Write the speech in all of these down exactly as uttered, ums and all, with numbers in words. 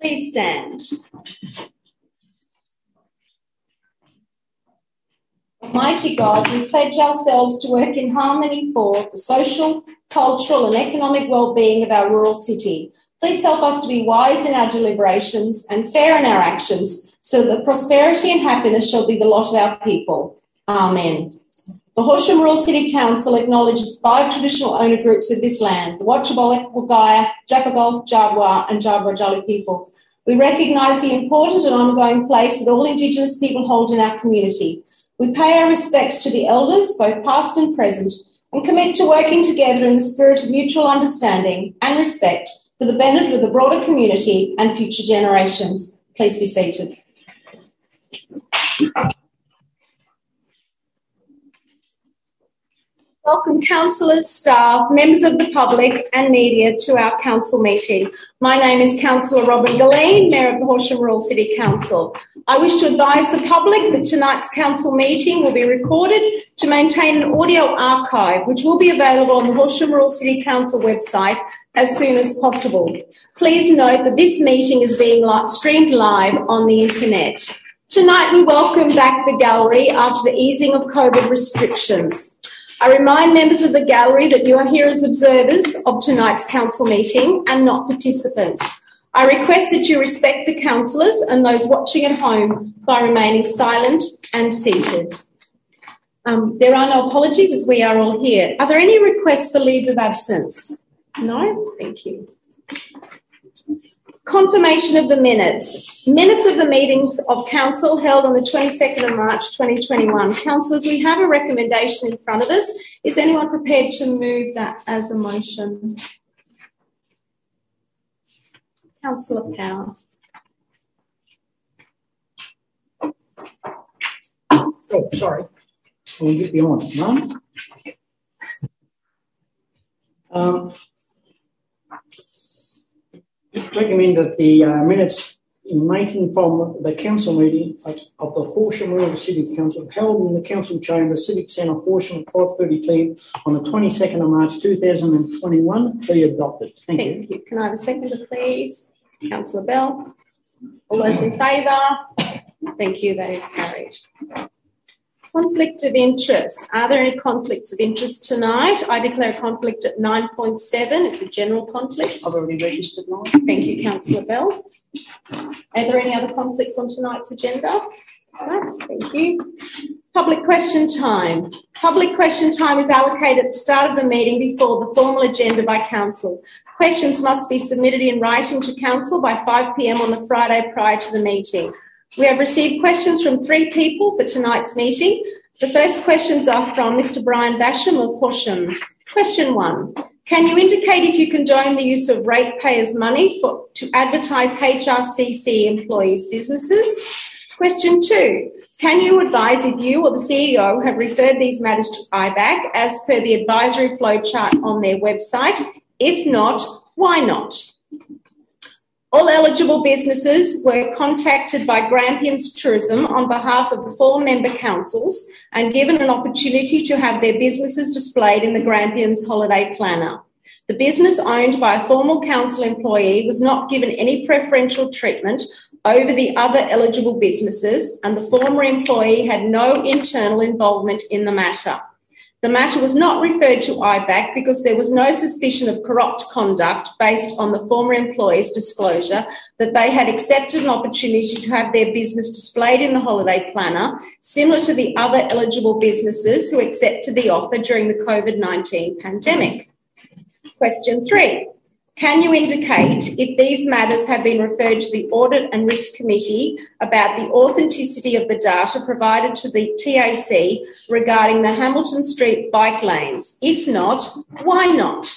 Please stand. Almighty God, we pledge ourselves to work in harmony for the social, cultural and economic well-being of our rural city. Please help us to be wise in our deliberations and fair in our actions so that prosperity and happiness shall be the lot of our people. Amen. The Horsham Rural City Council acknowledges five traditional owner groups of this land, the Watchabolek, Wagaya, Japagol, Jabwa and Jabwa people. We recognise the important and ongoing place that all Indigenous people hold in our community. We pay our respects to the elders, both past and present, and commit to working together in the spirit of mutual understanding and respect for the benefit of the broader community and future generations. Please be seated. Welcome councillors, staff, members of the public and media to our council meeting. My name is Councillor Robin Galleen, Mayor of the Horsham Rural City Council. I wish to advise the public that tonight's council meeting will be recorded to maintain an audio archive which will be available on the Horsham Rural City Council website as soon as possible. Please note that this meeting is being streamed live on the internet. Tonight we welcome back the gallery after the easing of COVID restrictions. I remind members of the gallery that you are here as observers of tonight's council meeting and not participants. I request that you respect the councillors and those watching at home by remaining silent and seated. Um, there are no apologies as we are all here. Are there any requests for leave of absence? No? Thank you. Confirmation of the minutes. Minutes of the meetings of council held on the twenty-second of March twenty twenty-one. Councillors, we have a recommendation in front of us. Is anyone prepared to move that as a motion? Councillor Power. Oh, sorry. We'll get beyond it, Mum. Um, recommend that the uh, minutes emanating from the council meeting of, of the Horsham Rural City Council held in the council chamber, Civic Centre, Horsham, at five thirty p m on the twenty-second of March two thousand twenty-one be adopted. Thank, Thank you. you. Can I have a seconder, please? Councillor Bell. All those in favour? Thank you. That is carried. Conflict of interest. Are there any conflicts of interest tonight? I declare a conflict at nine point seven. It's a general conflict. I've already registered mine. Thank you, Councillor Bell. Are there any other conflicts on tonight's agenda? No, thank you. Public question time. Public question time is allocated at the start of the meeting before the formal agenda by council. Questions must be submitted in writing to council by five p m on the Friday prior to the meeting. We have received questions from three people for tonight's meeting. The first questions are from Mister Brian Basham of Horsham. Question one, can you indicate if you condone the use of ratepayers' money for, to advertise H R C C employees' businesses? Question two, can you advise if you or the C E O have referred these matters to I B A C as per the advisory flow chart on their website? If not, why not? All eligible businesses were contacted by Grampians Tourism on behalf of the four member councils and given an opportunity to have their businesses displayed in the Grampians Holiday Planner. The business owned by a formal council employee was not given any preferential treatment over the other eligible businesses, and the former employee had no internal involvement in the matter. The matter was not referred to I B A C because there was no suspicion of corrupt conduct based on the former employee's disclosure that they had accepted an opportunity to have their business displayed in the holiday planner, similar to the other eligible businesses who accepted the offer during the COVID nineteen pandemic. Question three. Can you indicate if these matters have been referred to the Audit and Risk Committee about the authenticity of the data provided to the T A C regarding the Hamilton Street bike lanes? If not, why not?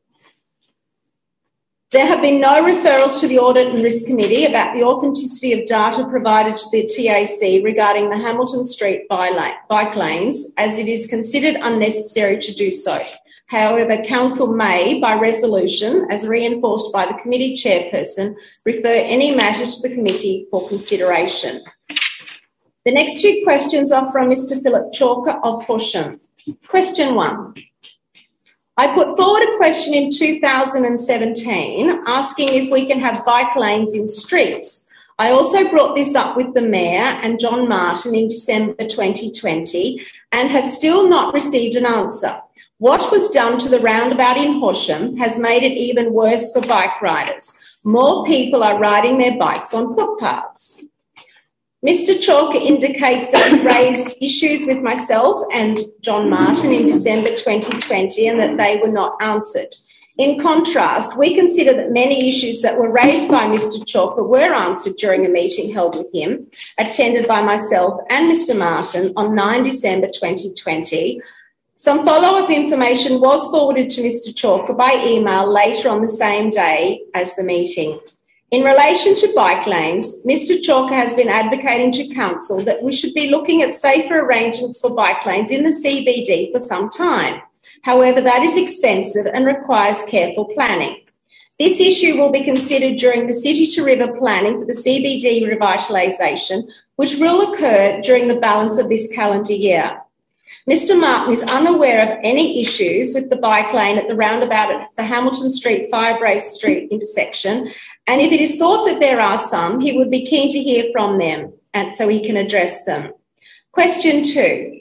There have been no referrals to the Audit and Risk Committee about the authenticity of data provided to the T A C regarding the Hamilton Street bike lanes, as it is considered unnecessary to do so. However, council may, by resolution, as reinforced by the committee chairperson, refer any matter to the committee for consideration. The next two questions are from Mister Philip Chalker of Horsham. Question one. I put forward a question in two thousand seventeen asking if we can have bike lanes in streets. I also brought this up with the Mayor and John Martin in December twenty twenty and have still not received an answer. What was done to the roundabout in Horsham has made it even worse for bike riders. More people are riding their bikes on footpaths. Mister Chalker indicates that he raised issues with myself and John Martin in December twenty twenty and that they were not answered. In contrast, we consider that many issues that were raised by Mister Chalker were answered during a meeting held with him, attended by myself and Mister Martin on the ninth of December twenty twenty. Some follow-up information was forwarded to Mister Chalker by email later on the same day as the meeting. In relation to bike lanes, Mister Chalker has been advocating to Council that we should be looking at safer arrangements for bike lanes in the C B D for some time. However, that is expensive and requires careful planning. This issue will be considered during the City to River planning for the C B D revitalisation, which will occur during the balance of this calendar year. Mister Martin is unaware of any issues with the bike lane at the roundabout at the Hamilton Street, Firebrace Street intersection, and if it is thought that there are some, he would be keen to hear from them and so he can address them. Question two.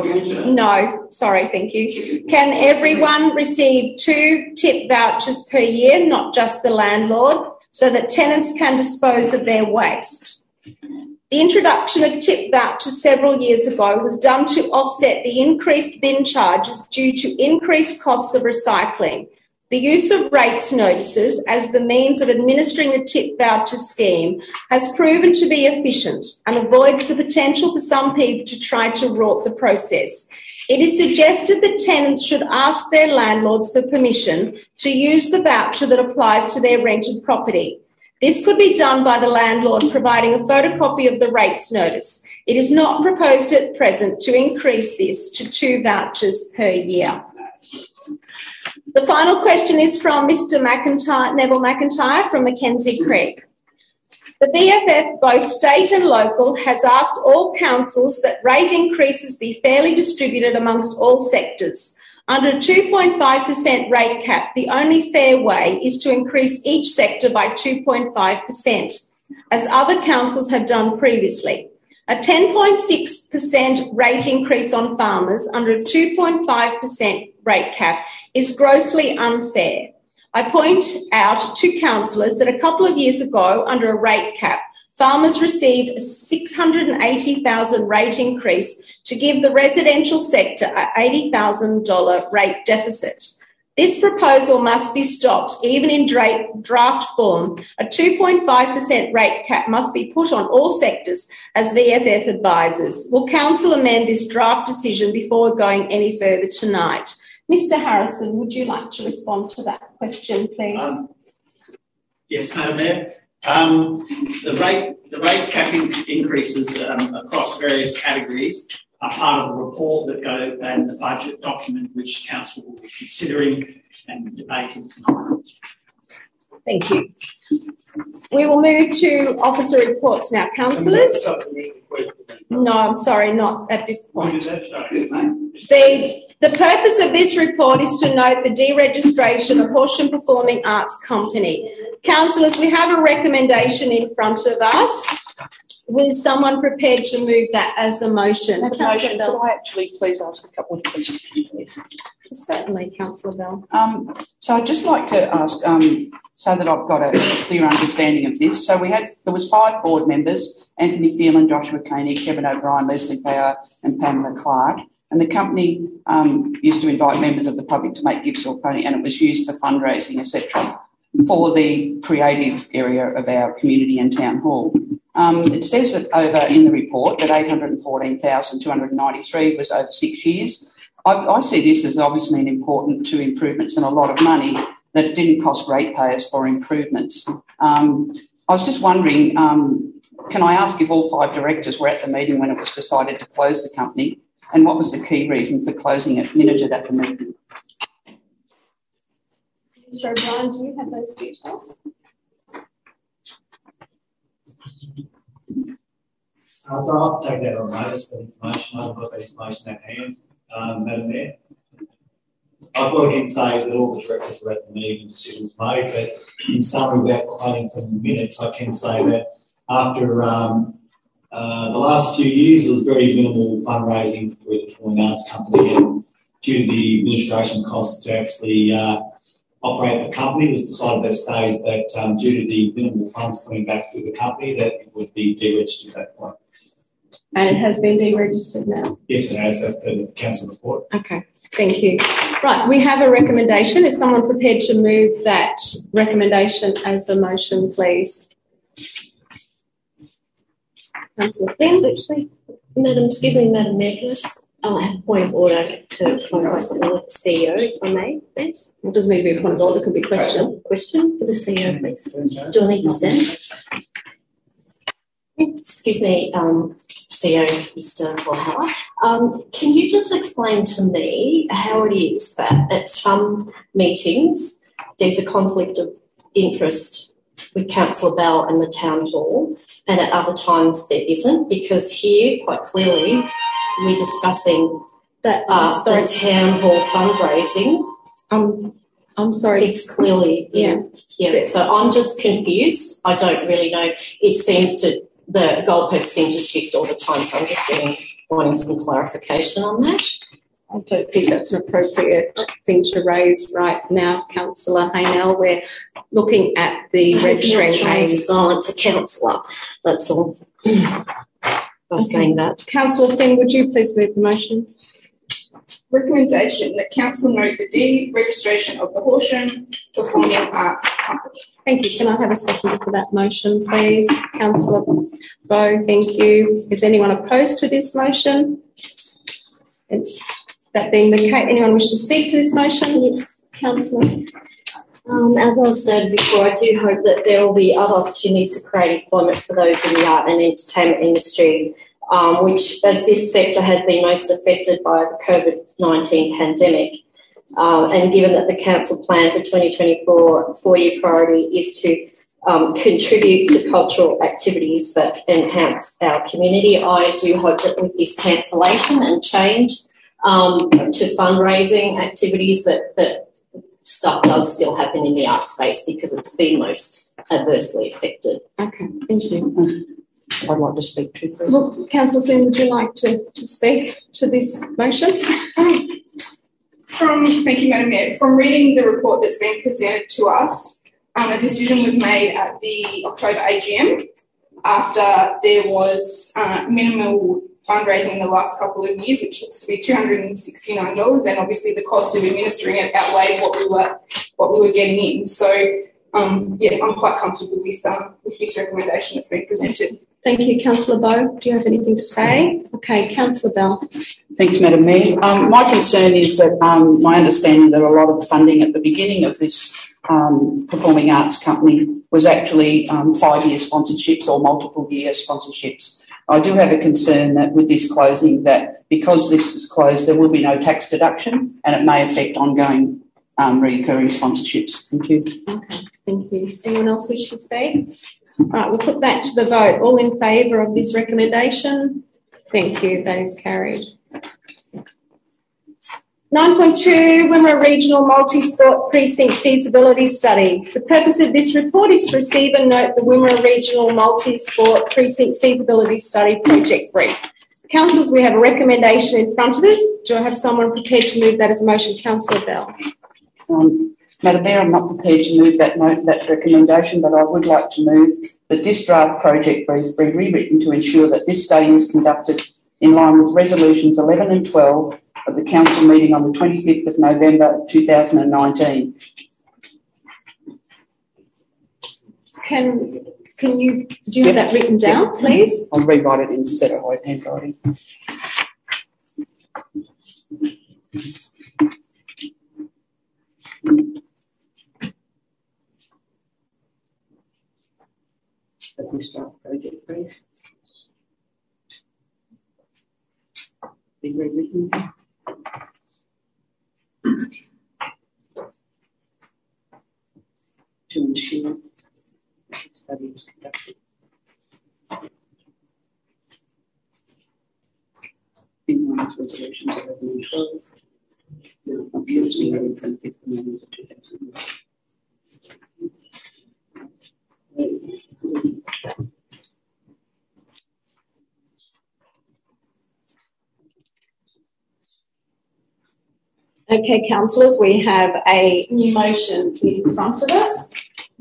No, sorry, thank you. Can everyone receive two tip vouchers per year, not just the landlord, so that tenants can dispose of their waste? The introduction of tip vouchers several years ago was done to offset the increased bin charges due to increased costs of recycling. The use of rates notices as the means of administering the tip voucher scheme has proven to be efficient and avoids the potential for some people to try to rort the process. It is suggested that tenants should ask their landlords for permission to use the voucher that applies to their rented property. This could be done by the landlord providing a photocopy of the rates notice. It is not proposed at present to increase this to two vouchers per year. The final question is from Mister McIntyre, Neville McIntyre from Mackenzie Creek. The B F F, both state and local, has asked all councils that rate increases be fairly distributed amongst all sectors. Under a two point five percent rate cap, the only fair way is to increase each sector by two point five percent, as other councils have done previously. A ten point six percent rate increase on farmers under a two point five percent rate cap is grossly unfair. I point out to councillors that a couple of years ago, under a rate cap, farmers received a six hundred eighty thousand dollars rate increase to give the residential sector an eighty thousand dollars rate deficit. This proposal must be stopped, even in draft form. A two point five percent rate cap must be put on all sectors, as V F F advises. Will Council amend this draft decision before going any further tonight? Mister Harrison, would you like to respond to that question, please? Um, yes, Madam Mayor. Um, the rate, the rate cap in increases um, across various categories are part of the report that go and the budget document which Council will be considering and debating tonight. Thank you. We will move to officer reports now. Councillors? No, I'm sorry, not at this point. The, the purpose of this report is to note the deregistration of Horsham Performing Arts Company. Councillors, we have a recommendation in front of us. Was someone prepared to move that as a motion? Could I actually please ask a couple of questions, please? Certainly, Councillor Bell. Um, so I'd just like to ask, um, so that I've got a clear understanding of this. So we had, there was five board members, Anthony Phelan, Joshua Caney, Kevin O'Brien, Leslie Power and Pamela Clark. And the company um, used to invite members of the public to make gifts or pony, and it was used for fundraising, et cetera, for the creative area of our community and town hall. Um, it says that over in the report that eight hundred fourteen thousand two hundred ninety-three was over six years. I, I see this as obviously an important to improvements and a lot of money that it didn't cost ratepayers for improvements. Um, I was just wondering, um, can I ask if all five directors were at the meeting when it was decided to close the company, and what was the key reason for closing it minuted at the meeting? Mister O'Brien, do you have those details? Uh, so I'll take that on notice, that information. I've got that information at hand, um, Madam Mayor. I've got to say is that all the directors were at the meeting and decisions made, but in summary, without quoting from the minutes, I can say that after um, uh, the last few years, there was very minimal fundraising for the Performing Arts Company, and due to the administration costs to actually uh, operate the company, it was decided at that stage that um, due to the minimal funds coming back through the company, that it would be deregistered at that point. And it has been deregistered now? Yes, it has, as per the council report. Okay, thank you. Right, we have a recommendation. Is someone prepared to move that recommendation as a motion, please? Councillor Flynn. Actually, Madam, excuse me, Madam Mayor, can I just uh, have a point of order to clarify something with the C E O, if I may, please? It doesn't need to be a point of order, it could be a question. Question for the C E O, please. Do I need to stand? Excuse me, um, C E O, Mister Valhalla. Um, can you just explain to me how it is that at some meetings there's a conflict of interest with Councillor Bell and the Town Hall, and at other times there isn't? Because here, quite clearly, we're discussing That, uh, sorry. the Town Hall fundraising. Um, I'm sorry. It's clearly Yeah. here. So I'm just confused. I don't really know. It seems to, the goalposts seem to shift all the time, so I'm just getting, wanting some clarification on that. I don't think that's an appropriate thing to raise right now, Councillor Haynell. We're looking at the registering You're trying to aid. silence a councillor. That's all. I was going that. Councillor Flynn, would you please move the motion? Recommendation that council note the deregistration of the Horsham Performing Arts Company. Thank you. Can I have a second for that motion, please? Councillor Bowe, thank you. Is anyone opposed to this motion? It's, that being the case, anyone wish to speak to this motion? Yes, Councillor. Um, as I stated before, I do hope that there will be other opportunities to create employment for those in the art and entertainment industry, um, which, as this sector has been most affected by the COVID nineteen pandemic. Uh, and given that the council plan for twenty twenty-four four-year priority is to um, contribute to cultural activities that enhance our community, I do hope that with this cancellation and change um, to fundraising activities that, that stuff does still happen in the art space, because it's been most adversely affected. Okay, thank you. I'd like to speak to, please. Well, Councillor Flynn, would you like to, to speak to this motion? From, thank you, Madam Mayor. From reading the report that's been presented to us, um, a decision was made at the October A G M after there was uh, minimal fundraising in the last couple of years, which looks to be two hundred and sixty-nine dollars, and obviously the cost of administering it outweighed what we were what we were getting in. So, um, yeah, I'm quite comfortable with um, with this recommendation that's been presented. Thank you, Councillor Bowe. Do you have anything to say? Okay, Councillor Bell. Thanks, Madam Mayor. Um, my concern is that um, my understanding that a lot of the funding at the beginning of this um, performing arts company was actually um, five-year sponsorships or multiple-year sponsorships. I do have a concern that with this closing, that because this is closed, there will be no tax deduction, and it may affect ongoing um, reoccurring sponsorships. Thank you. Okay, thank you. Anyone else wish to speak? Right, we'll put that to the vote. All in favour of this recommendation? Thank you. That is carried. nine point two, Wimmera Regional Multi-Sport Precinct Feasibility Study. The purpose of this report is to receive and note the Wimmera Regional Multi-Sport Precinct Feasibility Study project brief. Councillors, we have a recommendation in front of us. Do I have someone prepared to move that as a motion? Councillor Bell. Um, Madam Mayor, I'm not prepared to move that note, that recommendation, but I would like to move that this draft project brief be rewritten to ensure that this study is conducted in line with resolutions eleven and twelve of the council meeting on the twenty-fifth of November two thousand nineteen. Can can you do you have that written down, please? I'll rewrite it in better handwriting. This draft project brief be rewritten to ensure the study is conducted in line with resolutions eleven and twelve. twenty-fifth of November two thousand. Okay, councillors, we have a new motion in front of us.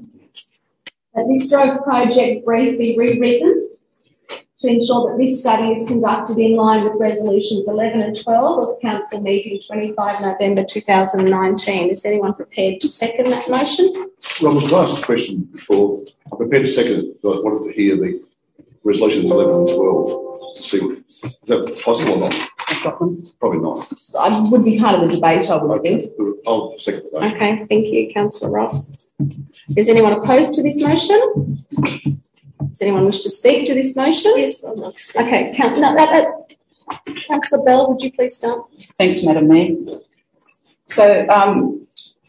That this Grove project brief be rewritten to ensure that this study is conducted in line with resolutions eleven and twelve of council meeting twenty-five November two thousand nineteen. Is anyone prepared to second that motion? Robert, can I ask a question before? I'm prepared to second it, but I wanted to hear the resolutions eleven and twelve to see what, is that possible or not? Probably not. I would be part of the debate, I would Okay. think. I'll second the motion. Okay, thank you, councillor Ross. Is anyone opposed to this motion? Does anyone wish to speak to this motion? Yes, I'm not. Okay, count, no, that, that, councillor Bell, would you please start? Thanks, Madam Mayor. So um,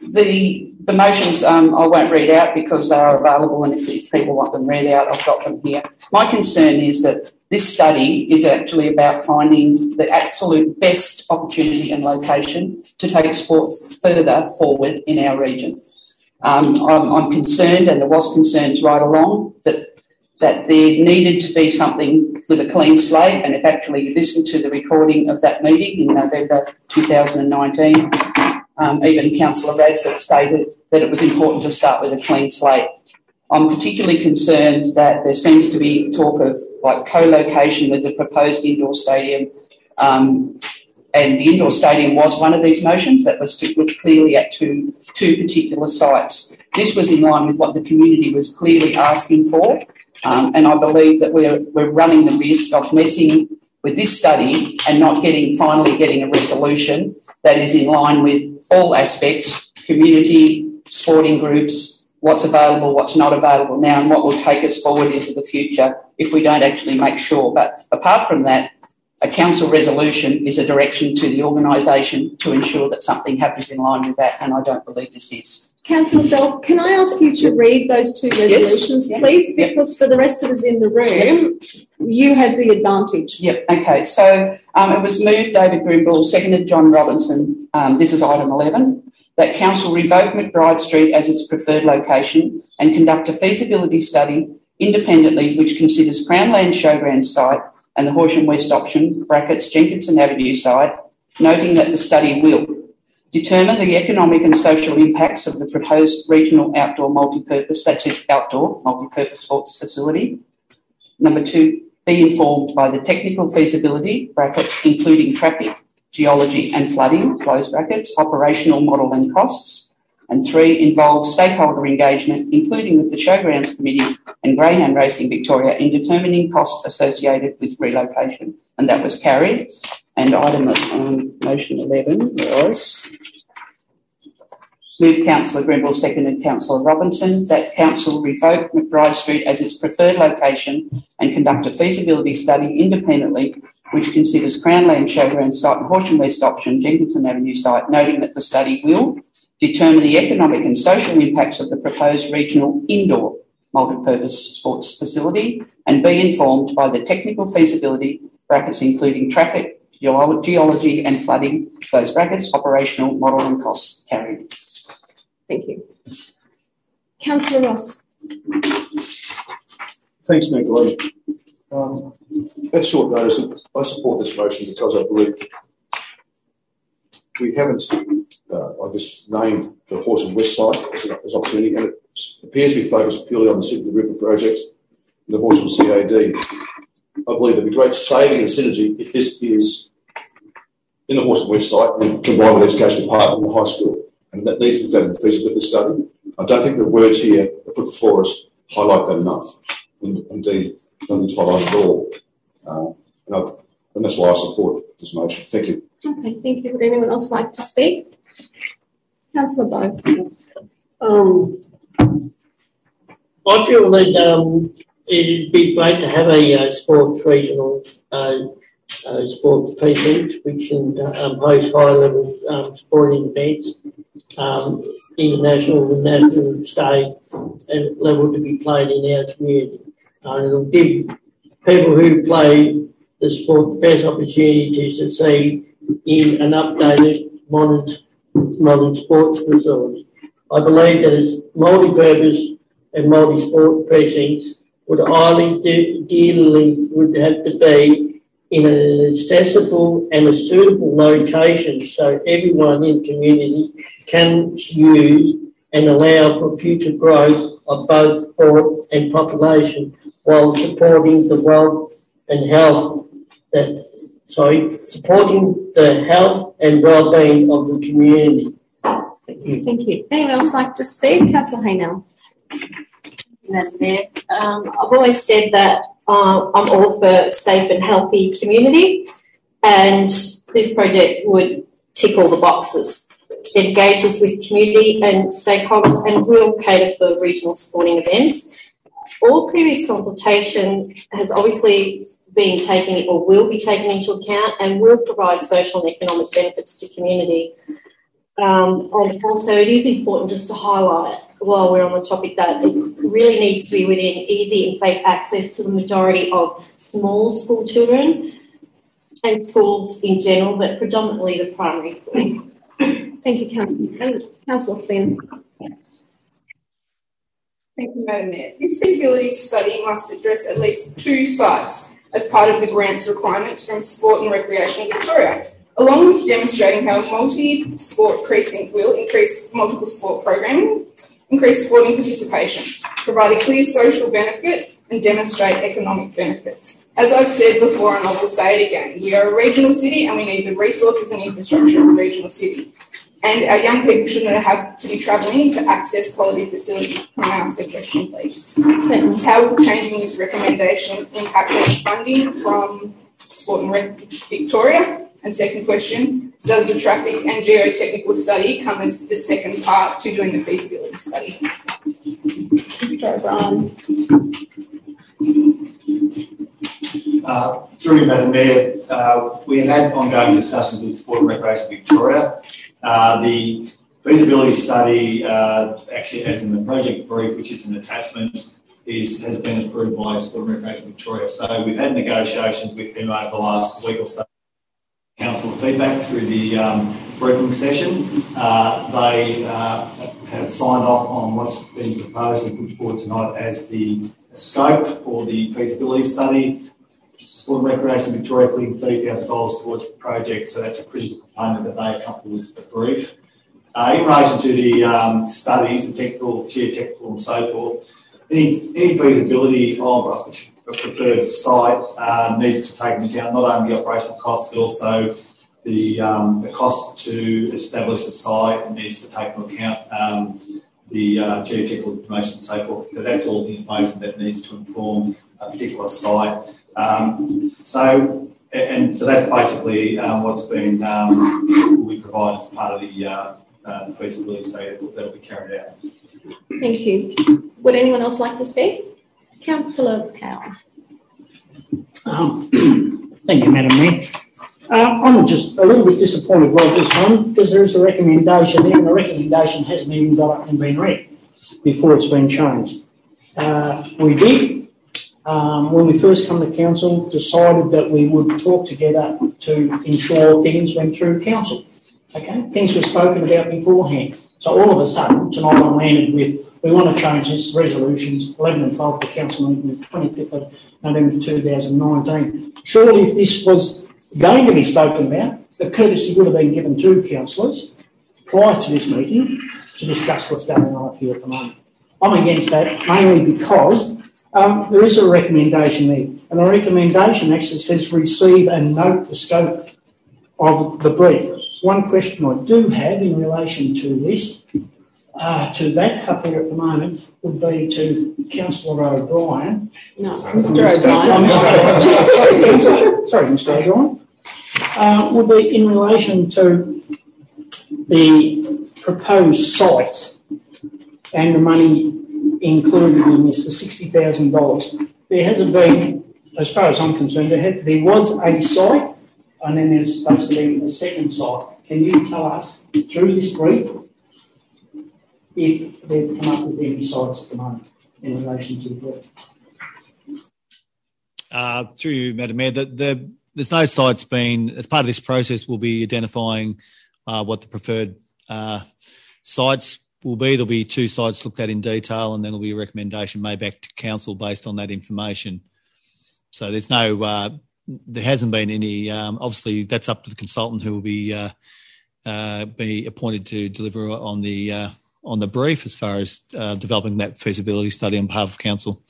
the the motions um, I won't read out because they are available, and if, if people want them read out, I've got them here. My concern is that this study is actually about finding the absolute best opportunity and location to take sport further forward in our region. Um, I'm, I'm concerned, and there was concerns right along, that that there needed to be something with a clean slate, and if actually you listen to the recording of that meeting in November two thousand nineteen, um, even Councillor Radford stated that it was important to start with a clean slate. I'm particularly concerned that there seems to be talk of like co-location with the proposed indoor stadium, um, and the indoor stadium was one of these motions that was to look clearly at two, two particular sites. This was in line with what the community was clearly asking for. Um, and I believe that we're, we're running the risk of messing with this study and not getting, finally getting a resolution that is in line with all aspects, community, sporting groups, what's available, what's not available now, and what will take us forward into the future if we don't actually make sure. But apart from that, a council resolution is a direction to the organisation to ensure that something happens in line with that, and I don't believe this is. Councillor Bell, can I ask you to read those two resolutions, Yes. please? Yep. Because for the rest of us in the room, you have the advantage. Yep, okay. So um, it was moved, David Grimble, seconded John Robinson. Um, this is item eleven, that council revoke McBride Street as its preferred location and conduct a feasibility study independently which considers Crownland Showground site and the Horsham West option, brackets Jenkinson Avenue site, noting that the study will determine the economic and social impacts of the proposed regional outdoor multipurpose, that's its outdoor multipurpose sports facility. Number two, be informed by the technical feasibility, brackets, including traffic, geology and flooding, close brackets, operational model and costs. And three, involve stakeholder engagement, including with the Showgrounds Committee and Greyhound Racing Victoria in determining costs associated with relocation. And that was carried. And item um, motion eleven was moved Councillor Grimble, seconded Councillor Robinson, that council revoke McBride Street as its preferred location and conduct a feasibility study independently which considers Crownland Showground site and Horsham West option, Jenkinson Avenue site, noting that the study will determine the economic and social impacts of the proposed regional indoor multipurpose sports facility and be informed by the technical feasibility, brackets including traffic, geology and flooding, close brackets, operational model and costs carried. Thank you. Councillor Ross. Thanks, Magdalene. Um, at short notice, I support this motion because I believe we haven't, uh, I guess, named the Horsham West site as an opportunity, and it appears to be focused purely on the Sydney River project, the Horsham C A D. I believe there'd be great saving and synergy if this is in the Horsham West site and combined with the education department and the high school. And that needs to be done in the feasibility study. I don't think the words here are put before us highlight that enough. And indeed, don't need to highlight at all. Uh, and, I, and that's why I support this motion. Thank you. Okay, thank you. Would anyone else like to speak? Councillor Bowe. Um, I feel that um, it'd be great to have a uh, sports regional uh, uh, sports precinct which can uh, um, host high-level um, sporting events, um, international and national state and level to be played in our community. Uh, it'll give people who play the sport the best opportunity to succeed in an updated, modern modern sports facility. I believe that as multi-purpose and multi-sport precincts would highly de- dearly would have to be in an accessible and a suitable location so everyone in the community can use and allow for future growth of both sport and population while supporting the wealth and health that sorry, supporting the health and well-being of the community. Thank you. Thank you. Anyone else like to speak? Councillor Haynell. Madam Mayor, um, I've always said that uh, I'm all for a safe and healthy community, and this project would tick all the boxes. It engages with community and stakeholders and will cater for regional sporting events. All previous consultation has obviously been taken or will be taken into account and will provide social and economic benefits to community. Um, and also it is important just to highlight while we're on the topic that it really needs to be within easy and safe access to the majority of small school children and schools in general, but predominantly the primary school. Thank you, Councillor. Councillor Flynn. Thank you, Madam Mayor. This feasibility study must address at least two sites as part of the grant's requirements from Sport and Recreation Victoria, along with demonstrating how a multi-sport precinct will increase multiple sport programming, increase sporting participation, provide a clear social benefit and demonstrate economic benefits. As I've said before, and I will say it again, we are a regional city and we need the resources and infrastructure of a regional city. And our young people shouldn't have to be travelling to access quality facilities. Can I ask a question, please? Certainly. How will changing this recommendation impact on funding from Sport and Rec Victoria? And second question, does the traffic and geotechnical study come as the second part to doing the feasibility study? Mister O'Brien. Uh, through you, Madam Mayor, uh, we have had ongoing discussions with Sport and Recreation Victoria. Uh, the feasibility study, uh, actually as in the project brief, which is an attachment, is has been approved by Sport and Recreation Victoria. So we've had negotiations with them over the last week or so. Council feedback through the um, briefing session. Uh, they uh, have signed off on what's been proposed and put forward tonight as the scope for the feasibility study. Sport and Recreation Victoria putting thirty thousand dollars towards the project, so that's a critical component that they are comfortable with the brief. Uh, in relation to the um, studies, the technical, geotechnical and so forth, any, any feasibility of a preferred site uh, needs to take into account not only the operational costs, but also the, um, the cost to establish the site, and needs to take into account um, the uh, geotechnical information and so forth. But that's all the information that needs to inform a particular site. Um, so, and so that's basically um, what's been um, will be provided as part of the, uh, uh, the feasibility study that will be carried out. Thank you. Would anyone else like to speak? Councillor Powell. Um, thank you, Madam Mayor. Uh, I'm just a little bit disappointed with this one because there is a recommendation there, and the recommendation hasn't even got up and been read before it's been changed. Uh, we did. Um, when we first come to council, decided that we would talk together to ensure things went through council. Okay, things were spoken about beforehand. So all of a sudden, tonight I landed with, we want to change this resolutions eleven and twelve, the council meeting, the twenty-fifth of November two thousand nineteen. Surely if this was going to be spoken about, the courtesy would have been given to councillors prior to this meeting to discuss what's going on up here at the moment. I'm against that, mainly because Um, there is a recommendation there, and the recommendation actually says receive and note the scope of the brief. One question I do have in relation to this, uh, to that up there at the moment, would be to Councillor O'Brien. No, Mister O'Brien. sorry, sorry, Mister O'Brien. Uh, would be in relation to the proposed sites and the money included in this, the sixty thousand dollars. There hasn't been, as far as I'm concerned, there, had, there was a site and then there's supposed to be a second site. Can you tell us through this brief if they've come up with any sites at the moment in relation to the brief? Uh, through you, Madam Mayor, the, the, there's no sites been, as part of this process, we'll be identifying uh, what the preferred uh, sites will be. There'll be two sites looked at in detail, and then there'll be a recommendation made back to council based on that information. So there's no, uh, there hasn't been any, um, obviously that's up to the consultant who will be uh, uh, be appointed to deliver on the uh, on the brief as far as uh, developing that feasibility study on behalf of council.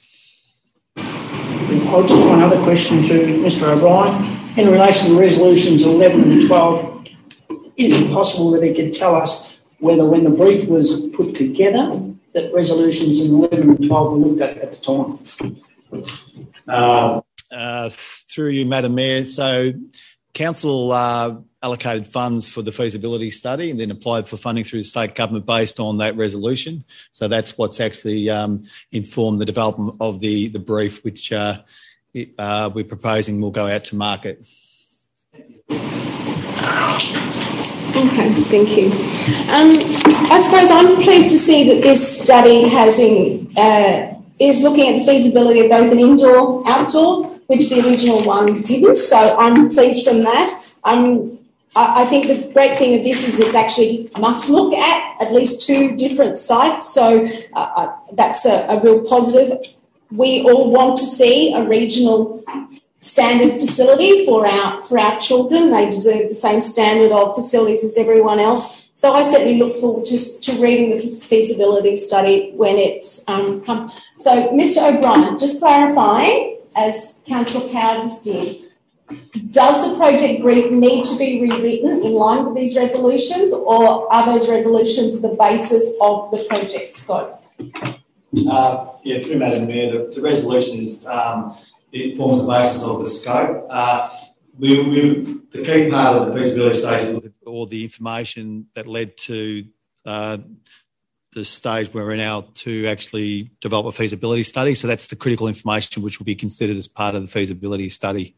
I'll just one other question to Mister O'Brien. In relation to resolutions eleven and twelve, is it possible that he could tell us whether when the brief was put together that resolutions in eleven and twelve were looked at at the time? Uh, uh, through you, Madam Mayor. So council uh, allocated funds for the feasibility study and then applied for funding through the state government based on that resolution. So that's what's actually um, informed the development of the, the brief, which uh, it, uh, we're proposing will go out to market. Okay, thank you. Um, I suppose I'm pleased to see that this study has in, uh, is looking at the feasibility of both an indoor, outdoor, which the original one didn't. So I'm pleased from that. Um, I, I think the great thing of this is it's actually must look at at least two different sites. So uh, that's a, a real positive. We all want to see a regional standard facility for our for our children. They deserve the same standard of facilities as everyone else. So I certainly look forward to, to reading the feasibility study when it's um, come. So, Mister O'Brien, just clarifying, as Councillor Cowdes did, does the project brief need to be rewritten in line with these resolutions, or are those resolutions the basis of the project scope? Uh, yeah, through Madam Mayor, the, the resolution is um, it forms the basis of the scope. Uh, we, we, the key part of the feasibility study is all the information that led to uh, the stage where we're now to actually develop a feasibility study. So that's the critical information which will be considered as part of the feasibility study.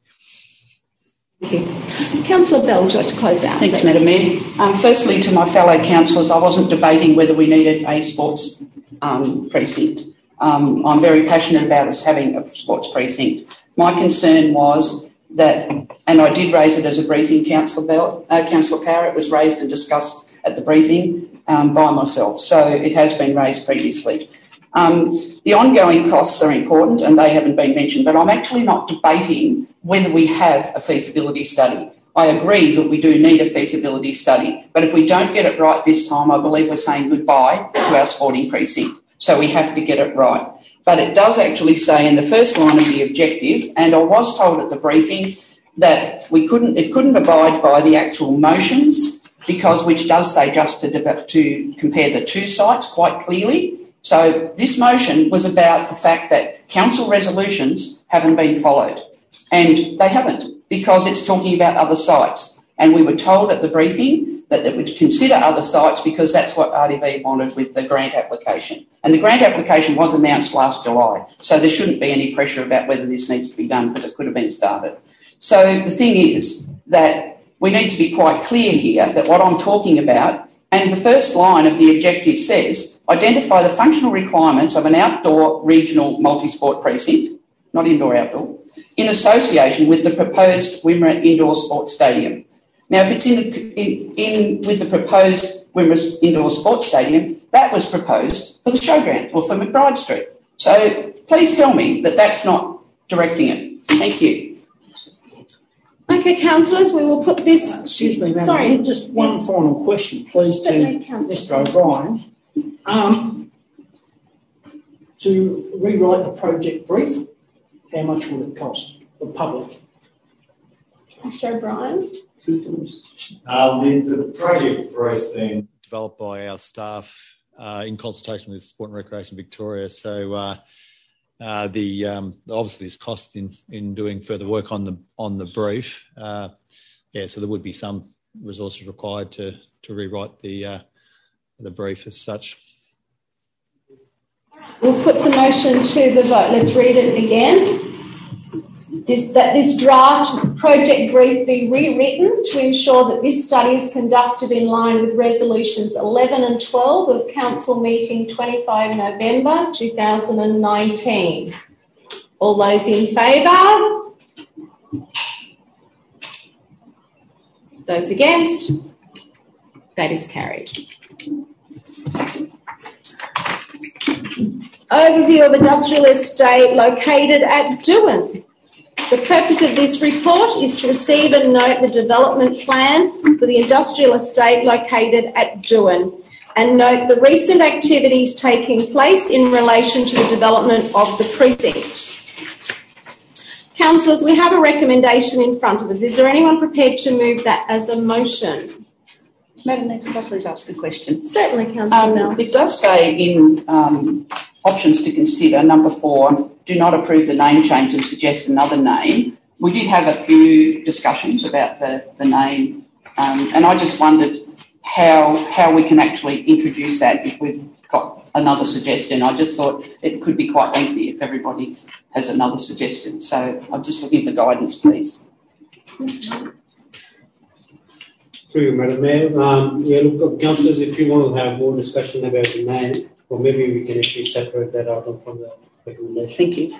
Thank you. Councillor Bell, would you like to close out? Thanks, Madam Mayor. Um, firstly, to my fellow councillors, I wasn't debating whether we needed a sports um, precinct. Um, I'm very passionate about us having a sports precinct. My concern was that, and I did raise it as a briefing, Councillor Bell, uh, Councillor Power, it was raised and discussed at the briefing um, by myself, so it has been raised previously. Um, the ongoing costs are important and they haven't been mentioned, but I'm actually not debating whether we have a feasibility study. I agree that we do need a feasibility study, but if we don't get it right this time, I believe we're saying goodbye to our sporting precinct. So we have to get it right. But it does actually say in the first line of the objective, and I was told at the briefing that we couldn't, it couldn't abide by the actual motions, because which does say just to, develop, to compare the two sites quite clearly. So this motion was about the fact that council resolutions haven't been followed, and they haven't, because it's talking about other sites. And we were told at the briefing that they would consider other sites because that's what R D V wanted with the grant application. And the grant application was announced last July, so there shouldn't be any pressure about whether this needs to be done, but it could have been started. So the thing is that we need to be quite clear here that what I'm talking about, and the first line of the objective says, identify the functional requirements of an outdoor regional multi-sport precinct, not indoor-outdoor, in association with the proposed Wimmera Indoor Sports Stadium. Now, if it's in, the, in, in with the proposed Wimmera Indoor Sports Stadium, that was proposed for the showground or for McBride Street. So please tell me that that's not directing it. Thank you. Okay, councillors, we will put this... Excuse me, Madam. Sorry. Just one yes. final question, please, to Mister O'Brien. Um, to rewrite the project brief, how much would it cost the public? Mister O'Brien? Um, the, the project brief being developed by our staff uh, in consultation with Sport and Recreation Victoria. So uh, uh, the um, obviously there's cost in in doing further work on the on the brief. Uh, yeah, so there would be some resources required to to rewrite the uh, the brief as such. We'll put the motion to the vote. Let's read it again. This, that this draft project brief be rewritten to ensure that this study is conducted in line with resolutions eleven and twelve of Council meeting twenty-five November two thousand nineteen. All those in favour? Those against? That is carried. Overview of industrial estate located at Doohan. The purpose of this report is to receive and note the development plan for the industrial estate located at Doohan and note the recent activities taking place in relation to the development of the precinct. Councillors, we have a recommendation in front of us. Is there anyone prepared to move that as a motion? Madam Mayor, could I please ask a question? Certainly, Councillor Mel. Um, it does say in um, options to consider, number four, do not approve the name change and suggest another name. We did have a few discussions about the, the name, um, and I just wondered how how we can actually introduce that if we've got another suggestion. I just thought it could be quite lengthy if everybody has another suggestion. So I'm just looking for guidance, please. Through you, Madam Mayor. Um, yeah, look, councillors, if you want to have more discussion about the name, or maybe we can actually separate that out from the recommendation. Thank you.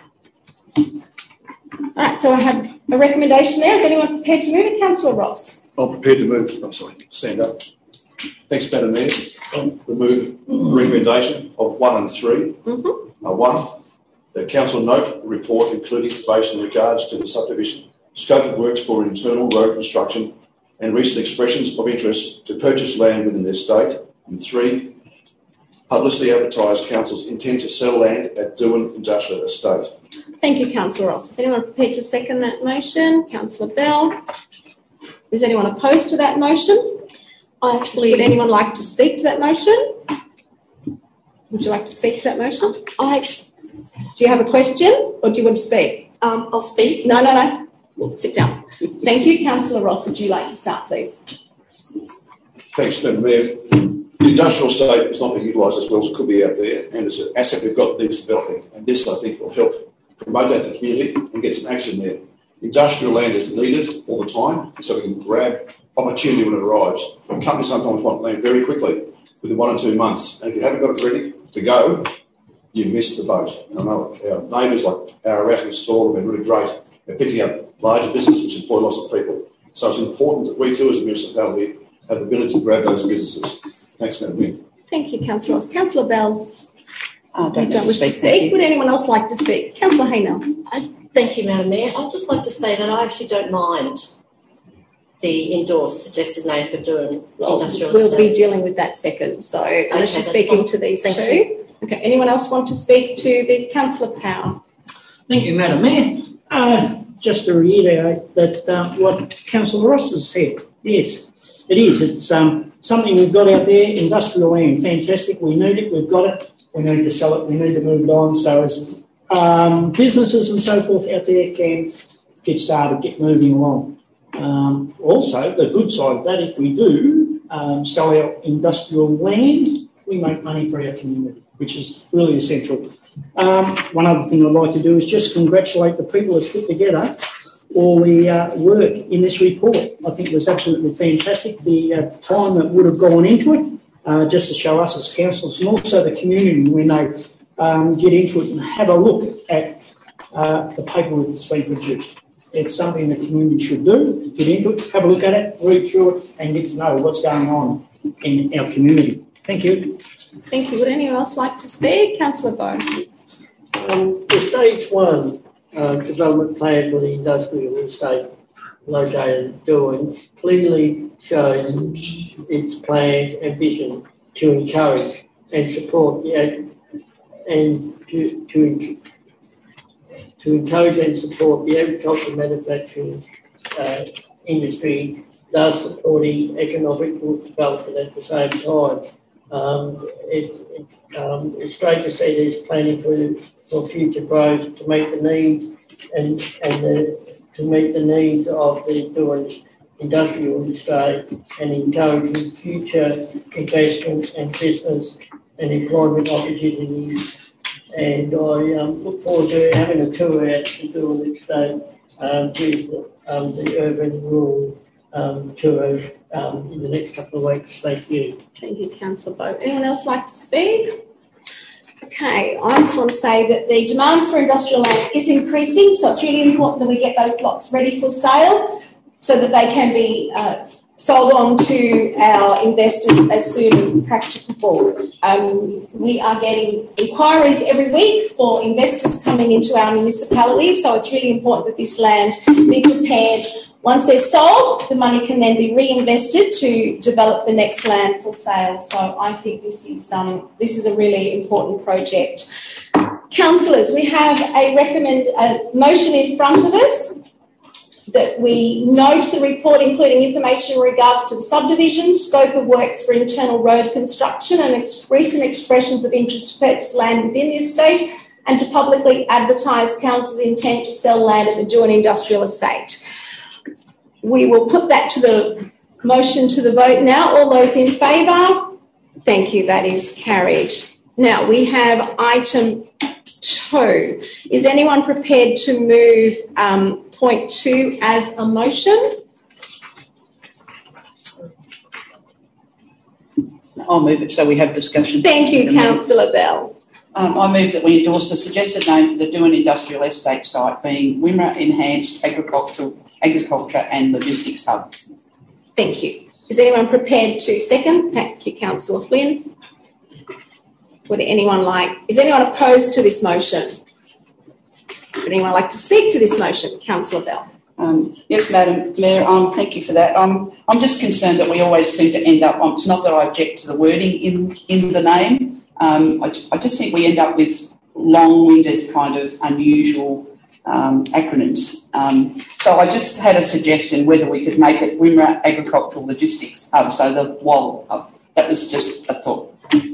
All right, so I have a recommendation there. Is anyone prepared to move it? Councillor Ross. I'm prepared to move. I'm sorry, stand up. Thanks, Madam Mayor. Um, remove recommendation of one and three. Mm-hmm. Uh, one, the council note the report including information in regards to the subdivision, scope of works for internal road construction and recent expressions of interest to purchase land within the estate. And three, publicly advertise council's intent to sell land at Doohan Industrial Estate. Thank you, Councillor Ross. Is anyone prepared to second that motion? Councillor Bell. Is anyone opposed to that motion? I actually, would anyone like to speak to that motion? Would you like to speak to that motion? I actually, do you have a question or do you want to speak? Um, I'll speak. No, no, no. We'll sit down. Thank you, Councillor Ross. Would you like to start, please? Thanks, Madam Mayor. The industrial estate is not being utilised as well as it could be out there, and it's an asset we've got that needs developing. And this, I think, will help promote that to the community and get some action there. Industrial land is needed all the time, so we can grab opportunity when it arrives. Companies sometimes want land very quickly, within one or two months, and if you haven't got it ready to go, you miss the boat. And I know our neighbours like Ararat and Stawell have been really great at picking up larger businesses which employ lots of people. So it's important that we too as a municipality have the ability to grab those businesses. Thanks, Madam Mayor. Thank you, Councillor Ross. Councillor Bell, Oh, you don't wish to speak. Would anyone else like to speak? Councillor Haynell. Uh, thank you, Madam Mayor. I'd just like to say that I actually don't mind the endorsed suggested name for doing well, industrial we'll estate. be dealing with that second. So okay, I'm just speaking fine. to these Thank two. You. Okay. Anyone else want to speak to this? Councillor Power. Thank you, Madam Mayor. Uh, just to reiterate that uh, what Councillor Ross has said, yes, it is. It's um, something we've got out there, industrial land, fantastic. We need it, we've got it, we need to sell it, we need to move it on. So as um, businesses and so forth out there can get started, get moving along. Um, also, the good side of that, if we do um, sell our industrial land, we make money for our community, which is really essential. Um, one other thing I'd like to do is just congratulate the people that put together all the uh, work in this report. I think it was absolutely fantastic, the uh, time that would have gone into it, uh, just to show us as councillors and also the community when they um, get into it and have a look at uh, the paperwork that's been produced. It's something the community should do, get into it, have a look at it, read through it and get to know what's going on in our community. Thank you. Thank you. Would anyone else like to speak? Councillor Bowe. Um, the stage one uh, development plan for the industrial estate located at Doohan clearly shows its planned ambition to encourage and support the ag- and to, to to encourage and support the agricultural manufacturing uh, industry, thus supporting economic development at the same time. Um, it, it, um, it's great to see there's planning for, for future growth to meet the needs and, and the, to meet the needs of the Doohan industrial estate and encouraging future investment and business and employment opportunities. And I um, look forward to having a tour out to Doohan estate um, with um, the urban rural um, tour um, in the next couple of weeks. Thank you. Thank you, Councillor Bowe. Anyone else like to speak? Okay, I just want to say that the demand for industrial land is increasing, so it's really important that we get those blocks ready for sale so that they can be uh, sold on to our investors as soon as practicable. Um, we are getting inquiries every week for investors coming into our municipality, so it's really important that this land be prepared. Once they're sold, the money can then be reinvested to develop the next land for sale. So I think this is um, this is a really important project. Councillors, we have a recommend a motion in front of us that we note the report, including information in regards to the subdivision, scope of works for internal road construction and ex- recent expressions of interest to purchase land within the estate and to publicly advertise council's intent to sell land at the joint industrial estate. We will put that to the motion to the vote now. All those in favour? Thank you, that is carried. Now we have item two. Is anyone prepared to move um, point two as a motion? I'll move it so we have discussion. Thank you, Councillor Bell. Um, I move that we endorse the suggested name for the Doon Industrial Estate site being Wimmera Enhanced Agricultural Agriculture and Logistics Hub. Thank you. Is anyone prepared to second? Thank you, Councillor Flynn. Would anyone like, is anyone opposed to this motion? Would anyone like to speak to this motion? Councillor Bell. Um, yes, Madam Mayor, um, thank you for that. Um, I'm just concerned that we always seem to end up, um, it's not that I object to the wording in, in the name, um, I, I just think we end up with long-winded kind of unusual um, acronyms. Um, so I just had a suggestion whether we could make it Wimmera Agricultural Logistics Hub, so the W A L Hub. That was just a thought.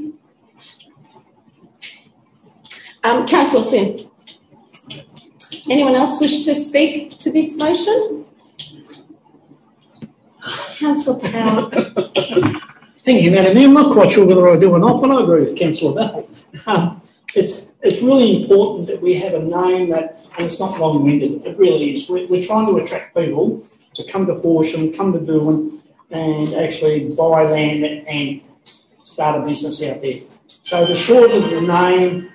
Um, Councillor Flynn. Anyone else wish to speak to this motion? Councillor Power. Thank you, Madam Mayor. I'm not quite sure whether I do or not, but I agree with Councillor Bell. Um, it's it's really important that we have a name that, and it's not long-winded, it really is. We're, we're trying to attract people to come to Horsham, come to Doon, and actually buy land and start a business out there. So the shorter the name,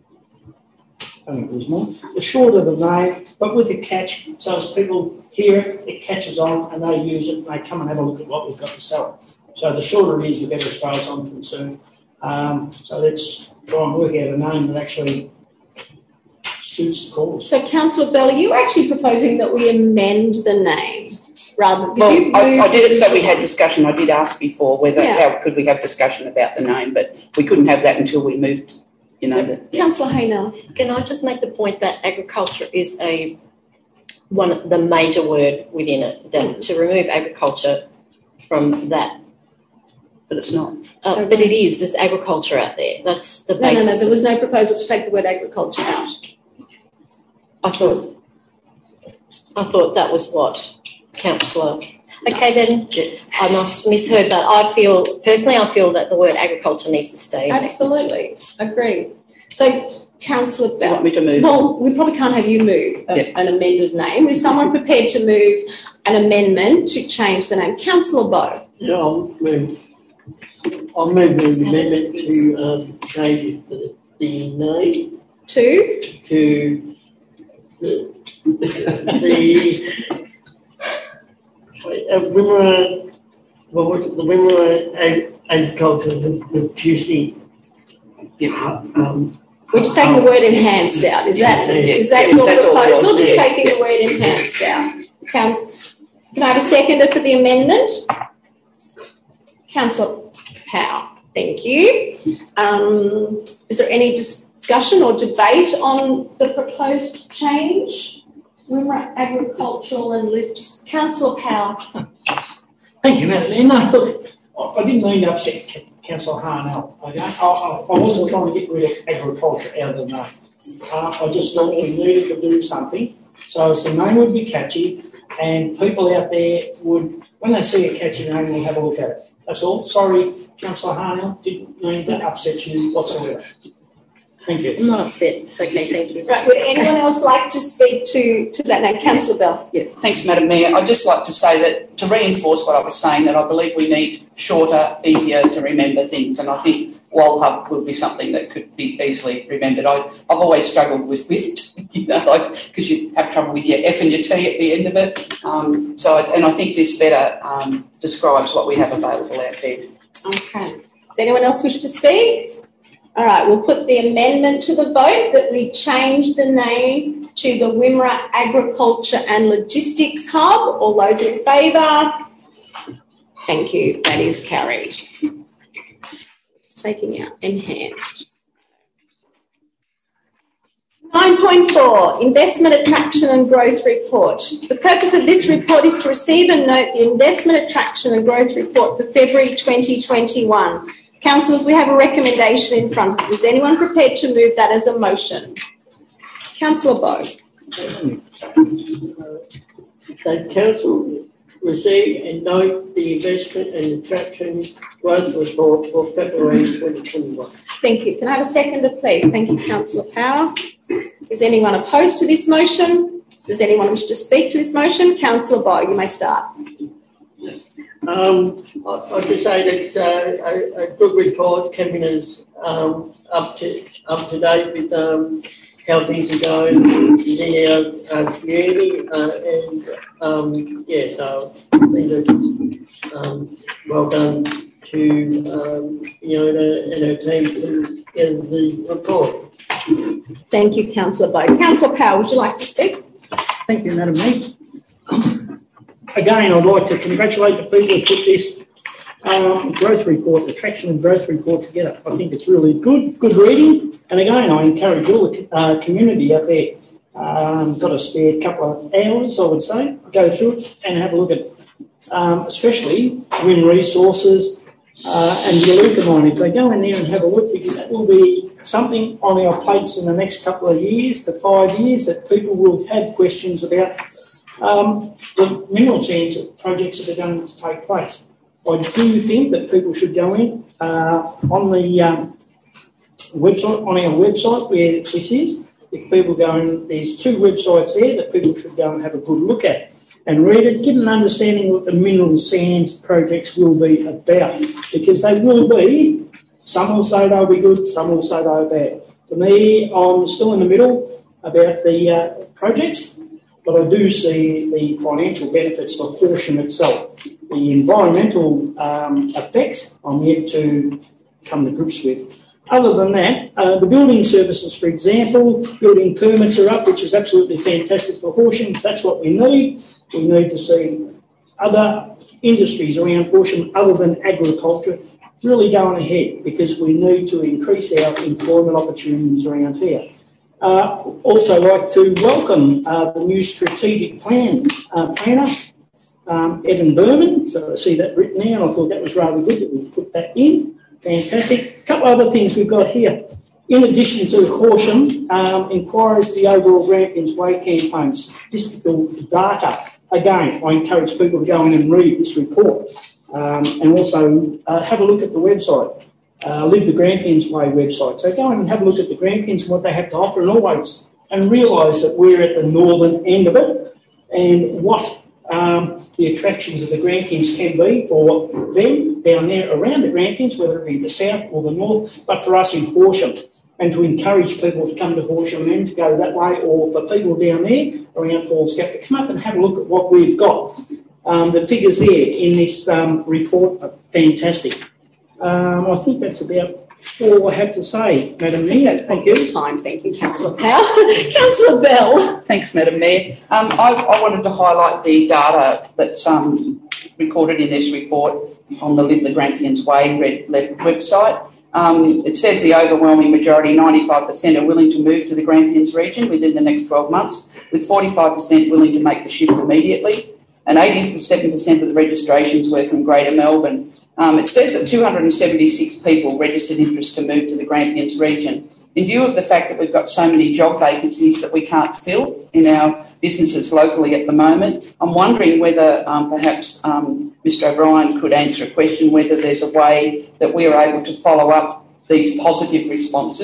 I think there's more, the shorter the name, but with a catch, so as people hear it, it catches on and they use it and they come and have a look at what we've got to sell. So the shorter it is, the better as far as I'm concerned. Um, so let's try and work out a name that actually suits the cause. So, Councillor Bell, are you actually proposing that we amend the name rather than... Well, I, I did it so we had discussion. I did ask before whether, yeah. how could we have discussion about the name, but we couldn't have that until we moved, you know. The, Councillor Haynell. Can I just make the point that agriculture is a one of the major word within it, that to remove agriculture from that. But it's not. Uh, but it is. There's agriculture out there. That's the no, basis. No, no, there was no proposal to take the word agriculture out. I thought, I thought that was what Councillor. Okay, then I must misheard that. I feel, personally, I feel that the word agriculture needs to stay. Absolutely. Agree. So, Councillor Bell. You want me to move? Well, we probably can't have you move a, yeah. an amended name. Is someone prepared to move an amendment to change the name? Councillor Bowe. Yeah, I'll move. I'll move the amendment to um, change the, the name to to the the uh, Wimmera, what was it? The Wimmera Ag- Agriculture Logistics. Yeah. Um, We're just taking the word enhanced out. Is that yeah, is that yeah, your that's proposal? all Just yeah. taking the word enhanced out. Council, can I have a seconder for the amendment? Councillor Power. Thank you. Um, is there any discussion or debate on the proposed change? Wimmera Agricultural and Logistics. Councillor Power. Thank you, Madam Mayor. No, look, I didn't mean to upset Councillor Harnell. Okay? I, I, I wasn't trying to get rid of agriculture out of the name. Uh, I just thought we needed to do something so the name would be catchy and people out there would, when they see a catchy name, will have a look at it. That's all. Sorry, Councillor Harnell, didn't mean to upset you whatsoever. Thank you. I'm not upset. It's okay, thank you. Right, would anyone else like to speak to, to that? No, Councillor Bell. Yeah, thanks, Madam Mayor. I'd just like to say that to reinforce what I was saying, that I believe we need shorter, easier to remember things, and I think WALHUB will be something that could be easily remembered. I, I've always struggled with WIFT, you know, like because you have trouble with your F and your T at the end of it. Um, so, I, and I think this better um, describes what we have available out there. Okay. Does anyone else wish to speak? All right, we'll put the amendment to the vote that we change the name to the Wimmera Agriculture and Logistics Hub. All those in favour? Thank you. That is carried. Just taking out enhanced. nine point four, Investment Attraction and Growth Report. The purpose of this report is to receive and note the Investment Attraction and Growth Report for February twenty twenty-one. Councillors, we have a recommendation in front of us. Is anyone prepared to move that as a motion? Councillor Bowe. That council receive and note the Investment and Attraction Growth Report for February twenty twenty-one. Thank you. Can I have a seconder, please? Thank you, Councillor Power. Is anyone opposed to this motion? Does anyone wish to speak to this motion? Councillor Bowe, you may start. Um, I, I'll just say that it's uh, a, a good report. Kevin is um, up to up to date with um, how things are going in our, our community, uh, and um, yeah, so I think it's um, well done to um, Fiona and her team to get the report. Thank you, Councillor Bowe. Councillor Power, would you like to speak? Thank you, Madam Mayor. Again, I'd like to congratulate the people who put this um, growth report, attraction and growth report together. I think it's really good, good reading. And again, I encourage all the uh, community out there, um, got a spare couple of hours, I would say, go through it and have a look at, um, especially wind resources uh, and Yaluka mine. If they go in there and have a look, because that will be something on our plates in the next couple of years to five years that people will have questions about. Um, the mineral sands projects that are going to take place. I do think that people should go in uh, on the um, website, on our website where this is. If people go in, there's two websites there that people should go and have a good look at and read it, get an understanding what the mineral sands projects will be about, because they will be, some will say they'll be good, some will say they're bad. For me, I'm still in the middle about the uh, projects. But I do see the financial benefits for Horsham itself. The environmental um, effects I'm yet to come to grips with. Other than that, uh, the building services, for example, building permits are up, which is absolutely fantastic for Horsham. That's what we need. We need to see other industries around Horsham other than agriculture really going ahead, because we need to increase our employment opportunities around here. Uh, also like to welcome uh, the new strategic plan uh, planner, um, Evan Berman. So I see that written there, and I thought that was rather good that we put that in. Fantastic. A couple other things we've got here. In addition to Horsham, um, inquiries the overall Grampians Way campaign, statistical data. Again, I encourage people to go in and read this report, um, and also uh, have a look at the website. Uh, Live the Grampians Way website. So go and have a look at the Grampians and what they have to offer, and always and realise that we're at the northern end of it, and what um, the attractions of the Grampians can be for them down there around the Grampians, whether it be the south or the north, but for us in Horsham, and to encourage people to come to Horsham and to go that way, or for people down there around Halls Gap to come up and have a look at what we've got. Um, the figures there in this um, report are fantastic. Um, I think that's about all I have to say, Madam Mayor. Thank you. Time. Thank you, Councillor Powell. Councillor Bell. Thanks, Madam Mayor. Um, I, I wanted to highlight the data that's um, recorded in this report on the Live the Grampians Way red, red website. Um, it says the overwhelming majority, ninety-five percent, are willing to move to the Grampians region within the next twelve months, with forty-five percent willing to make the shift immediately, and eighty-seven percent of the registrations were from Greater Melbourne. Um, it says that two hundred seventy-six people registered interest to move to the Grampians region. In view of the fact that we've got so many job vacancies that we can't fill in our businesses locally at the moment, I'm wondering whether um, perhaps um, Mister O'Brien could answer a question whether there's a way that we are able to follow up these positive responses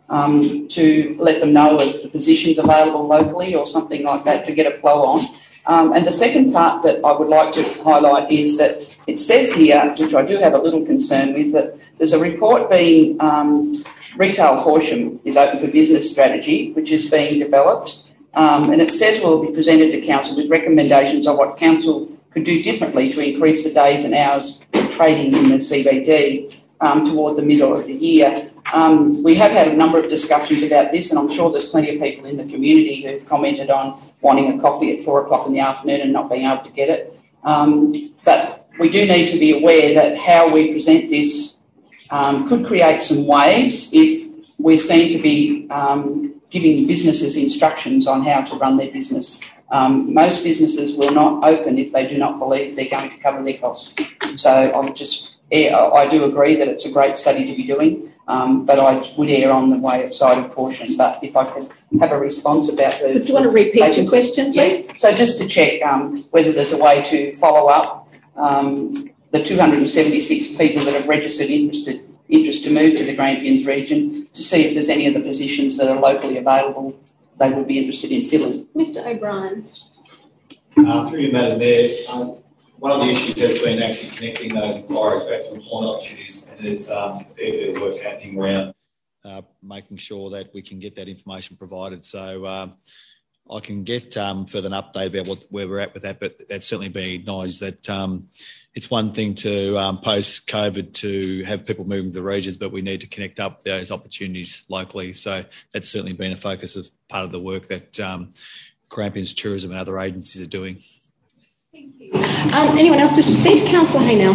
um, to let them know of the positions available locally or something like that to get a flow on. Um, and the second part that I would like to highlight is that it says here, which I do have a little concern with, that there's a report being, um, Retail Horsham is open for business strategy, which is being developed. Um, and it says will be presented to Council with recommendations on what Council could do differently to increase the days and hours of trading in the C B D um, toward the middle of the year. Um, we have had a number of discussions about this, and I'm sure there's plenty of people in the community who've commented on wanting a coffee at four o'clock in the afternoon and not being able to get it. Um, but we do need to be aware that how we present this um, could create some waves if we're seen to be um, giving businesses instructions on how to run their business. Um, most businesses will not open if they do not believe they're going to cover their costs. So I would just, I do agree that it's a great study to be doing. Um, but I would err on the way side of caution. But if I could have a response about the... Do you want to repeat agency. your question, please? Yes. So just to check um, whether there's a way to follow up um, the two hundred seventy-six people that have registered interested, interest to move to the Grampians region to see if there's any of the positions that are locally available they would be interested in filling. Mister O'Brien. Uh, through you, Madam Mayor, um, one of the issues has been actually connecting those inquiries back to employment opportunities, and there's um, a fair bit of work happening around uh, making sure that we can get that information provided. So um, I can get um, further an update about what, where we're at with that, but that's certainly been acknowledged that um, it's one thing to um, post-COVID to have people moving to the regions, but we need to connect up those opportunities locally. So that's certainly been a focus of part of the work that um, Grampians Tourism and other agencies are doing. Thank you. Um, anyone else wish to speak? Councillor Haynell.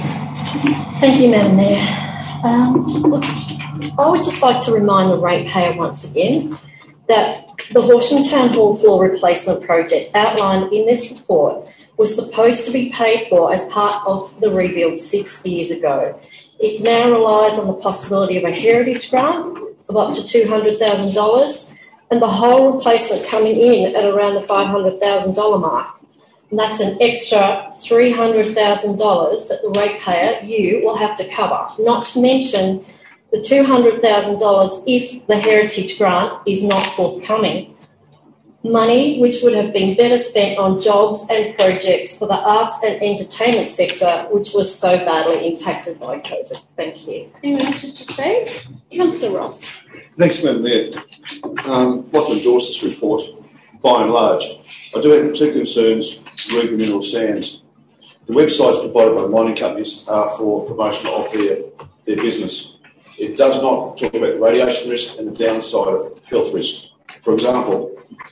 Thank you, Madam Mayor. Um, look, I would just like to remind the ratepayer once again that the Horsham Town Hall floor replacement project outlined in this report was supposed to be paid for as part of the rebuild six years ago. It now relies on the possibility of a heritage grant of up to two hundred thousand dollars and the whole replacement coming in at around the five hundred thousand dollars mark. And that's an extra three hundred thousand dollars that the ratepayer, you, will have to cover, not to mention the two hundred thousand dollars if the heritage grant is not forthcoming. Money which would have been better spent on jobs and projects for the arts and entertainment sector, which was so badly impacted by COVID. Thank you. Anyone else wish to speak? Councillor Ross. Thanks, Madam Mayor. Um, I'd like to endorse this report by and large. I do have two concerns regarding the mineral sands. The websites provided by mining companies are for promotion of their, their business. It does not talk about the radiation risk and the downside of health risk. For example,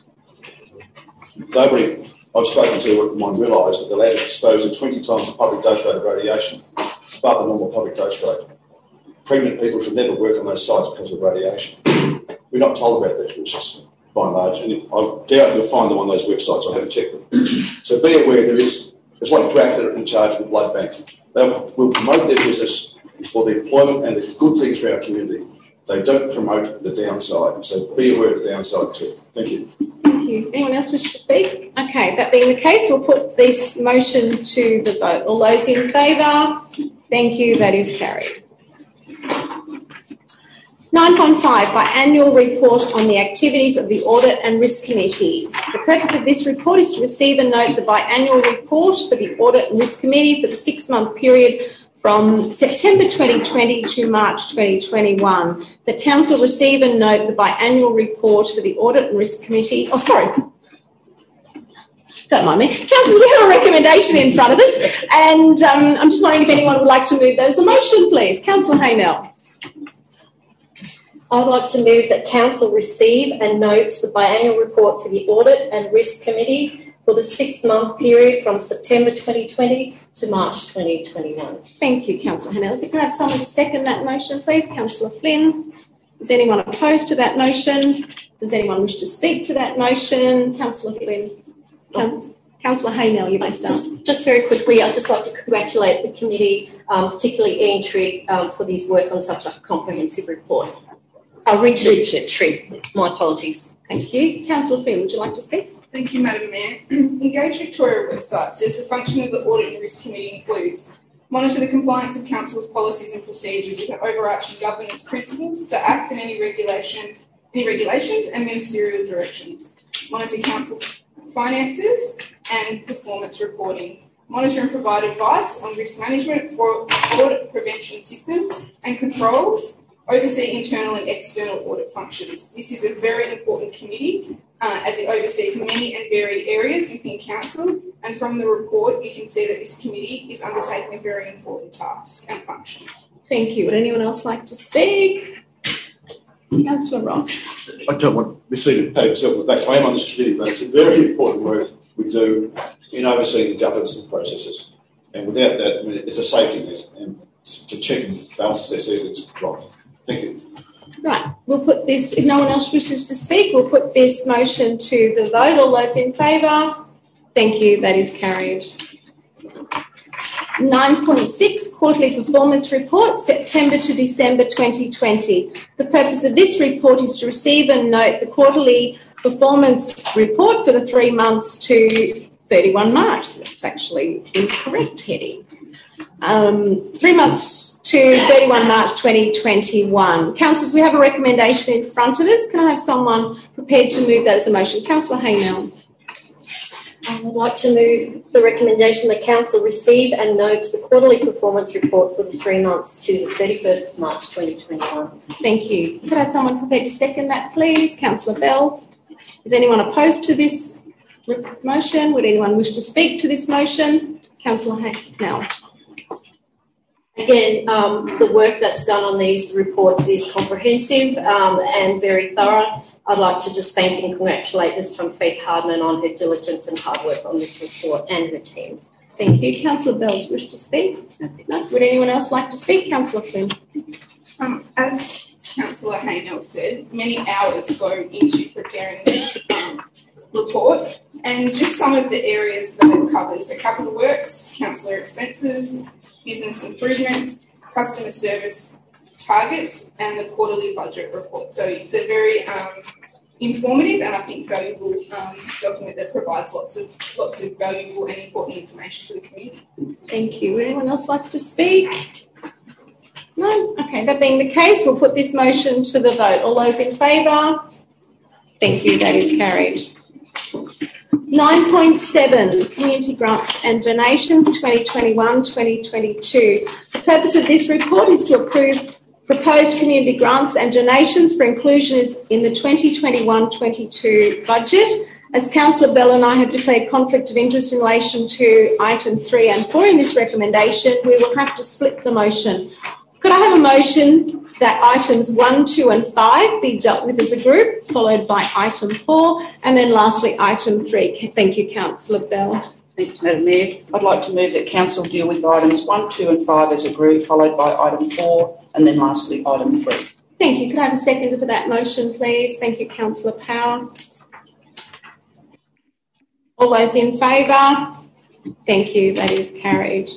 nobody I've spoken to who might realise that the land is exposed to twenty times the public dose rate of radiation above the normal public dose rate. Pregnant people should never work on those sites because of radiation. We're not told about those risks, by and large, and I doubt you'll find them on those websites. I haven't checked them. So be aware there is, it's like D R A C that are in charge of the blood bank. They will promote their business for the employment and the good things for our community. They don't promote the downside, so be aware of the downside too. Thank you. Thank you. Anyone else wish to speak? Okay, that being the case, we'll put this motion to the vote. All those in favour? Thank you, that is carried. nine point five, biannual report on the activities of the Audit and Risk Committee. The purpose of this report is to receive and note the biannual report for the Audit and Risk Committee for the six-month period from September twenty twenty to March twenty twenty-one. The Council receive and note the biannual report for the Audit and Risk Committee. Oh, sorry. Don't mind me. Councillors, we have a recommendation in front of us, and um, I'm just wondering if anyone would like to move that as a motion, please. Councillor Haynell. I'd like to move that Council receive and note the biannual report for the Audit and Risk Committee for the six-month period from September twenty twenty to March twenty twenty-one. Thank you, Councillor Haynell. Can I have someone to second that motion, please? Councillor Flynn. Is anyone opposed to that motion? Does anyone wish to speak to that motion? Councillor Flynn. Um, Councillor Haynell, you may start. Just, just very quickly, I'd just like to congratulate the committee, um, particularly Ian Trigg, um, for his work on such a comprehensive report. Oh, Richard, Richard Trigg. My apologies. Thank you. Councillor Flynn, would you like to speak? Thank you, Madam Mayor. Engage Victoria website says the function of the Audit and Risk Committee includes Monitor the compliance of council's policies and procedures with the overarching governance principles, the Act and any regulation, any regulations and ministerial directions. Monitor council finances and performance reporting. Monitor and provide advice on risk management, for audit prevention systems and controls. Oversee internal and external audit functions. This is a very important committee uh, as it oversees many and varied areas within council, and from the report you can see that this committee is undertaking a very important task and function. Thank you. Would anyone else like to speak? Councillor Ross. I don't want to see to pat myself on the back. I am on this committee, but it's a very important work we do in overseeing the governance and processes. And without that, I mean, it's a safety net, and to check and balance their it's right. Thank you. Right, we'll put this, if no one else wishes to speak, we'll put this motion to the vote. All those in favour? Thank you, that is carried. nine point six, Quarterly Performance Report, September to December twenty twenty. The purpose of this report is to receive and note the quarterly performance report for the three months to thirty-first March. That's actually incorrect heading. Um, three months to thirty-first March twenty twenty-one. Councillors, we have a recommendation in front of us. Can I have someone prepared to move that as a motion? Councillor Haynell. I would like to move the recommendation that council receive and note the quarterly performance report for the three months to the thirty-first of March twenty twenty-one. Thank you. Could I have someone prepared to second that, please? Councillor Bell. Is anyone opposed to this motion? Would anyone wish to speak to this motion? Councillor Haynell. Again, um, the work that's done on these reports is comprehensive um, and very thorough. I'd like to just thank and congratulate Miz from Faith Hardman on her diligence and hard work on this report and her team. Thank you. Councillor Bell, do you wish to speak? No. Would anyone else like to speak? Councillor Flynn. Um, as Councillor Haynell said, many hours go into preparing this um, report, and just some of the areas that it covers: the capital works, councillor expenses, business improvements, customer service targets, and the quarterly budget report. So it's a very um, informative and I think valuable um, document that provides lots of lots of valuable and important information to the community. Thank you. Would anyone else like to speak? No? Okay, that being the case, we'll put this motion to the vote. All those in favour? Thank you, that is carried. nine point seven, Community Grants and Donations twenty twenty-one to twenty twenty-two. The purpose of this report is to approve proposed community grants and donations for inclusion in the twenty twenty-one twenty-two budget. As Councillor Bell and I have declared conflict of interest in relation to items three and four in this recommendation, we will have to split the motion. Could I have a motion that items one, two and five be dealt with as a group, followed by item four, and then lastly item three? Thank you, Councillor Bell. Thanks, Madam Mayor. I'd like to move that council deal with items one, two and five as a group, followed by item four, and then lastly item three. Thank you. Could I have a second for that motion, please? Thank you, Councillor Power. All those in favour? Thank you. That is carried.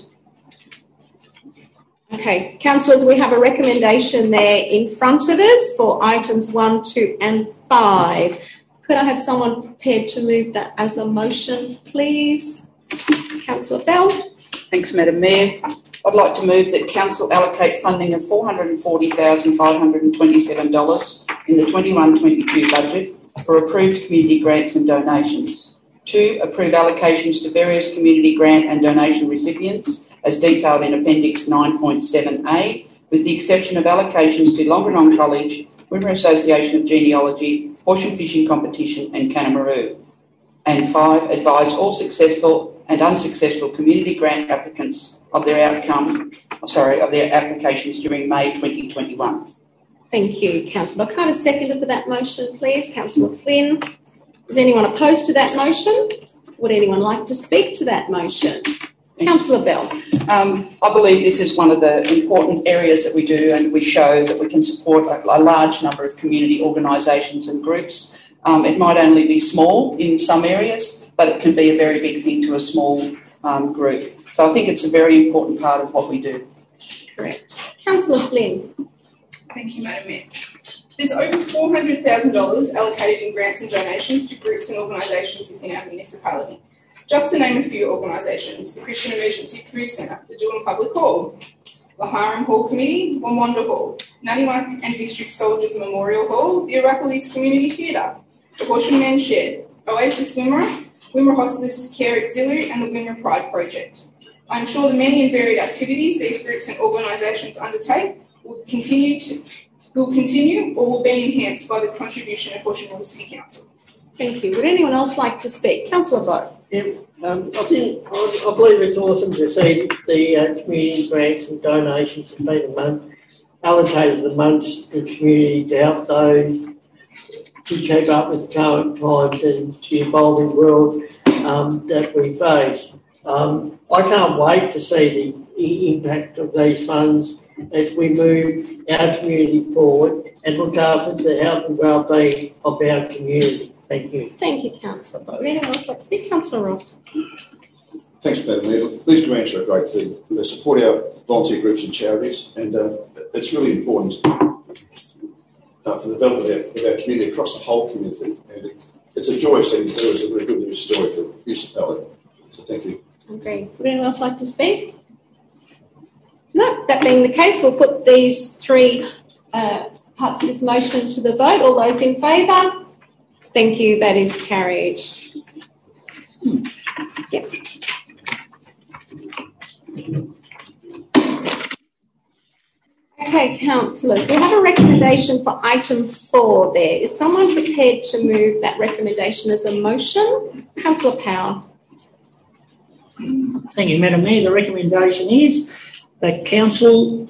Okay, councillors, we have a recommendation there in front of us for items one, two and five. Could I have someone prepared to move that as a motion, please? Councillor Bell. Thanks, Madam Mayor. I'd like to move that council allocate funding of four hundred forty thousand five hundred twenty-seven dollars in the twenty-one twenty-two budget for approved community grants and donations. Two, approve allocations to various community grant and donation recipients as detailed in Appendix nine point seven A, with the exception of allocations to Longanong College, Wimmera Association of Genealogy, Horsham Fishing Competition and Canamaroo. And five, advise all successful and unsuccessful community grant applicants of their outcome, sorry, of their applications during May twenty twenty-one. Thank you, Councillor. Can I have a seconder for that motion, please? Councillor Flynn. Is anyone opposed to that motion? Would anyone like to speak to that motion? Councillor Bell. Um, I believe this is one of the important areas that we do, and we show that we can support a, a large number of community organisations and groups. Um, it might only be small in some areas, but it can be a very big thing to a small um, group. So I think it's a very important part of what we do. Correct. Councillor Flynn. Thank you, Madam Mayor. There's over four hundred thousand dollars allocated in grants and donations to groups and organisations within our municipality. Just to name a few organisations: the Christian Emergency Food Centre, the Doolan Public Hall, Laharam Hall Committee, Wamwanda Hall, Naniwak and District Soldiers Memorial Hall, the Arapalis Community Theatre, the Horsham Men's Shed, Oasis Wimmera, Wimmera Hospice Care Auxiliary and the Wimmera Pride Project. I am sure the many and varied activities these groups and organisations undertake will continue to will continue or will be enhanced by the contribution of Horsham River City Council. Thank you. Would anyone else like to speak? Councillor Bowe. Yeah, um, I think I, I believe it's awesome to see the uh, community grants and donations have been among, allocated amongst the community to help those to keep up with current times and the evolving world um, that we face. Um, I can't wait to see the impact of these funds as we move our community forward and look after the health and well-being of our community. Thank you. Thank you, Councillor Bowe. Anyone else like to speak? Councillor Ross. Thanks, Madam Mayor. These grants are a great thing. They support our volunteer groups and charities, and uh, it's really important uh, for the development of our, of our community across the whole community. And it, it's a joyous thing to do. It's a very good news story for municipality. So thank you. Okay. Would anyone else like to speak? No. That being the case, we'll put these three uh, parts of this motion to the vote. All those in favour? Thank you. That is carried. Yep. Okay, councillors, we have a recommendation for item four there. Is someone prepared to move that recommendation as a motion? Councillor Power. Thank you, Madam Mayor. The recommendation is that council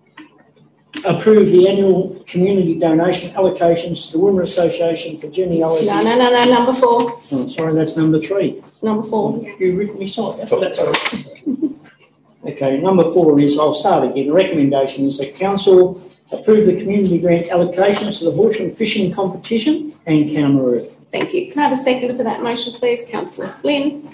approve the annual community donation allocations to the Wimmera Association for Genealogy. No, no, no, no, number four. Oh, sorry, that's number three. Number four. You written me side. That's, that's all right. Okay, number four is, I'll start again. The recommendation is that council approve the community grant allocations to the Horsham Fishing Competition and Camaroo. Thank you. Can I have a second for that motion, please? Councillor Flynn.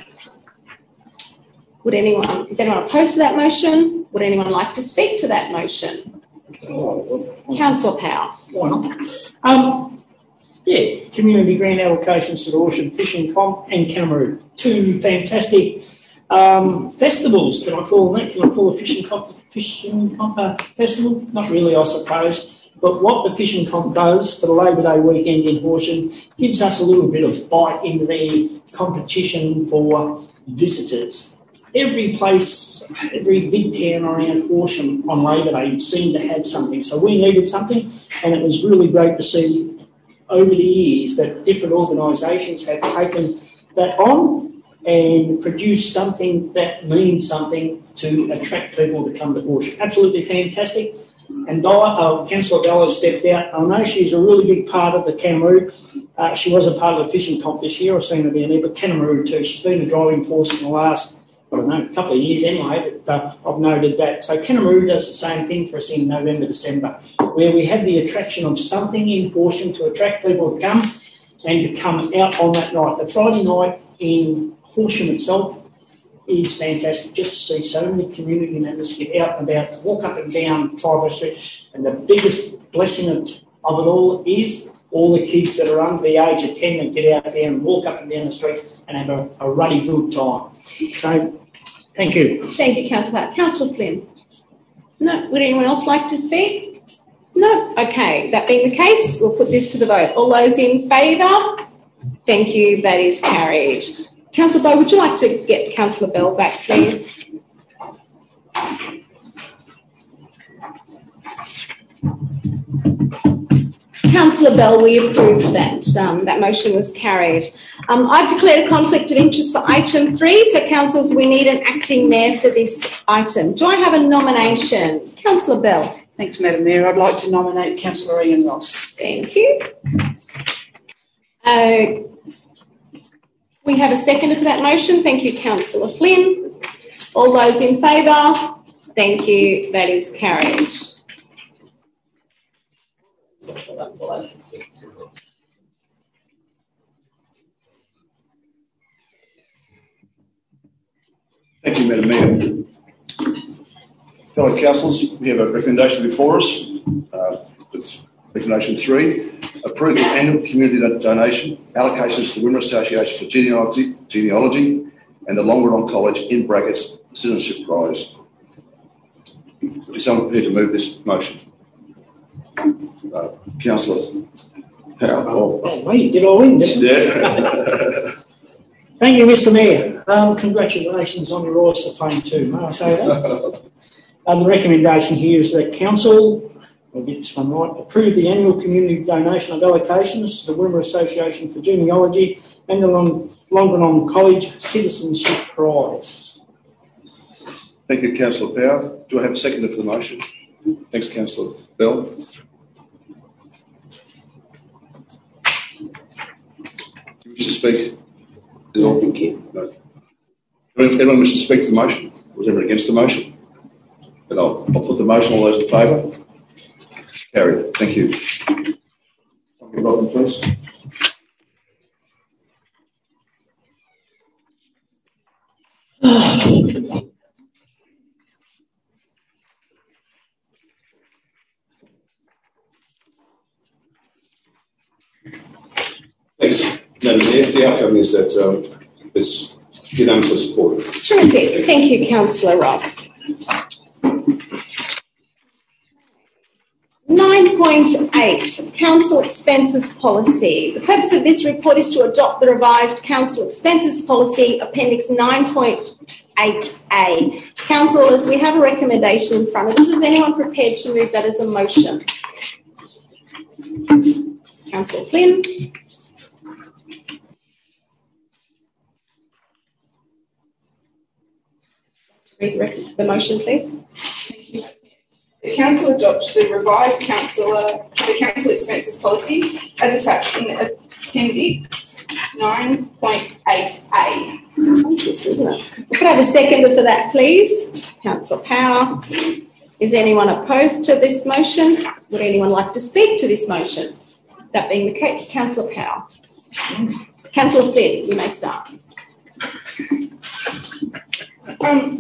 Would anyone, is anyone opposed to that motion? Would anyone like to speak to that motion? Councillor Power. Why not? Um, yeah, community grant allocations to the Horsham Fishing Comp and Camaroo. Two fantastic um, festivals. Can I call them that? Can I call a fishing comp, fishing comp uh, festival? Not really, I suppose. But what the fishing comp does for the Labor Day weekend in Horsham gives us a little bit of bite into the competition for visitors. Every place, every big town around Horsham on Labor Day seemed to have something. So we needed something, and it was really great to see over the years that different organisations have taken that on and produced something that means something to attract people to come to Horsham. Absolutely fantastic. And uh, Councillor Dalla stepped out. I know she's a really big part of the Camaroo. Uh, she was a part of the fishing comp this year. I've seen her down there, but Camaroo too. She's been a driving force in the last, I don't know, a couple of years anyway, but uh, I've noted that. So Camaroo does the same thing for us in November, December, where we have the attraction of something in Horsham to attract people to come and to come out on that night. The Friday night in Horsham itself is fantastic, just to see so many community members get out and about, walk up and down Fibre Street. And the biggest blessing of, of it all is all the kids that are under the age of ten that get out there and walk up and down the street and have a, a ruddy good time. So, thank you. Thank you, Councillor. Councillor Flynn. No. Would anyone else like to speak? No. Okay. That being the case, we'll put this to the vote. All those in favour? Thank you. That is carried. Councillor Bowe, would you like to get Councillor Bell back, please? Councillor Bell, we approved that. Um, that motion was carried. Um, I've declared a conflict of interest for item three. So, councillors, we need an acting mayor for this item. Do I have a nomination? Councillor Bell. Thanks, Madam Mayor. I'd like to nominate Councillor Ian Ross. Thank you. Uh, we have a seconder for that motion. Thank you, Councillor Flynn. All those in favour? Thank you. That is carried. Thank you, Madam Mayor. Fellow councillors, we have a recommendation before us. Uh, it's recommendation three. Approve the annual community donation allocations to the Wimmera Association for Genealogy, Genealogy and the Longeron College in brackets citizenship prize. Is someone prepared to move this motion? Uh, Councillor Powell. Oh, me, did I win? Did I? Yeah. Thank you, Mister Mayor. Um, congratulations on your Oyster fame too, may I say that? uh, the recommendation here is that Council, I'll get this one right, approve the annual community donation of allocations to the Wimmera Association for Genealogy and the Long Longeron College Citizenship Prize. Thank you, Councillor Power. Do I have a seconder for the motion? Thanks, Councillor Bell. Do you wish to speak? No, thank you. No. Anyone wish to speak to the motion? Was anyone against the motion? Then I'll, I'll put the motion. All those in favour? Carried. Thank you. You're welcome, please. Thanks, Madam Mayor. The outcome is that um, it's unanimously supported. Terrific. Thank you, Councillor Ross. nine point eight, Council Expenses Policy. The purpose of this report is to adopt the revised Council Expenses Policy, Appendix nine point eight A. Councillors, we have a recommendation in front of us. Is anyone prepared to move that as a motion? Councillor Flynn. Read the motion, please. Thank you. The Council adopts the revised councillor, the Council Expenses Policy as attached in Appendix nine point eight A. It's a tongue twister, isn't it? Could I have a seconder for that, please? Councillor Power. Is anyone opposed to this motion? Would anyone like to speak to this motion? That being the case, Councillor Power. Councillor Flynn, you may start. Um,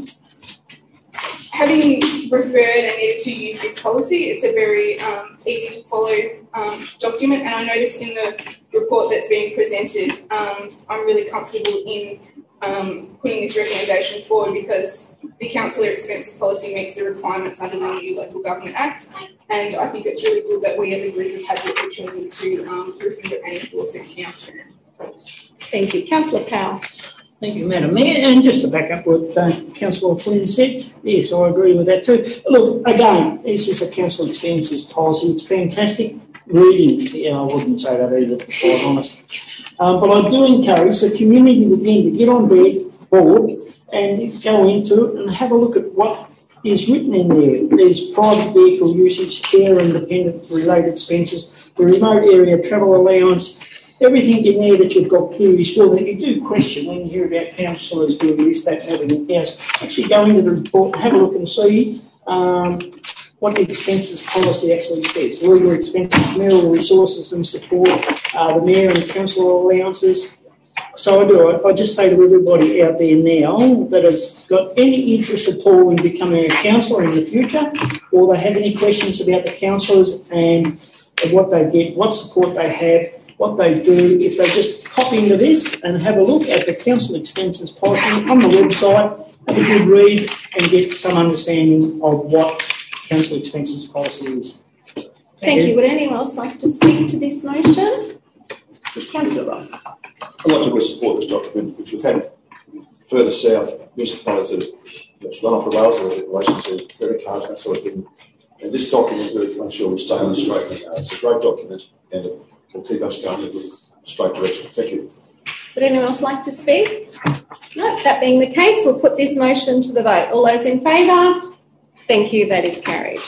having referred and needed to use this policy, it's a very um, easy to follow um, document, and I noticed in the report that's being presented, um, I'm really comfortable in um, putting this recommendation forward because the Councillor Expenses Policy meets the requirements under the new Local Government Act, and I think it's really good that we as a group have had the opportunity to um, review it and endorse it in our term. Thank you. Councillor Powell. Thank you, Madam Mayor. And just to back up what uh, Councillor Flynn said, yes, I agree with that too. Look, again, this is a council expenses policy. It's fantastic reading. Yeah, I wouldn't say that either, to be quite honest. Um, but I do encourage the community again to get on board and go into it and have a look at what is written in there. There's private vehicle usage, care and dependent related expenses, the remote area travel allowance, everything in there that you've got queries for that you do question when you hear about councillors doing this, that, and everything else. Actually go into the report and have a look and see um, what the expenses policy actually says. Legal expenses, mayoral resources and support, uh, the mayor and council allowances. So I do, I, I just say to everybody out there now that has got any interest at all in becoming a councillor in the future, or they have any questions about the councillors and what they get, what support they have, what they do, if they just pop into this and have a look at the council expenses policy on the website, have a good read and get some understanding of what council expenses policy is. Thank, Thank you. you. Would anyone else like to speak to this motion? Councillor Ross. I'd like to support this document, which we've had further south, municipalities that run off the rails in relation to credit cards and that sort of thing. And this document really makes sure we stay on the straight and narrow. It's a great document and it will keep us going in a straight direction. Thank you. Would anyone else like to speak? No, that being the case, we'll put this motion to the vote. All those in favour? Thank you, that is carried.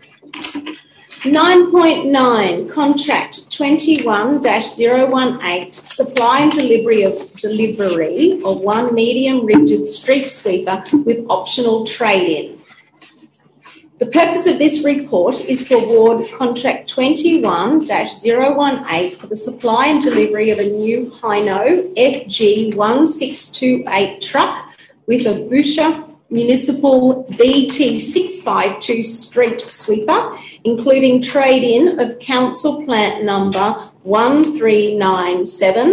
nine point nine, Contract twenty-one dash zero one eight, Supply and Delivery of Delivery of one medium rigid street sweeper with optional trade-in. The purpose of this report is to award Contract twenty-one dash zero one eight for the supply and delivery of a new Hino F G one six two eight truck with a Busha Municipal B T six five two street sweeper, including trade-in of council plant number one three nine seven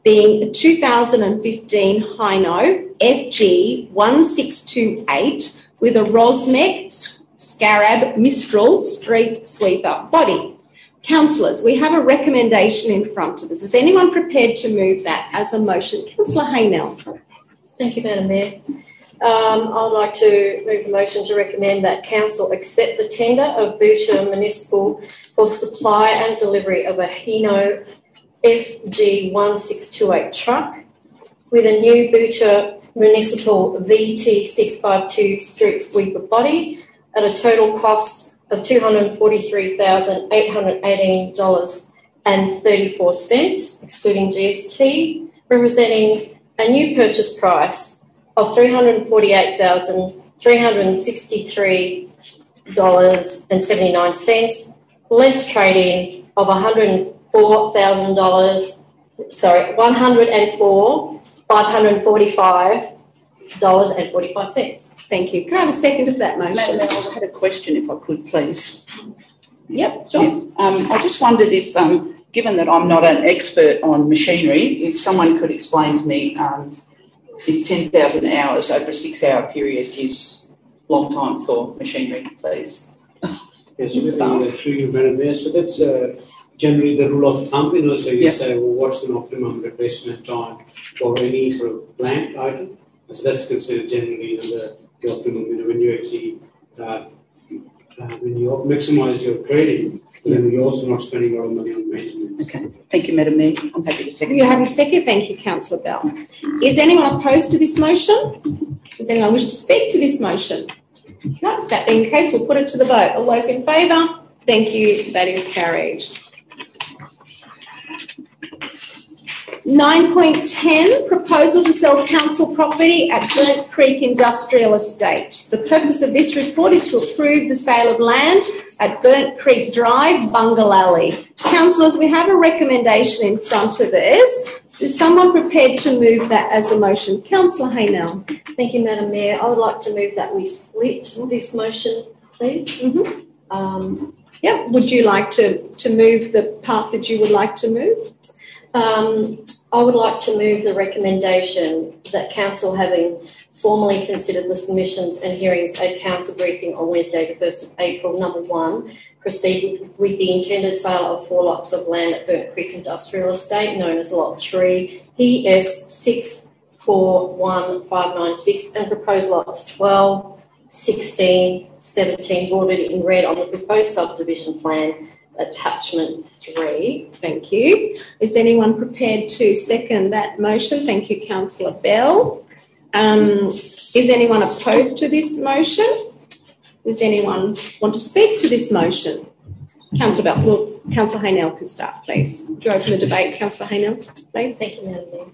being a two thousand fifteen Hino F G one six two eight with a Rosmec Scarab Mistral street sweeper body. Councillors, we have a recommendation in front of us. Is anyone prepared to move that as a motion? Councillor Haynell. Thank you, Madam Mayor. Um, I'd like to move the motion to recommend that Council accept the tender of Boucher Municipal for supply and delivery of a Hino F G one six two eight truck with a new Boucher Municipal V T six five two street sweeper body at a total cost of two hundred forty-three thousand eight hundred eighteen dollars and thirty-four cents, excluding G S T, representing a new purchase price of three hundred forty-eight thousand three hundred sixty-three dollars and seventy-nine cents, less trade-in of one hundred four thousand dollars, sorry, one hundred four thousand five hundred forty-five dollars and forty-five cents. Thank you. Can I have a second of that motion? Madam, I had a question, if I could, please. Yep, John. Yeah. Um, I just wondered if, um, given that I'm not an expert on machinery, if someone could explain to me um, if ten thousand hours over a six-hour period is long time for machinery, please. Yes, uh, through you, Madam Mayor. So that's uh, generally the rule of thumb, you know, so you yeah. say, well, what's the optimum replacement time for any sort of plant item? So that's considered generally, you know, the, the optimum, you know, when you actually, uh, uh, when you maximise your trading, yeah. then you're also not spending a lot of money on maintenance. Okay, thank you, Madam Mayor. I'm happy to second. You have a second? Thank you, Councillor Bell. Is anyone opposed to this motion? Does anyone wish to speak to this motion? No, that being the case, we'll put it to the vote. All those in favour? Thank you. That is carried. nine point ten, proposal to sell council property at Burnt Creek Industrial Estate. The purpose of this report is to approve the sale of land at Burnt Creek Drive, Bungle Alley. Councillors, we have a recommendation in front of us. Is someone prepared to move that as a motion? Councillor Haynell. Thank you, Madam Mayor. I would like to move that we split this motion, please. Mm-hmm. Um, yeah, would you like to, to move the part that you would like to move? Um, I would like to move the recommendation that Council, having formally considered the submissions and hearings at Council briefing on Wednesday, the first of April, number one, proceed with, with the intended sale of four lots of land at Burnt Creek Industrial Estate, known as Lot three, E S six four one five nine six, and proposed lots twelve, sixteen, seventeen, bordered in red on the proposed subdivision plan, attachment three. Thank you. Is anyone prepared to second that motion? Thank you, Councillor Bell. Um, is anyone opposed to this motion? Does anyone want to speak to this motion? Councillor Bell, well, Councillor Haynell can start, please. Do you open the debate, Councillor Haynell, please? Thank you, Madam Mayor.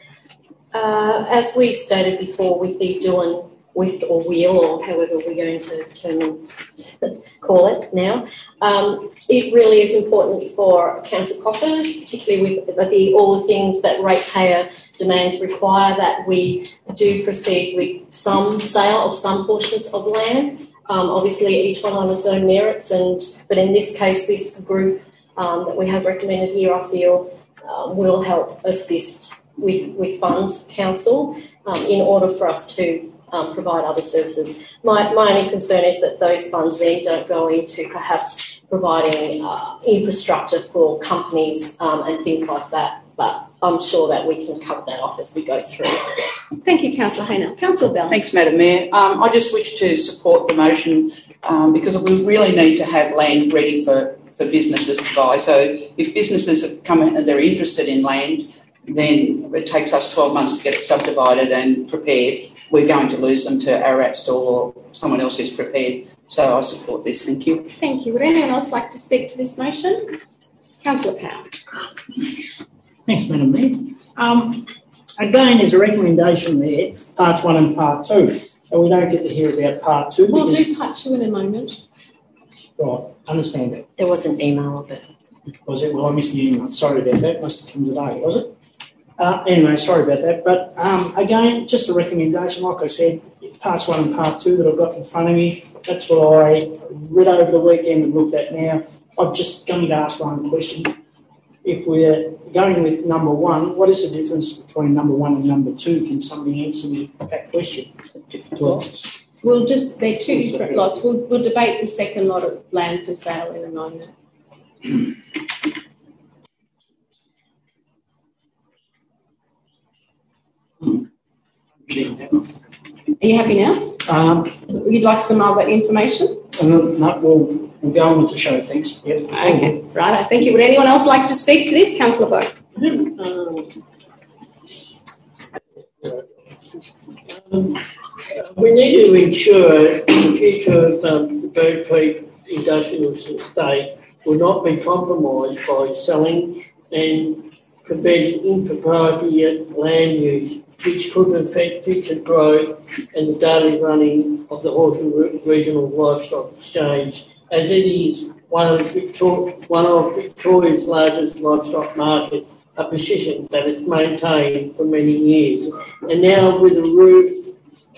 Uh, as we stated before, we'd be doing with or wheel, or however we're going to term to call it now. Um, it really is important for council coffers, particularly with the, all the things that ratepayer demands require, that we do proceed with some sale of some portions of land. Um, obviously, each one on its own merits, and but in this case, this group um, that we have recommended here, I feel, uh, will help assist with, with funds, council, um, in order for us to Um, provide other services. My, my only concern is that those funds then don't go into perhaps providing uh, infrastructure for companies um, and things like that, but I'm sure that we can cover that off as we go through. Thank you, Councillor Haynell. Councillor Bell. Thanks, Madam Mayor. Um, I just wish to support the motion um, because we really need to have land ready for, for businesses to buy. So if businesses come in and they're interested in land, then it takes us twelve months to get it subdivided and prepared. We're going to lose them to Ararat Stall or someone else who's prepared. So I support this. Thank you. Thank you. Would anyone else like to speak to this motion? Councillor Powell. Thanks, Madam Mayor. Um, again, there's a recommendation there, parts one and part two. So we don't get to hear about part two. We'll do part two in a moment. Right, understand that. There was an email of it. Was it? Well, I missed the email. Sorry about that. Must have come today, was it? Uh, anyway, sorry about that. But um, again, just a recommendation, like I said, parts one and part two that I've got in front of me, that's what I read over the weekend and looked at now. I've just going to ask one question. if we're going with number one, what is the difference between number one and number two? Can somebody answer me that question? We'll just, they're two different lots. We'll, we'll debate the second lot of land for sale in a moment. Are you happy now? Um, You'd like some other information? and no, we'll, we'll go on with the show, thanks. Yeah. Okay, right. Thank you. Would anyone else like to speak to this? Councillor Bowe. Um, um, we need to ensure the future of um, the Bird Creek Industrial Estate will not be compromised by selling and preventing impropriety land use, which could affect future growth and the daily running of the Horsham Regional Livestock Exchange, as it is one of, Victor- one of Victoria's largest livestock market, a position that is maintained for many years. And now with a roof,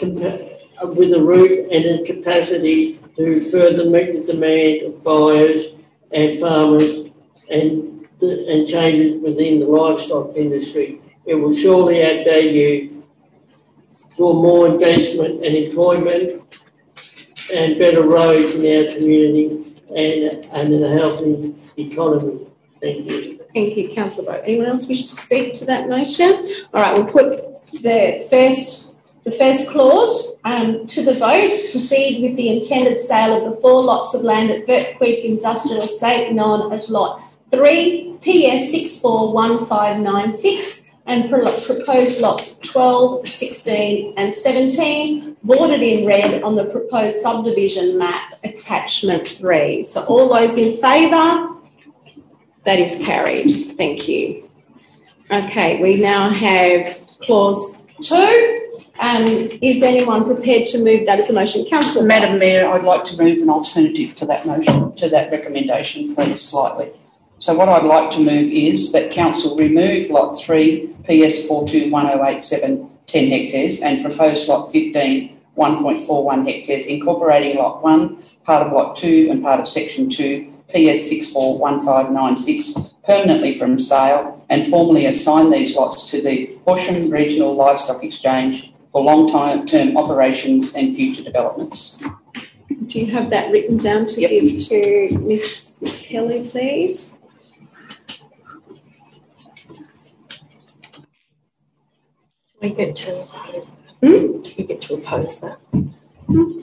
with a roof and a capacity to further meet the demand of buyers and farmers and, the, and changes within the livestock industry, it will surely add value for more investment and employment and better roads in our community and, and in a healthy economy. Thank you. Thank you, Councillor Bowe. Anyone else wish to speak to that motion? All right, we'll put the first, the first clause um, to the vote. Proceed with the intended sale of the four lots of land at Burt Creek Industrial Estate, known as Lot three, P S six four one five nine six, and pro- proposed lots twelve, sixteen and seventeen, bordered in red on the proposed subdivision map, attachment three. So all those in favour? That is carried. Thank you. Okay, we now have clause two. Um, is anyone prepared to move that as a motion? Councillor Madam Mayor, I'd like to move an alternative to that motion, to that recommendation, please, slightly. So what I'd like to move is that council remove lot three, P S four two one oh eight seven, ten hectares, and propose lot fifteen, one point four one hectares, incorporating lot one, part of lot two and part of section two, P S six four one five nine six, permanently from sale, and formally assign these lots to the Horsham Regional Livestock Exchange for long-term operations and future developments. Do you have that written down to yep. give to Miss Kelly, please? We get to oppose that. Hmm? We get to oppose that. Hmm.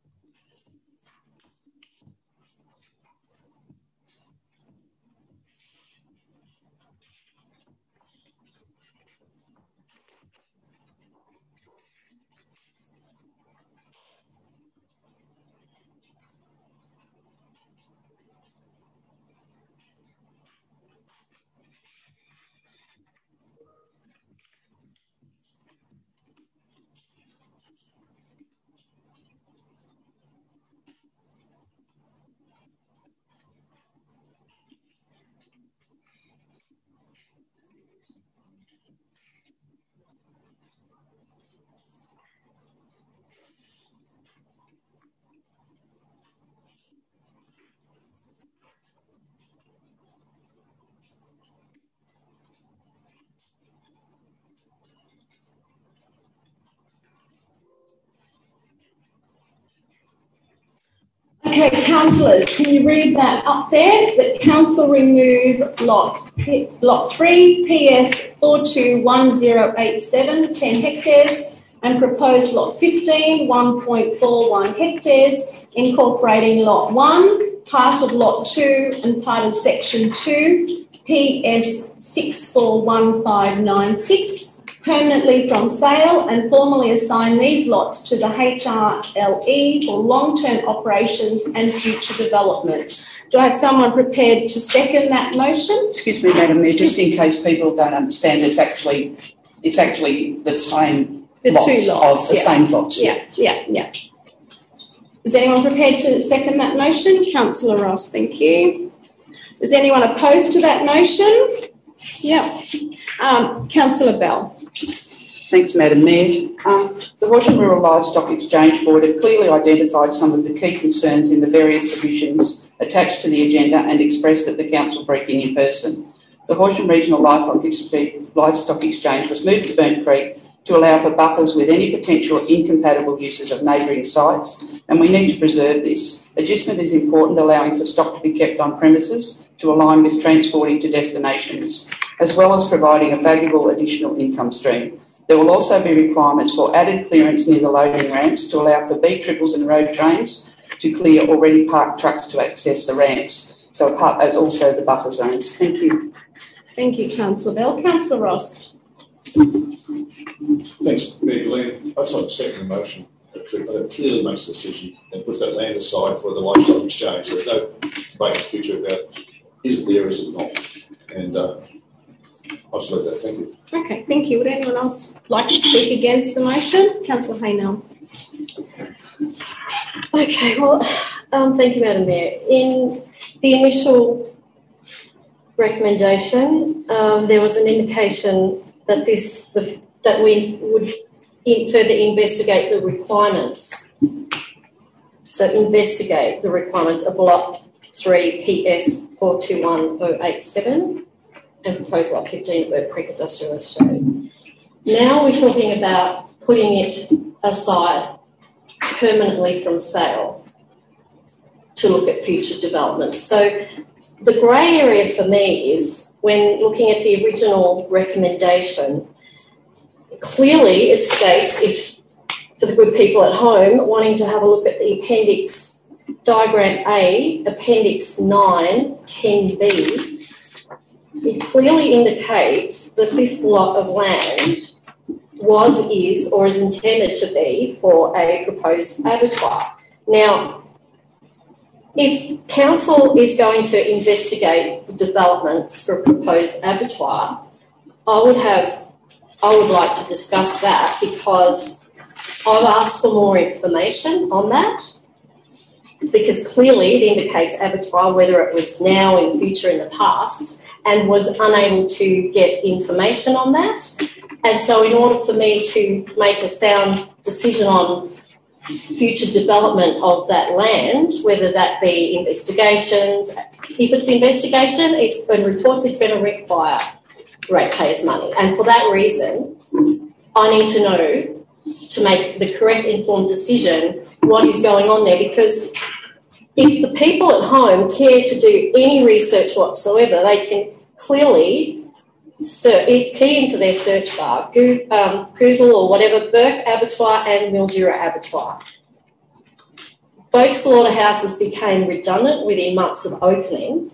Okay, councillors, can you read that up there? That council remove lot lot three, P S four two one zero eight seven, ten hectares, and propose lot fifteen, one point four one hectares, incorporating lot one, part of lot two, and part of section two, P S six four one five nine six. Permanently from sale, and formally assign these lots to the H R L E for long-term operations and future development. Do I have someone prepared to second that motion? Excuse me, Madam Mayor, just in case people don't understand, it's actually it's actually the same the lots, two lots of the yeah. same lots. Yeah, yeah, yeah. Is anyone prepared to second that motion? Councillor Ross, thank you. Is anyone opposed to that motion? Yeah. Um, Councillor Bell. Thanks, Madam Mayor. Um, the Horsham Rural Livestock Exchange Board have clearly identified some of the key concerns in the various submissions attached to the agenda and expressed at the council briefing in person. the Horsham Regional Livestock Exchange was moved to Burn Creek to allow for buffers with any potential incompatible uses of neighbouring sites, and we need to preserve this. Adjustment is important, allowing for stock to be kept on premises to align with transporting to destinations, as well as providing a valuable additional income stream. There will also be requirements for added clearance near the loading ramps to allow for B triples and road trains to clear already parked trucks to access the ramps. So part, uh, also the buffer zones. Thank you. Thank you, Councillor Bell. Councillor Ross. Thanks, Mayor Gillane. I just want to second the motion. It clearly makes a decision and puts that land aside for the livestock exchange. So there's no debate in the future about is it there, is it not? And uh, I'll just leave that. Thank you. Okay, thank you. Would anyone else like to speak against the motion? Councillor Haynell. Okay, well, um, thank you, Madam Mayor. In the initial recommendation, um, there was an indication that this that we would in further investigate the requirements. So investigate the requirements of Block three P S four two one oh eight seven and proposed Lot fifteen Burn Creek Industrial Estate. Now we're talking about putting it aside permanently from sale to look at future developments. So the grey area for me is when looking at the original recommendation, clearly it states, if for the good people at home wanting to have a look at the appendix diagram A, appendix nine, ten B, it clearly indicates that this lot of land was, is, or is intended to be for a proposed abattoir. Now, if council is going to investigate developments for a proposed abattoir, I would have, I would like to discuss that because I've asked for more information on that because clearly it indicates abattoir, whether it was now, in the future, in the past, and was unable to get information on that. And so in order for me to make a sound decision on future development of that land, whether that be investigations, if it's investigation, it's and reports, it's going to require ratepayers' money. And for that reason, I need to know to make the correct informed decision what is going on there, because if the people at home care to do any research whatsoever, they can clearly key into their search bar, Google or whatever, Burke Abattoir and Mildura Abattoir. Both slaughterhouses became redundant within months of opening.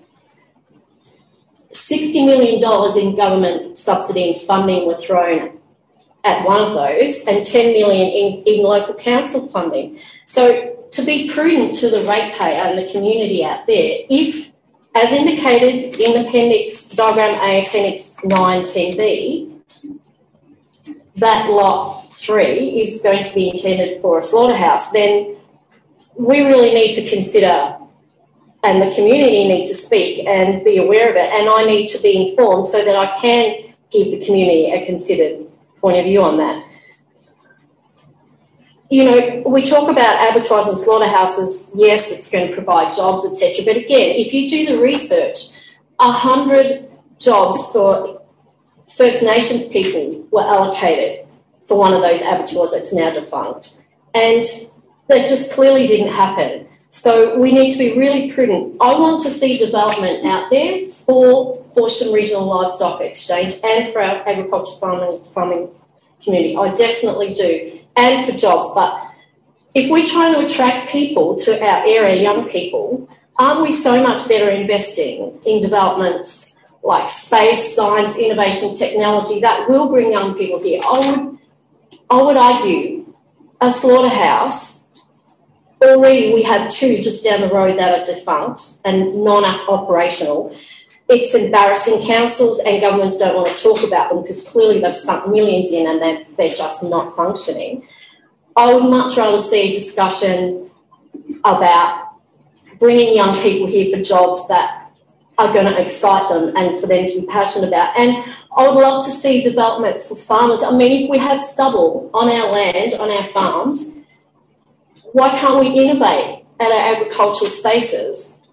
sixty million dollars in government subsidy and funding were thrown at one of those and ten million dollars in, in local council funding. So to be prudent to the ratepayer and the community out there, if, as indicated in Appendix Diagram A, Appendix nine ten B, that Lot three is going to be intended for a slaughterhouse, then we really need to consider, and the community need to speak and be aware of it, and I need to be informed so that I can give the community a considered point of view on that. You know, we talk about abattoirs and slaughterhouses, yes, it's going to provide jobs, et cetera. But again, if you do the research, one hundred jobs for First Nations people were allocated for one of those abattoirs that's now defunct. And that just clearly didn't happen. So we need to be really prudent. I want to see development out there for Horsham Regional Livestock Exchange and for our agricultural farming, farming community. I definitely do. And for jobs, but if we're trying to attract people to our area, young people, aren't we so much better investing in developments like space, science, innovation, technology that will bring young people here? I would, I would argue a slaughterhouse, already we have two just down the road that are defunct and non-operational. It's embarrassing. Councils and governments don't want to talk about them because clearly they've sunk millions in and they're, they're just not functioning. I would much rather see a discussion about bringing young people here for jobs that are going to excite them and for them to be passionate about. And I would love to see development for farmers. I mean, if we have stubble on our land, on our farms, why can't we innovate at our agricultural spaces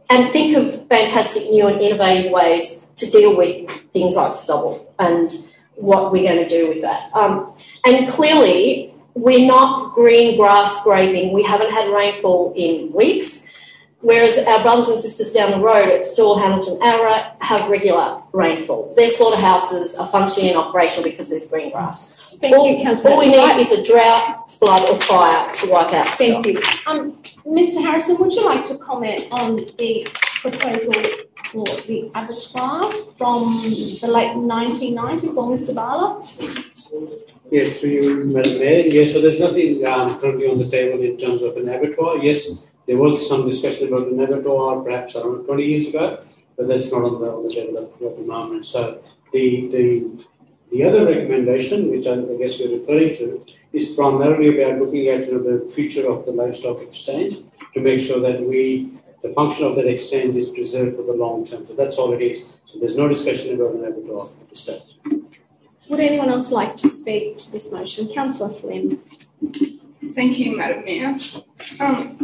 and think of fantastic new and innovative ways to deal with things like stubble and what we're going to do with that. Um, and clearly, we're not green grass grazing. We haven't had rainfall in weeks, whereas our brothers and sisters down the road at Stawell, Hamilton, Ara have regular rainfall. Their slaughterhouses are functioning and operational because there's green grass. Thank all, you, Councillor. All we need is a drought, flood or fire to wipe out Thank stock. you. Um, Mister Harrison, would you like to comment on the proposal for the abattoir from the late nineteen nineties, or Mister Bala? Yes, through you, Madam Mayor. Yes, so there's nothing um, currently on the table in terms of an abattoir. Yes, there was some discussion about an abattoir perhaps around twenty years ago, but that's not on the, on the table at the moment. So the, the, the other recommendation, which I, I guess you're referring to, is primarily about looking at you know, the future of the livestock exchange to make sure that we, the function of that exchange is preserved for the long term. So that's all it is. So there's no discussion about an abattoir at this stage. Would anyone else like to speak to this motion? Councillor Flynn. Thank you, Madam Mayor. Um,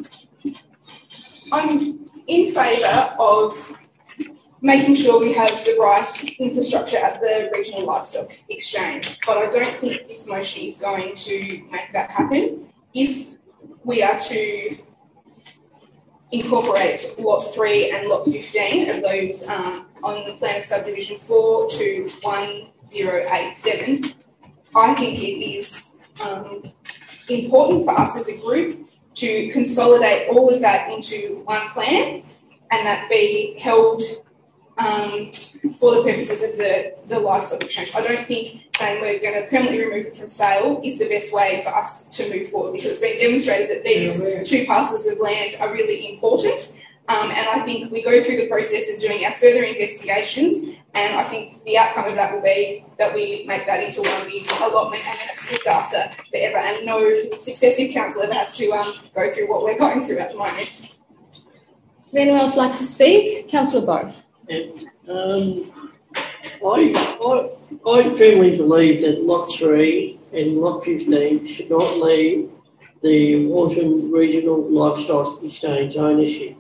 I'm in favour of making sure we have the right infrastructure at the Regional Livestock Exchange, but I don't think this motion is going to make that happen. If we are to incorporate lot three and lot fifteen of those um, on the plan of subdivision four to one zero eight seven, I think it is um, important for us as a group to consolidate all of that into one plan and that be held um, for the purposes of the, the livestock exchange. I don't think saying we're going to permanently remove it from sale is the best way for us to move forward, because it's been demonstrated that these two parcels of land are really important. Um, and I think we go through the process of doing our further investigations, and I think the outcome of that will be that we make that into one big allotment and then it's looked after forever, and no successive council ever has to um, go through what we're going through at the moment. Would anyone else like to speak? Councillor Bowe. Yeah. Um, I, I, I firmly believe that lot three and lot fifteen should not leave the Horsham Regional Livestock Exchange ownership.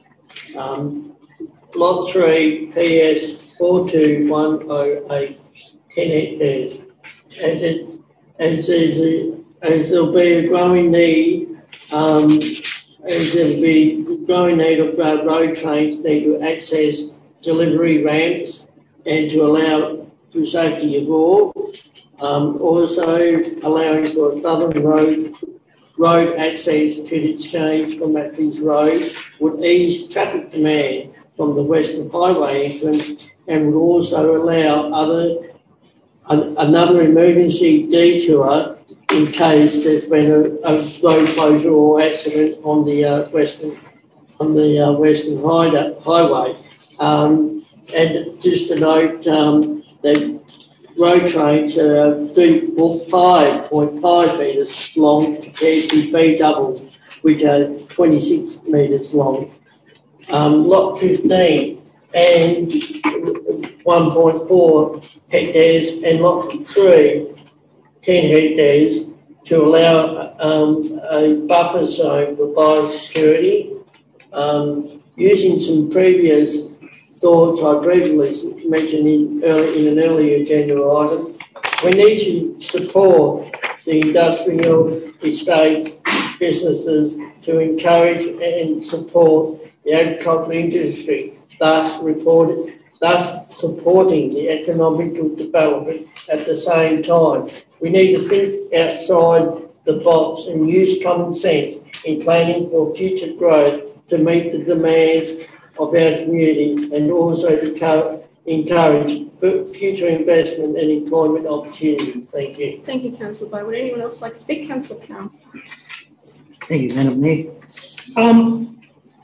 Um, lot three, P S four two one oh eight, ten hectares. As it, as there's a, as there'll be a growing need, um, as there'll be a growing need of uh, road trains need to access delivery ramps and to allow for safety of all. Um, also allowing for southern road road access to the exchange from Matthews Road would ease traffic demand from the Western Highway entrance and would also allow other an, another emergency detour in case there's been a, a road closure or accident on the uh, Western on the uh, Western Highway. Um, and just to note um, that road trains are five point five metres long compared to B double, which are twenty-six metres long. Um, lot fifteen and one point four hectares, and lot three, ten hectares, to allow um, a buffer zone for biosecurity. Um, using some previous thoughts I previously mentioned in, early, in an earlier agenda item, we need to support the industrial estates businesses to encourage and support the agricultural industry, thus reported, thus supporting the economic development at the same time. We need to think outside the box and use common sense in planning for future growth to meet the demands of our community, and also to encourage future investment and employment opportunities. Thank you. Thank you, Councillor Bowe. Would anyone else like to speak? Councillor Powell. Thank you, Madam Mayor. Um,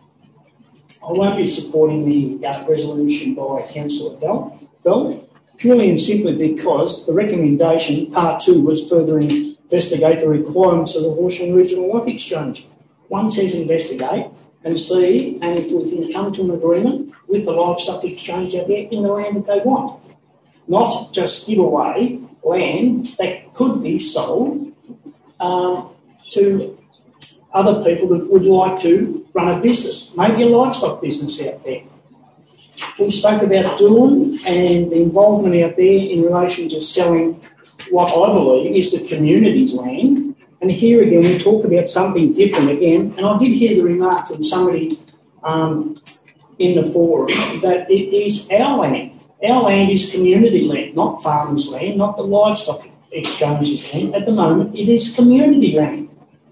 I won't be supporting the uh, resolution by Councillor Bell, Bell, purely and simply because the recommendation, part two, was further investigate the requirements of the Horsham Regional Life Exchange. One says investigate and see, and if we can come to an agreement with the livestock exchange out there in the land that they want, not just give away land that could be sold um, to other people that would like to run a business, maybe a livestock business out there. We spoke about Doolan and the involvement out there in relation to selling what I believe is the community's land. And here again, we talk about something different again. And I did hear the remark from somebody um, in the forum that it is our land. Our land is community land, not farmers' land, not the livestock exchange's land. At the moment, it is community land.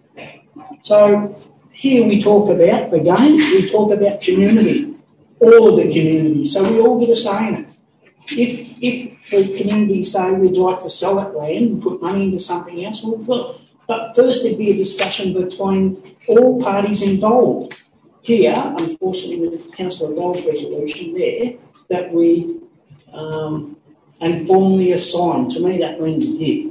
So here we talk about, again, we talk about community, all of the community. So we all get a say in it. If, if the community say we'd like to sell that land and put money into something else, well, look, but first there'd be a discussion between all parties involved. Here, unfortunately, with Councillor Bell's resolution there, that we um, informally assign, to me that means give.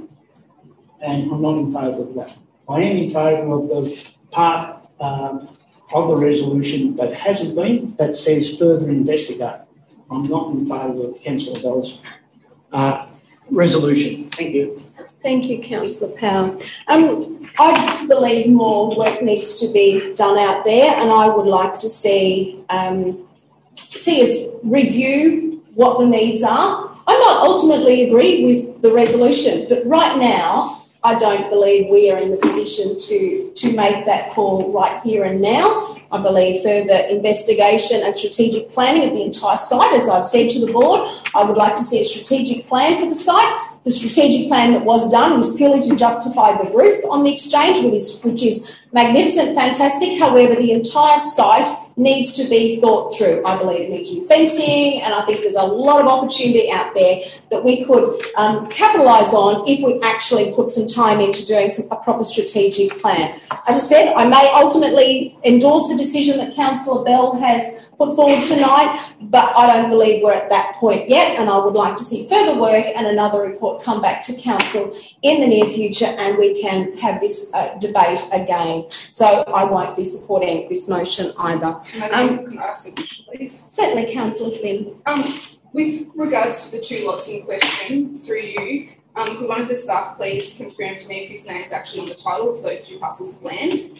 And I'm not in favour of that. I am in favour of the part um, of the resolution that hasn't been, that says further investigate. I'm not in favour of Councillor Bell's uh, resolution. Thank you. Thank you, Councillor Powell. Um, I believe more work needs to be done out there, and I would like to see um, see us review what the needs are. I might ultimately agree with the resolution, but right now I don't believe we are in the position to, to make that call right here and now. I believe further investigation and strategic planning of the entire site, as I've said to the board. I would like to see a strategic plan for the site. The strategic plan that was done was purely to justify the roof on the exchange, which is, which is magnificent, fantastic. However, the entire site needs to be thought through. I believe it needs new fencing, and I think there's a lot of opportunity out there that we could um, capitalise on if we actually put some time into doing some, a proper strategic plan. As I said, I may ultimately endorse the decision that Councillor Bell has put forward tonight, but I don't believe we're at that point yet, and I would like to see further work and another report come back to Council in the near future, and we can have this uh, debate again. So I won't be supporting this motion either. Madam, um, can I ask a question, please? Certainly, Councillor Flynn. Um, with regards to the two lots in question, through you, um, could one of the staff please confirm to me if his name is actually on the title of those two parcels of land?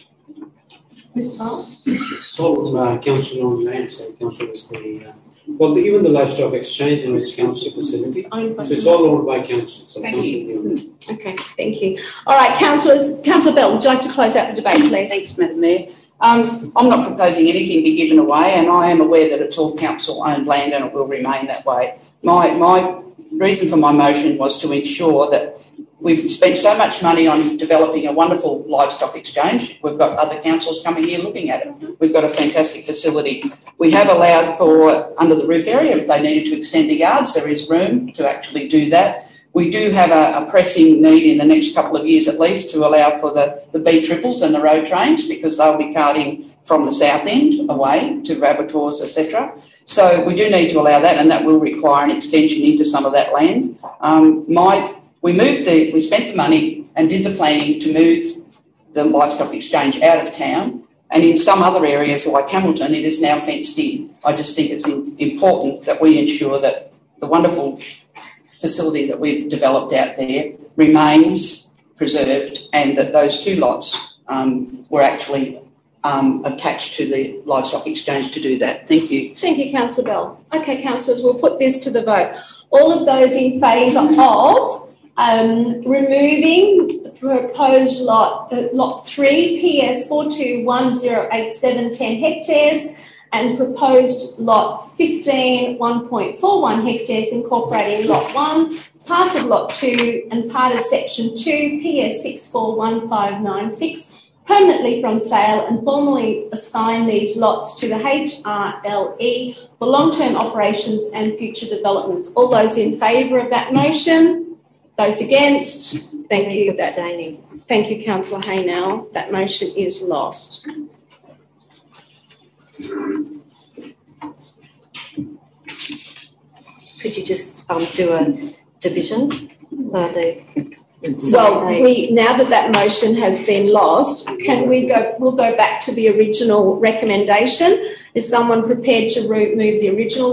Miz Powell? So, uh, council on land, so council is the, uh, well, the, even the livestock exchange and its council facility. So it's all owned by council. So Thank council you. Okay, thank you. All right, councillors, Councillor Bell, would you like to close out the debate, please? Thanks, Madam Mayor. Um, I'm not proposing anything be given away, and I am aware that it's all council-owned land and it will remain that way. My, my reason for my motion was to ensure that we've spent so much money on developing a wonderful livestock exchange. We've got other councils coming here looking at it. We've got a fantastic facility. We have allowed for under the roof area, if they needed to extend the yards, there is room to actually do that. We do have a, a pressing need in the next couple of years at least to allow for the, the B triples and the road trains, because they'll be carting from the south end away to Rabbitohs, et cetera. So we do need to allow that, and that will require an extension into some of that land. Um, my, we moved the, we spent the money and did the planning to move the livestock exchange out of town, and in some other areas like Hamilton, it is now fenced in. I just think it's in, important that we ensure that the wonderful facility that we've developed out there remains preserved, and that those two lots um, were actually um, attached to the livestock exchange to do that. Thank you. Thank you, Councillor Bell. Okay, councillors, we'll put this to the vote. All of those in favour of um, removing the proposed lot, uh, lot three, P S four two one zero eight seven ten hectares, and proposed lot fifteen, one point four one hectares, incorporating lot one, part of lot two and part of section two, P S six four one five nine six, permanently from sale, and formally assign these lots to the H R L E for long-term operations and future developments. All those in favour of that motion? Those against? Thank you. Abstaining. Thank you, Councillor Haynell. That motion is lost. Could you just um, do a division? Uh, the, well, we now that that motion has been lost, can we go? We'll go back to the original recommendation. Is someone prepared to move the original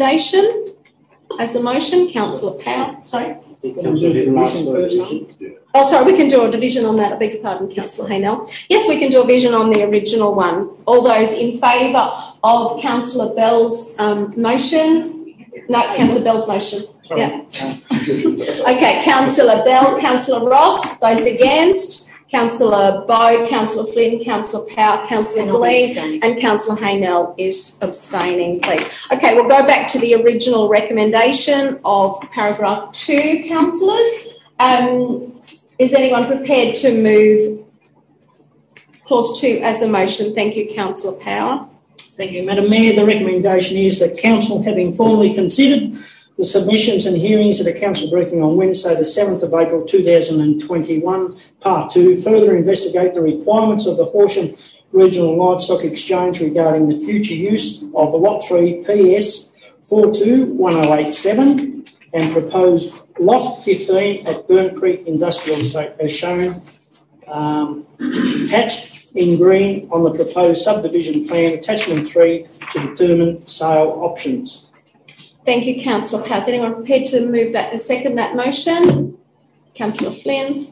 recommendation as a motion? Councillor Powell, sorry. Okay, Oh, sorry, we can do a division on that. I beg your pardon, Councillor Haynell. Yes, we can do a division on the original one. All those in favour of Councillor Bell's um, motion? No, Councillor Bell's motion. Sorry. Yeah. Okay, Councillor Bell, Councillor Ross. Those against? Councillor Bowe, Councillor Flynn, Councillor Power, Councillor Gleen, and Councillor Haynell is abstaining, please. Okay, we'll go back to the original recommendation of paragraph two, councillors. Um, is anyone prepared to move clause two as a motion? Thank you, Councillor Power. Thank you, Madam Mayor. The recommendation is that Council, having formally considered the submissions and hearings at a council briefing on Wednesday, the seventh of April two thousand twenty-one, part two, further investigate the requirements of the Horsham Regional Livestock Exchange regarding the future use of Lot three P S four two one oh eight seven and proposed Lot fifteen at Burnt Creek Industrial Estate as shown, um, hatched in green on the proposed subdivision plan, attachment three, to determine sale options. Thank you, Councillor Powell. Is anyone prepared to move that and second that motion? Councillor Flynn.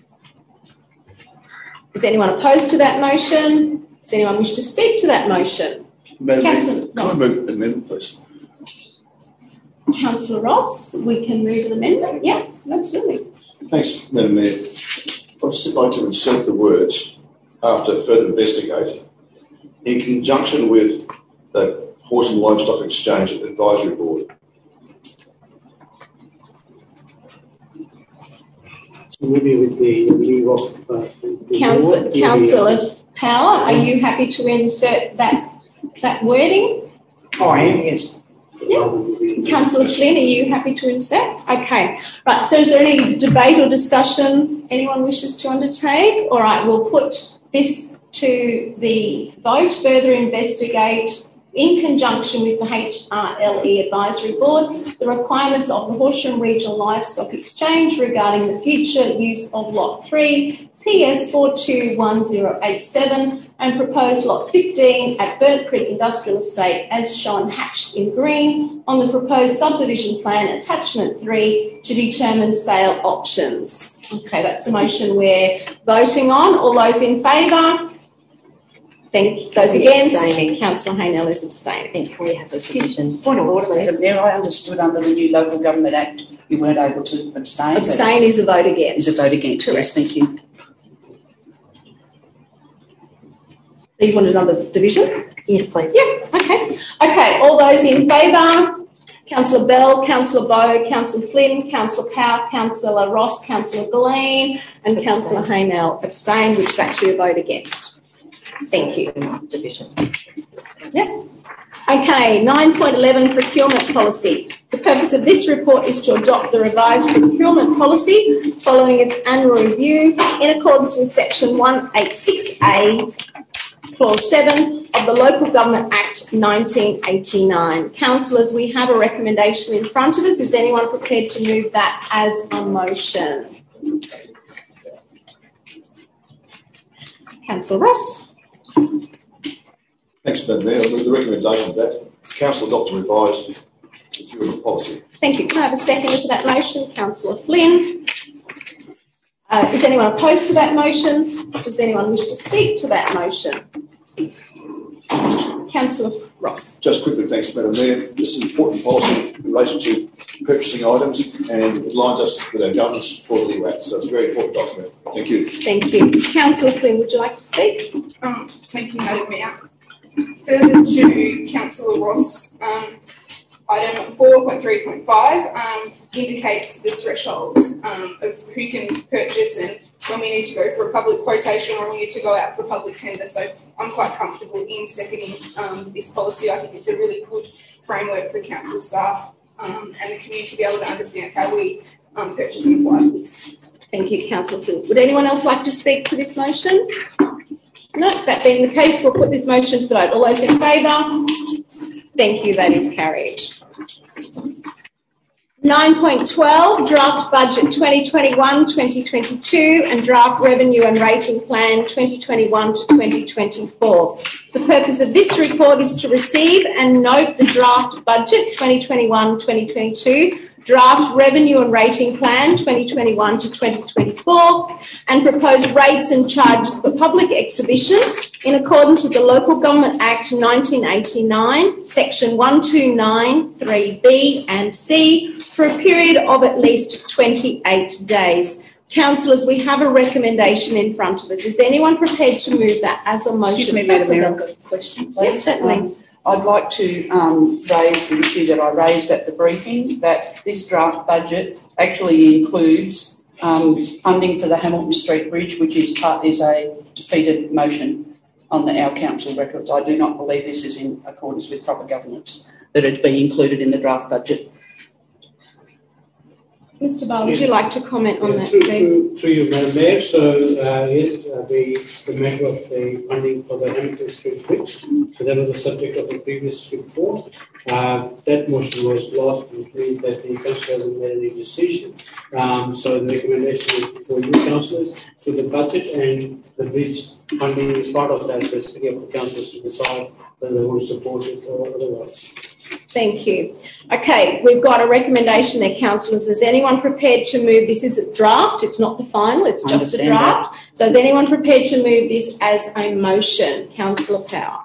Is anyone opposed to that motion? Does anyone wish to speak to that motion? Madam Councillor Mayor, can I move an amendment, please? Councillor Ross, we can move an amendment. Yeah, absolutely. Thanks, Madam Mayor. I'd just like to insert the words after further investigating in conjunction with the Horsham Livestock Exchange Advisory Board. So maybe with the leave of uh, Councillor, Councillor Power, are you happy to insert that that wording? Oh, I am, yes. Yeah. Councillor Flynn, are you happy to insert? Okay. Right, so is there any debate or discussion anyone wishes to undertake? All right, we'll put this to the vote, further investigate in conjunction with the H R L E Advisory Board the requirements of the Horsham Regional Livestock Exchange regarding the future use of Lot three, P S four two one zero eight seven, and proposed Lot fifteen at Burnt Creek Industrial Estate as shown hatched in green on the proposed subdivision plan attachment three to determine sale options. Okay, that's the motion we're voting on. All those in favour? Thank those against. Councillor Haynell is abstaining. And can we have a division? Point of order, Madam Mayor. I understood under the new Local Government Act you weren't able to abstain. Abstain is a vote against. Is a vote against. Correct. Yes, thank you. So you wanted another division? Yes, please. Yeah, okay. Okay, all those in favour? Councillor Bell, Councillor Bowe, Councillor Flynn, Councillor Power, Councillor Ross, Councillor Gleen, and Councillor Haynell abstain, which is actually a vote against. Thank you. Division. Yes. Okay, nine point eleven procurement policy. The purpose of this report is to adopt the revised procurement policy following its annual review in accordance with section one eighty-six A, clause seven of the Local Government Act nineteen eighty-nine. Councillors, we have a recommendation in front of us. Is anyone prepared to move that as a motion? Councillor Ross. Thanks, Madam Mayor. I move the recommendation that Council adopt the revised procurement policy. Thank you. Can I have a second for that motion? Councillor Flynn. Uh, is anyone opposed to that motion? Does anyone wish to speak to that motion? Councillor Ross. Just quickly, thanks, Madam Mayor. This is an important policy in relation to purchasing items and it lines us with our governance for the L E W A C, so it's a very important document. Thank you. Thank you. Councillor Flynn, would you like to speak? Um, thank you, Madam Mayor. Further to Councillor Ross, um, item four point three point five um, indicates the threshold um, of who can purchase and when we need to go for a public quotation or we need to go out for public tender. So I'm quite comfortable in seconding um, this policy. I think it's a really good framework for council staff um, and the community to be able to understand how we um, purchase and apply goods. Thank you, Councillor Flynn. Would anyone else like to speak to this motion? No, that being the case, we'll put this motion to the vote. All those in favour? Thank you, that is carried. nine point twelve, Draft Budget twenty twenty-one twenty twenty-two and Draft Revenue and Rating Plan twenty twenty-one to twenty twenty-four. The purpose of this report is to receive and note the draft budget twenty twenty-one twenty twenty-two, draft revenue and rating plan twenty twenty-one to twenty twenty-four, and propose rates and charges for public exhibitions in accordance with the Local Government Act nineteen eighty-nine, section one two nine three B and C, for a period of at least twenty-eight days. Councillors, we have a recommendation in front of us. Is anyone prepared to move that as a motion? Excuse me, Madam Mayor, I've got a question, please. Yes, certainly. Um, I'd like to um, raise the issue that I raised at the briefing, that this draft budget actually includes um, funding for the Hamilton Street Bridge, which is part is a defeated motion on the, our council records. I do not believe this is in accordance with proper governance, that it be included in the draft budget. Mister Ball, would you like to comment on yeah, that, through, please? Through, through you, Madam Mayor. So, uh, yes, uh, the, the matter of the funding for the Hamilton Street Bridge, so that was the subject of the previous report. Uh, that motion was lost, which means that the council hasn't made any decision. Um, so the recommendation is for you, councillors, to the budget, and the bridge funding is part of that. So it's up to the councillors to decide whether they want to support it or otherwise. Thank you. Okay, we've got a recommendation there, councillors. Is anyone prepared to move? This is a draft. It's not the final. It's just a draft. That. So is anyone prepared to move this as a motion? Councillor Power.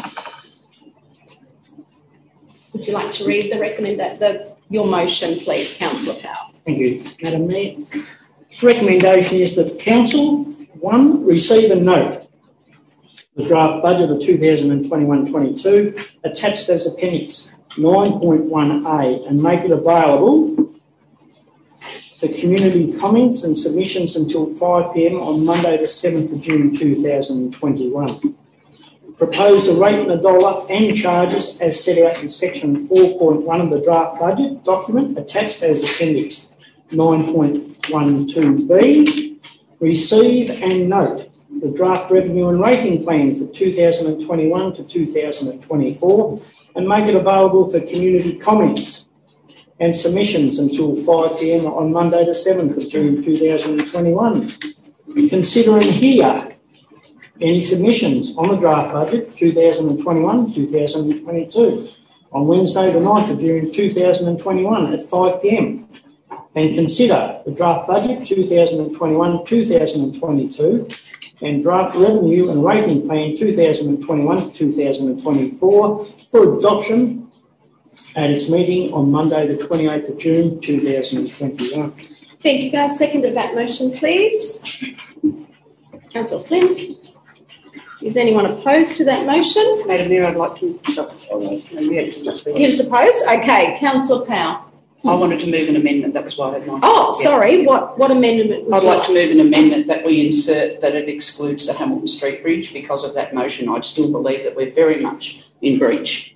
Would you like to read the recommend the your motion, please, Councillor Power? Thank you, Madam Mayor. Recommendation is that the council, one, receive and note the draft budget of two thousand twenty-one twenty-two attached as appendix nine point one A and make it available for community comments and submissions until five P M on Monday the seventh of June two thousand twenty-one. Propose the rate in a dollar and charges as set out in section four point one of the draft budget document attached as appendix nine point one two B. Receive and note the draft revenue and rating plan for two thousand twenty-one to two thousand twenty-four and make it available for community comments and submissions until five P M on Monday the seventh of June two thousand twenty-one. Consider and hear any submissions on the draft budget two thousand twenty-one to two thousand twenty-two on Wednesday the ninth of June two thousand twenty-one at five P M and consider the draft budget two thousand twenty-one to two thousand twenty-two and draft revenue and rating plan two thousand twenty-one to two thousand twenty-four for adoption at its meeting on Monday the twenty-eighth of June two thousand twenty-one. Thank you. Can I second that motion, please? Councillor Flynn. Is anyone opposed to that motion? Madam Mayor, I'd like to stop. You're just opposed? Okay. Councillor Powell. I wanted to move an amendment. That was why I had my. Oh, yeah. Sorry. What what amendment? Would I'd you like, like to move an amendment that we insert that it excludes the Hamilton Street Bridge. Because of that motion, I still believe that we're very much in breach.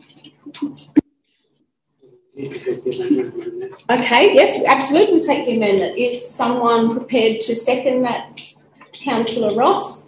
Okay. Yes, absolutely. We'll take the amendment. Is someone prepared to second that, Councillor Ross?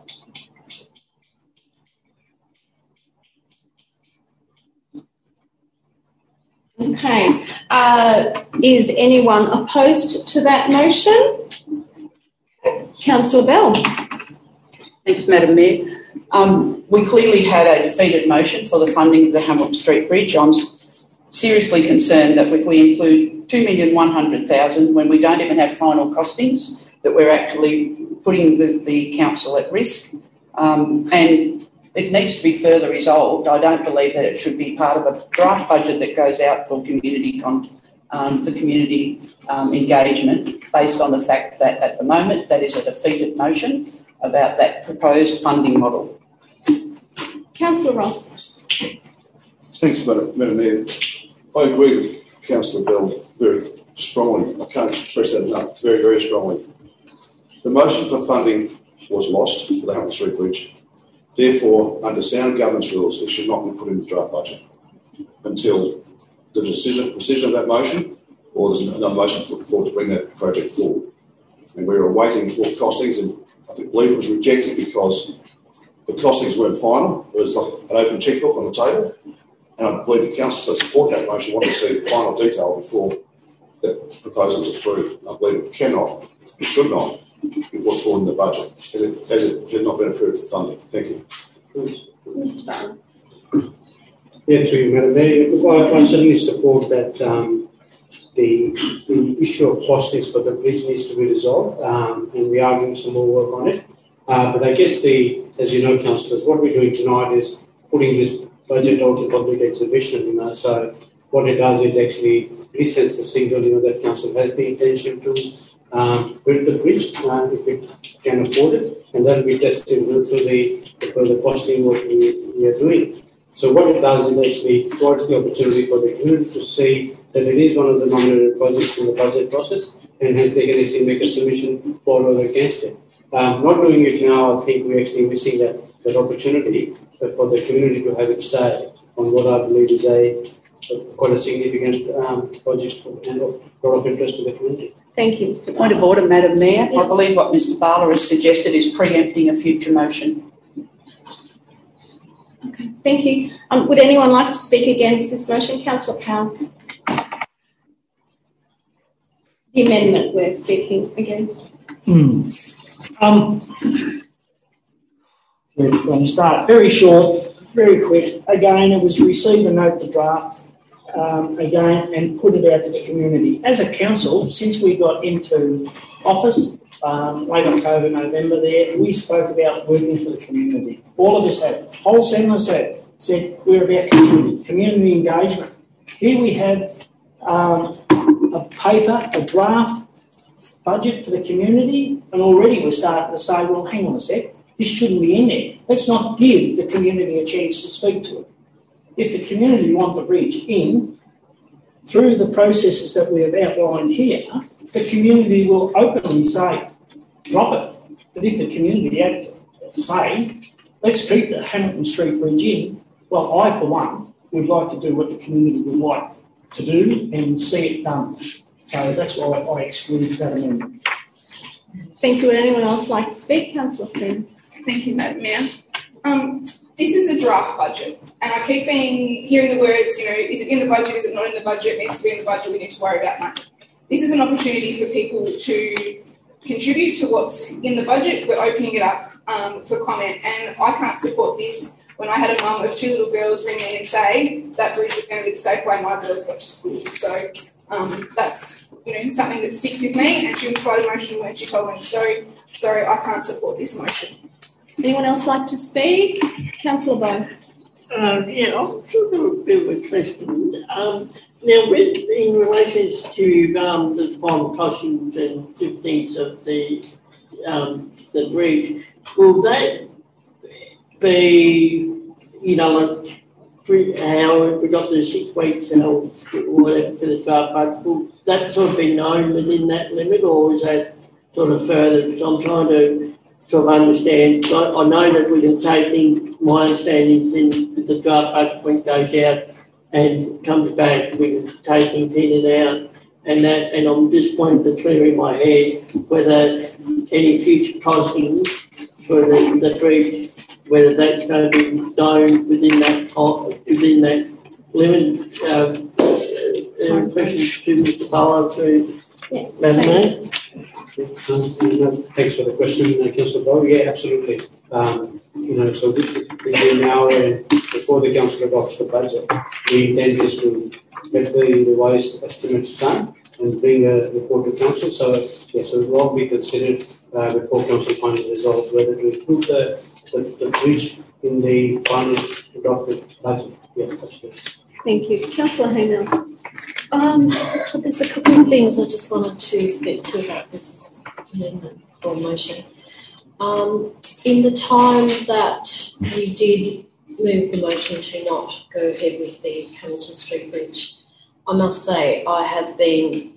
Okay. Uh, is anyone opposed to that motion? Councillor Bell. Thanks, Madam Mayor. Um, we clearly had a defeated motion for the funding of the Hamilton Street Bridge. I'm seriously concerned that if we include two million one hundred thousand dollars when we don't even have final costings, that we're actually putting the, the council at risk. Um, and it needs to be further resolved. I don't believe that it should be part of a draft budget that goes out for community con- um, for community um, engagement, based on the fact that at the moment that is a defeated motion about that proposed funding model. Councillor Ross. Thanks, Madam, Madam Mayor. I agree with Councillor Bell very strongly. I can't express that enough. Very, very strongly. The motion for funding was lost for the Hamilton Street Bridge. Therefore, under sound governance rules, it should not be put in the draft budget until the decision, decision of that motion, or there's another motion put forward to bring that project forward. And we were awaiting all costings, and I think, believe it was rejected because the costings weren't final. It was like an open checkbook on the table. And I believe the council that support that motion wanted to see the final detail before that proposal was approved. I believe it cannot, it should not, be put forward in the budget as it, as it has not been approved for funding. Thank you. Mister Barron. Yeah, to you, Madam Mayor. Look, I, I certainly support that um, the, the issue of costings for the bridge needs to be resolved, um, and we are doing some more work on it. Uh, but I guess the, as you know, councillors, what we're doing tonight is putting this budget out to public exhibition. You know, so what it does, it actually resets the signal. You know, that council has the intention to um, build the bridge uh, if it can afford it, and then we test it through the, the further costing what we, we are doing. So what it does is actually provides the opportunity for the community to see that it is one of the nominated projects in the budget process, and hence they can actually make a submission for or against it. Um, not doing it now, I think we're actually missing that, that opportunity for the community to have its say on what I believe is a, a quite a significant um, project and of a lot of interest to the community. Thank you, Mister Point of order, Madam Mayor. Yes. I believe what Mister Barlow has suggested is preempting a future motion. Okay, thank you. Um, would anyone like to speak against this motion? Councillor Powell. The amendment we're speaking against. Hmm. Um, where from start? Very short, very quick. Again, it was receive a note to draft um, again and put it out to the community. As a council, since we got into office, um, late October, November there, we spoke about working for the community. All of us have. Whole Senate said, said we're about community, community engagement. Here we had um, a paper, a draft budget for the community, and already we're starting to say, well, hang on a sec, this shouldn't be in there. Let's not give the community a chance to speak to it. If the community want the bridge in, through the processes that we have outlined here, the community will openly say, drop it. But if the community had to say, let's keep the Hamilton Street Bridge in, well, I, for one, would like to do what the community would like to do and see it done. So that's why I exclude that amendment. Thank you. Would anyone else like to speak? Councillor Flynn. Thank you, Madam Mayor. Um, this is a draft budget, and I keep being hearing the words, you know, is it in the budget, is it not in the budget, it needs to be in the budget, we need to worry about money. This is an opportunity for people to contribute to what's in the budget. We're opening it up um, for comment, and I can't support this when I had a mum of two little girls ring me and say that bridge is going to be the safe way my girls got to school. So um, that's, you know, something that sticks with me, and she was quite emotional when she told me. So, so I can't support this motion. Anyone else like to speak? Councillor Bowe. Uh, yeah, I've sort of a bit of a question. Um, now, with, in relation to um, the final costings and fifteenth of the um, the bridge, will that be, you know, like how we got the six weeks or whatever for the draft budget? Will that sort of be known within that limit, or is that sort of further? Because I'm trying to sort of understand. I, I know that we can take things, my understanding is in the draft budget when it goes out and comes back, we can take things in and out. And that, and I'm just wanting to clear in my head whether any future costings for the, the bridge, whether that's going to be known within that time, within that limit. Uh, uh, question to Mister Barlow, to yeah, Madam Mayor. Um, thanks for the question, uh, Councillor Bowe. Yeah, absolutely. Um, you know, so between now and before the council adopts the budget, the intent is to get the revised estimates done and bring a report to council. So, yeah, so it will all be considered uh, before council finally resolves whether to include the, the, the bridge in the final adopted budget. Yeah, absolutely. Thank you. Councillor Haynell. Um, there's a couple of things I just wanted to speak to about this amendment or motion. Um, in the time that we did move the motion to not go ahead with the Hamilton Street Bridge, I must say I have been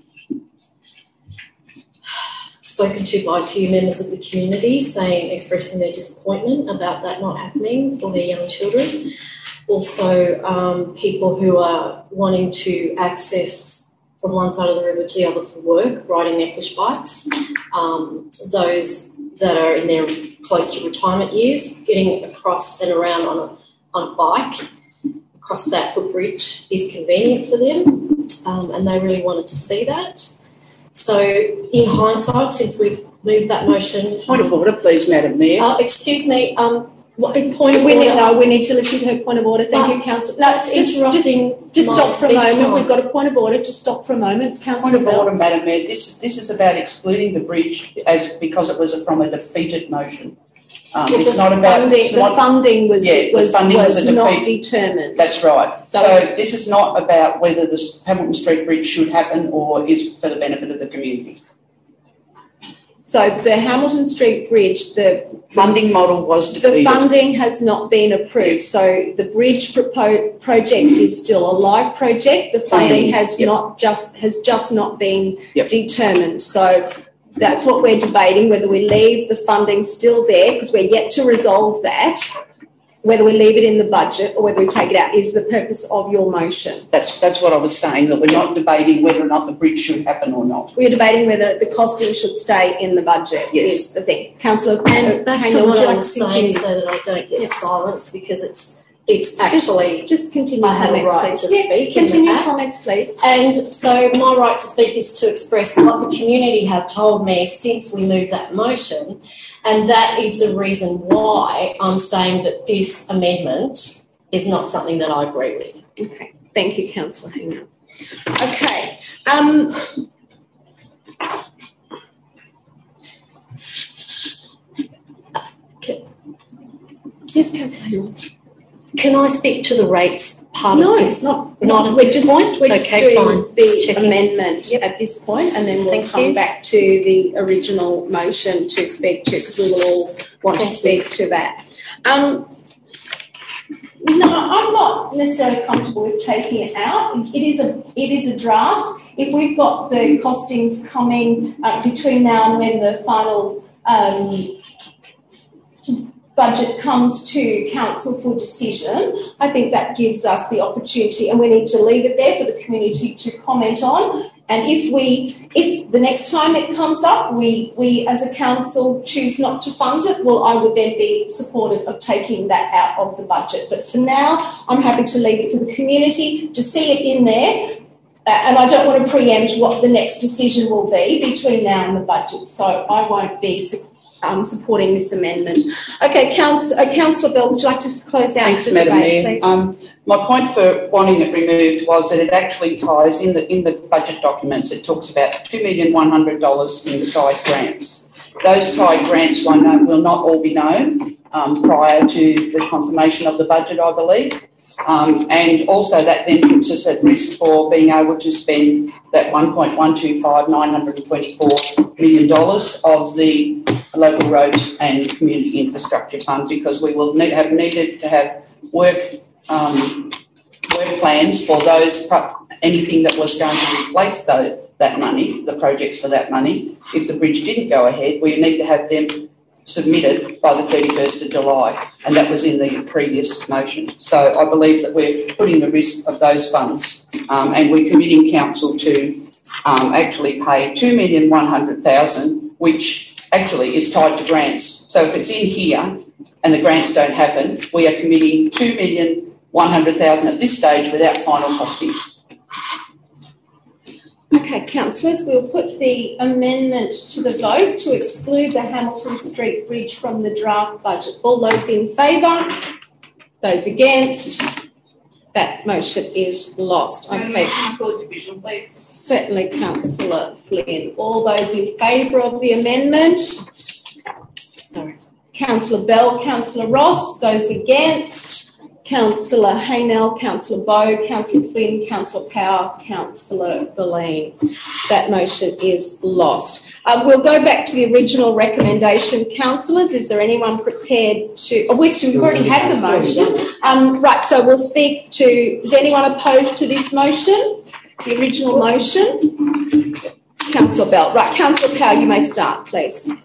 spoken to by a few members of the community saying, expressing their disappointment about that not happening for their young children. Also, um, people who are wanting to access from one side of the river to the other for work, riding their push bikes. Um, those that are in their close to retirement years, getting across and around on a, on a bike across that footbridge is convenient for them, um, and they really wanted to see that. So, in hindsight, since we've moved that motion... Point of order, please, Madam Mayor. Uh, excuse me, um, What, in point of we order? Need, no, we need to listen to her point of order. Thank But you, Councillor. No, that's just, interrupting just, just my stop for a speech moment. time. We've got a point of order. Just stop for a moment, Point Councillor of Bell. order, Madam Mayor. This this is about excluding the bridge as because it was from a defeated motion. Um, it's the not about funding, it's the not, funding was yeah, was, the funding was, was a not defeat. determined. That's right. So, so this is not about whether the Hamilton Street Bridge should happen or is for the benefit of the community. So the Hamilton Street Bridge, the funding model was defeated. The funding has not been approved. So the bridge propo- project is still a live project. The funding has yep. not just has just not been yep. determined. So that's what we're debating, whether we leave the funding still there, because we're yet to resolve that, whether we leave it in the budget or whether we take it out is the purpose of your motion. That's that's what I was saying, that we're not debating whether or not the bridge should happen or not. We're debating whether the costing should stay in the budget yes. is the thing. Councillor, and back to what I was saying continue? so that I don't get yes. silence, because it's it's actually just, just continue I have a right please. to yeah, speak. Continue in the comments, please. And so my right to speak is to express what the community have told me since we moved that motion, and that is the reason why I'm saying that this amendment is not something that I agree with. Okay, thank you, Councillor Hayner. Okay. Um, okay. Yes, Councillor Hayner. Can I speak to the rates part no, of this? Not, not not at we're this just, point? We're okay, just doing fine. the just amendment yep. at this point, and then we'll Thank come you. back to the original motion to speak to, because we will all want Thank to speak you. to that. Um, no, I'm not necessarily comfortable with taking it out. It is a it is a draft. If we've got the costings coming uh, between now and when the final um, budget comes to council for decision, I think that gives us the opportunity, and we need to leave it there for the community to comment on. And if we, if the next time it comes up, we, we as a council choose not to fund it, well, I would then be supportive of taking that out of the budget. But for now, I'm happy to leave it for the community to see it in there. Uh, and I don't want to preempt what the next decision will be between now and the budget. So I won't be um, supporting this amendment. Okay, Council, uh, Councillor Bell, would you like to close out Thanks, the Madam debate, Mayor. please? Um, my point for wanting it removed was that it actually ties in the in the budget documents. It talks about two million one hundred dollars in the tied grants. Those tied grants will not, will not all be known um, prior to the confirmation of the budget, I believe. Um, and also that then puts us at risk for being able to spend that one point one two five nine hundred twenty-four million dollars of the local roads and community infrastructure fund, because we will need, have needed to have work um, work plans for those anything that was going to replace those, that money, the projects for that money. If the bridge didn't go ahead, we need to have them submitted by the thirty-first of July, and that was in the previous motion. So I believe that we're putting the risk of those funds um, and we're committing council to um, actually pay two million one hundred thousand dollars, which actually is tied to grants. So if it's in here and the grants don't happen, we are committing two million one hundred thousand dollars at this stage without final costings. Okay, councillors, we'll put the amendment to the vote to exclude the Hamilton Street Bridge from the draft budget. All those in favour? Those against? That motion is lost. Okay. Division, please. Certainly, Councillor Flynn. All those in favour of the amendment? Sorry. Councillor Bell, Councillor Ross. Those against? Councillor Haynell, Councillor Bowe, Councillor Flynn, Councillor Power, Councillor Galleen. That motion is lost. Um, we'll go back to the original recommendation. Councillors, is there anyone prepared to, oh, which we've already had the motion. Um, right, so we'll speak to, is anyone opposed to this motion? The original motion? Councillor Bell. Right, Councillor Power, you may start, please. To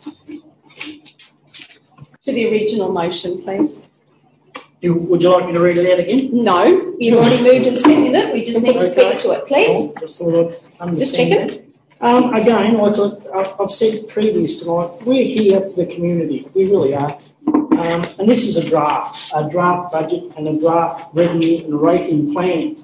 the original motion, please. You, would you like me to read it out again? No, you've already moved and seconded it. We just need to speak to it, please. Oh, just thought I'd understand just check that. it. Um, again, like I, I've said previous tonight, we're here for the community. We really are. Um, and this is a draft, a draft budget and a draft revenue and rating plan.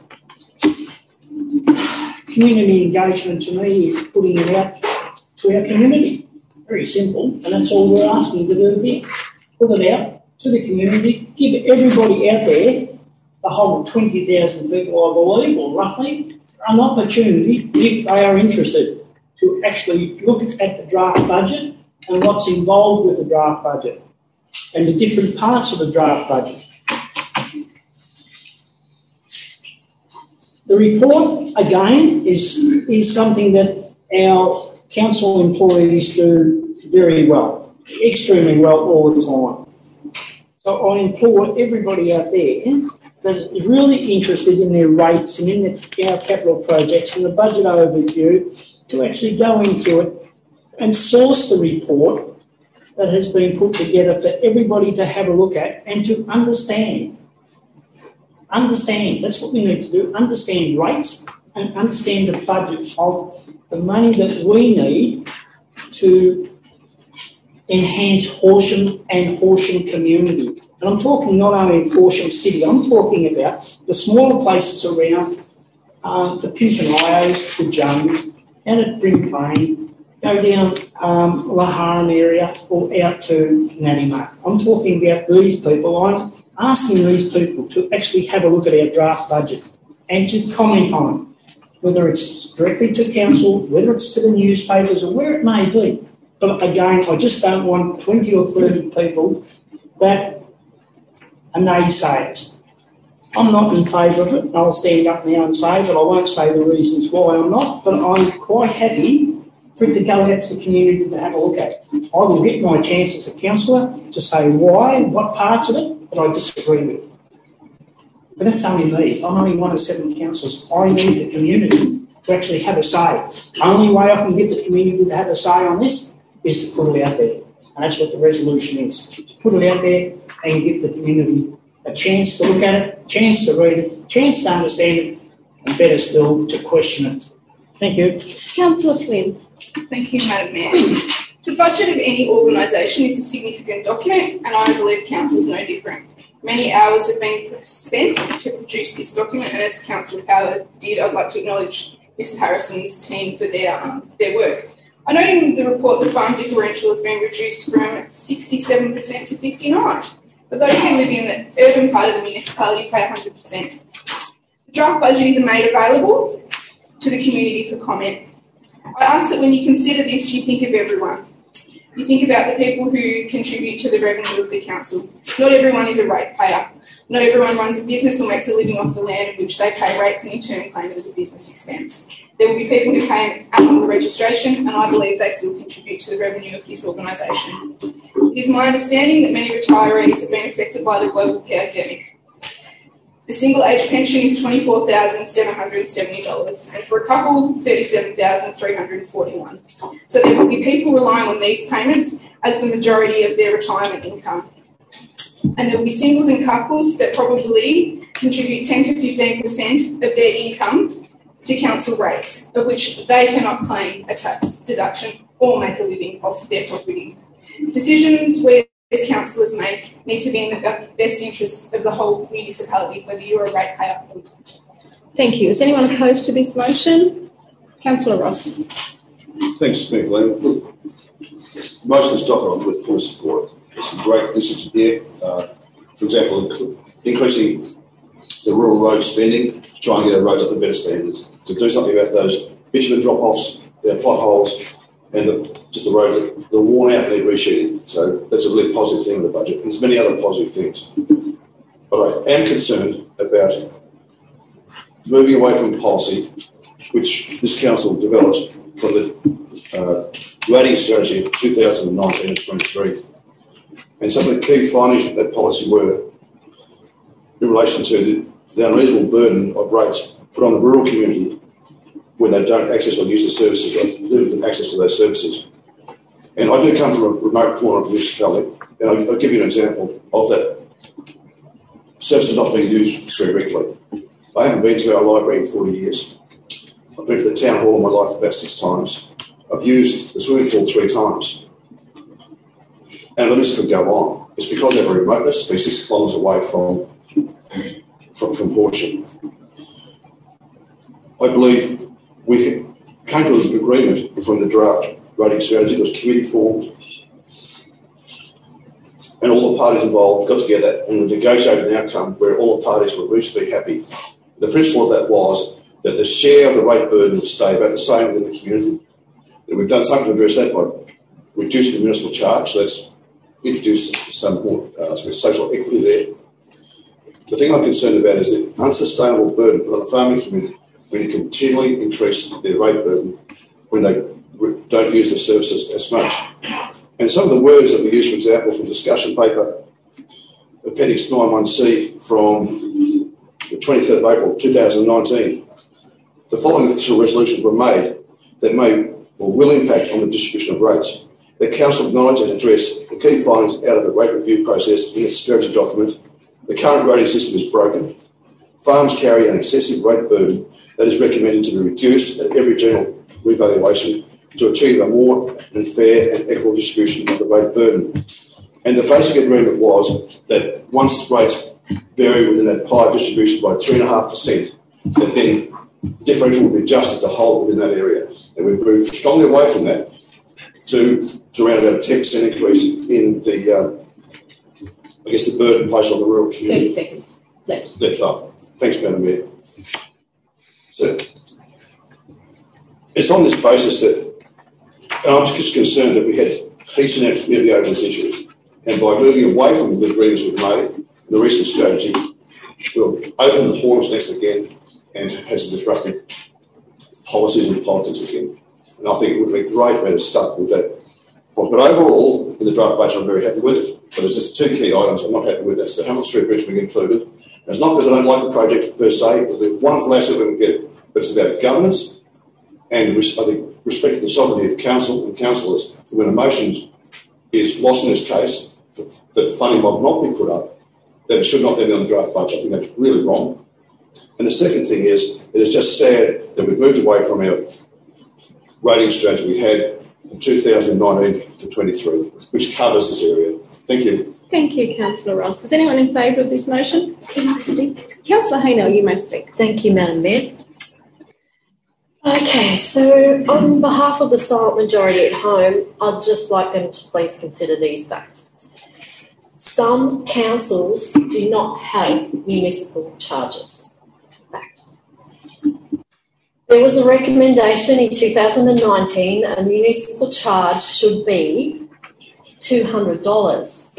Community engagement to me is putting it out to our community. Very simple, and that's all we're asking to do here. Put it out to the community, give everybody out there, the whole twenty thousand people, I believe, or roughly, an opportunity, if they are interested, to actually look at the draft budget and what's involved with the draft budget and the different parts of the draft budget. The report, again, is, is something that our council employees do very well, extremely well all the time. So I implore everybody out there that is really interested in their rates and in the, our capital projects and the budget overview to actually go into it and source the report that has been put together for everybody to have a look at and to understand. Understand, that's what we need to do, understand rates and understand the budget of the money that we need to enhance Horsham and Horsham community. And I'm talking not only of Horsham City, I'm talking about the smaller places around, um, the Pimpernayos, the Jones, out at Brimplain, go down um, Laharan area or out to Nannymark. I'm talking about these people. I'm asking these people to actually have a look at our draft budget and to comment on it, whether it's directly to council, whether it's to the newspapers or where it may be. But again, I just don't want twenty or thirty people that are naysayers. I'm not in favour of it. I'll stand up now and say, but I won't say the reasons why I'm not, but I'm quite happy for it to go out to the community to have a look at. I will get my chance as a councillor to say why, what parts of it that I disagree with. But that's only me. I'm only one of seven councillors. I need the community to actually have a say. The only way I can get the community to have a say on this is to put it out there. And that's what the resolution is. To put it out there and give the community a chance to look at it, a chance to read it, a chance to understand it, and better still, to question it. Thank you. Councillor Flynn. Thank you, Madam Mayor. The budget of any organisation is a significant document, and I believe council is no different. Many hours have been spent to produce this document, and as Councillor Power did, I'd like to acknowledge Mister Harrison's team for their um, their work. I note in the report the farm differential has been reduced from sixty-seven percent to fifty-nine percent, but those who live in the urban part of the municipality pay one hundred percent. The draft budget is made available to the community for comment. I ask that when you consider this, you think of everyone. You think about the people who contribute to the revenue of the council. Not everyone is a ratepayer. Not everyone runs a business or makes a living off the land in which they pay rates and in turn claim it as a business expense. There will be people who pay an annual registration, and I believe they still contribute to the revenue of this organisation. It is my understanding that many retirees have been affected by the global pandemic. The single age pension is twenty-four thousand seven hundred seventy dollars, and for a couple, thirty-seven thousand three hundred forty-one dollars. So there will be people relying on these payments as the majority of their retirement income. And there will be singles and couples that probably contribute ten to fifteen percent of their income to council rates, of which they cannot claim a tax deduction or make a living off their property. Decisions where as councillors make need to be in the best interests of the whole municipality, whether you're a ratepayer or not. Thank you. Is anyone opposed to this motion? Councillor Ross. Thanks, Mayor Glenn. Most of this document I would fully support. There's some great messages there. Uh, for example, increasing the rural road spending, to try and get our roads up to better standards, to do something about those bitumen drop-offs, their potholes, and the, just the roads that are worn out and need resheeting. So that's a really positive thing in the budget. And there's many other positive things. But I am concerned about moving away from policy, which this council developed from the uh, rating strategy of two thousand nineteen and twenty-three. And some of the key findings of that policy were in relation to the, the unreasonable burden of rates put on the rural community when they don't access or use the services or limited access to those services. And I do come from a remote corner of the municipality, and I'll, I'll give you an example of that. Services not being used very regularly. I haven't been to our library in forty years. I've been to the town hall in my life about six times. I've used the swimming pool three times. And the list could go on. It's because of our remoteness, being six kilometres away from, from, from Horsham. I believe we came to an agreement from the draft rating strategy. There was a committee formed. and all the parties involved got together and negotiated an outcome where all the parties were reasonably happy. The principle of that was that the share of the rate burden would stay about the same within the community. And we've done something to address that by reducing the municipal charge. So let's introduce some more uh, some social equity there. The thing I'm concerned about is the unsustainable burden put on the farming community when you continually increase their rate burden when they don't use the services as much. And some of the words that we use, for example, from discussion paper, Appendix nine one C from the twenty-third of April two thousand nineteen, the following additional resolutions were made that may or will impact on the distribution of rates. The Council acknowledge and address the key findings out of the rate review process in its strategy document. The current rating system is broken. Farms carry an excessive rate burden that is recommended to be reduced at every general revaluation to achieve a more and fair and equitable distribution of the rate burden. And the basic agreement was that once rates vary within that pie distribution by three point five percent, that then the differential will be adjusted to hold within that area. And we've moved strongly away from that to, to around about a ten percent increase in the, uh, I guess, the burden placed on the rural community. thirty seconds left. Left up. Thanks, Madam Mayor. So it's on this basis that, and I'm just concerned that we had peace in our community over this issue. And by moving away from the agreements we've made, and the recent strategy, we'll open the hornet's nest again and have some disruptive policies and politics again. And I think it would be great if we had stuck with that. But overall, in the draft budget, I'm very happy with it. But there's just two key items I'm not happy with. That's the Hamilton Street Bridge being included. And it's not because I don't like the project per se. It'll be a wonderful asset when we get it. But it's about governance and I think respecting the sovereignty of council and councillors. When a motion is lost in this case, that the funding might not be put up, then it should not then be on the draft budget. I think that's really wrong. And the second thing is, it is just sad that we've moved away from our rating strategy we had from two thousand nineteen to twenty-three, which covers this area. Thank you. Thank you, Councillor Ross. Is anyone in favour of this motion? Can I speak? Councillor Haynell, you may speak. Thank you, Madam Mayor. Okay, so on behalf of the silent majority at home, I'd just like them to please consider these facts. Some councils do not have municipal charges. Fact. There was a recommendation in two thousand nineteen that a municipal charge should be two hundred dollars.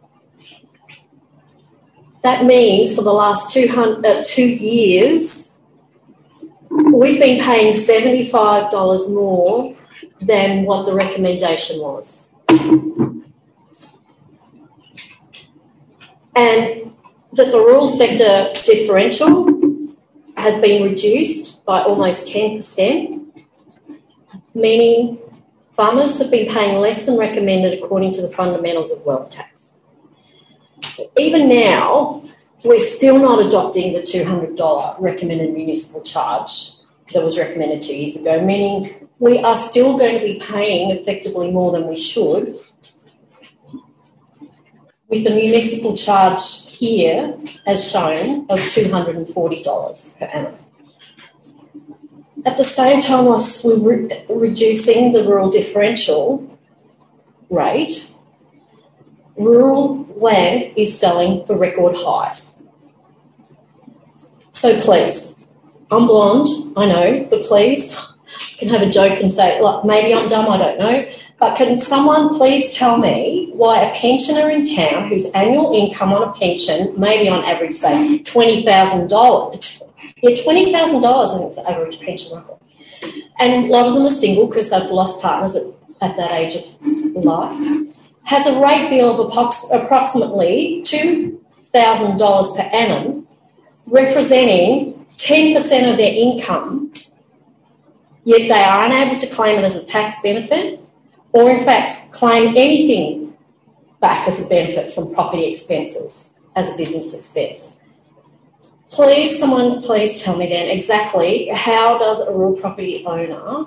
That means for the last two, hundred, uh, two years, we've been paying seventy-five dollars more than what the recommendation was. And that the rural sector differential has been reduced by almost ten percent, meaning farmers have been paying less than recommended according to the fundamentals of wealth tax. Even now, we're still not adopting the two hundred dollars recommended municipal charge that was recommended two years ago, meaning we are still going to be paying effectively more than we should, with a municipal charge here, as shown, of two hundred forty dollars per annum. At the same time, whilst we're re- reducing the rural differential rate, rural land is selling for record highs. So please, I'm blonde, I know, but please, I can have a joke and say, like, maybe I'm dumb, I don't know, but can someone please tell me why a pensioner in town whose annual income on a pension, maybe on average, say, twenty thousand dollars, yeah, twenty thousand dollars I think is the average pension level, and a lot of them are single because they've lost partners at, at that age of life, has a rate bill of approx- approximately two thousand dollars per annum, representing ten percent of their income, yet they are unable to claim it as a tax benefit or, in fact, claim anything back as a benefit from property expenses as a business expense. Please, someone please tell me then exactly how does a real property owner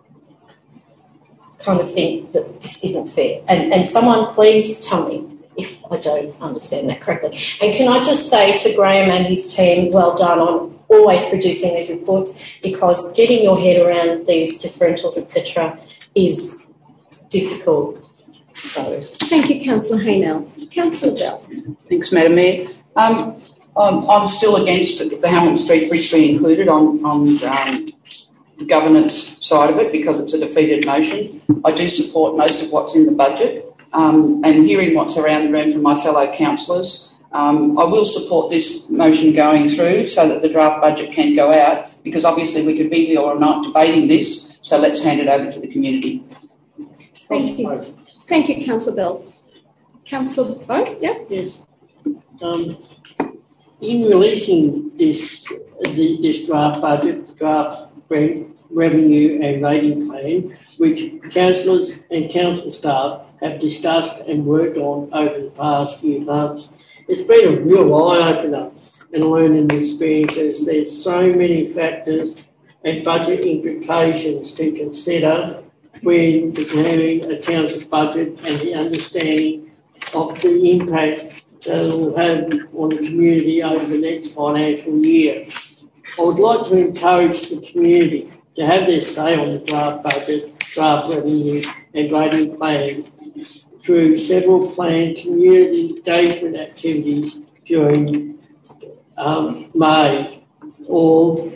kind of think that this isn't fair? And, and someone please tell me if I don't understand that correctly. And can I just say to Graham and his team, well done on always producing these reports, because getting your head around these differentials, et cetera, is difficult. So, Thank you, Councillor Haynell. Councillor Bell. thanks, Madam Mayor. Um, I'm, I'm still against the Hamilton Street Bridge being included on, on um, the governance side of it because it's a defeated motion. I do support most of what's in the budget, um, and hearing what's around the room from my fellow councillors, um, I will support this motion going through so that the draft budget can go out, because obviously we could be here all night debating this, so let's hand it over to the community. Thank you. Thank you, Councillor Bell. Councillor Bowe, yeah? Yes. Um, in releasing this, the, this draft budget, draft re- revenue and rating plan, which councillors and council staff have discussed and worked on over the past few months, it's been a real eye-opener and learning experience, as there's so many factors and budget implications to consider when preparing a council budget, and the understanding of the impact that it will have on the community over the next financial year. I would like to encourage the community to have their say on the draft budget, draft revenue and rating plan through several planned community engagement activities during um, May, or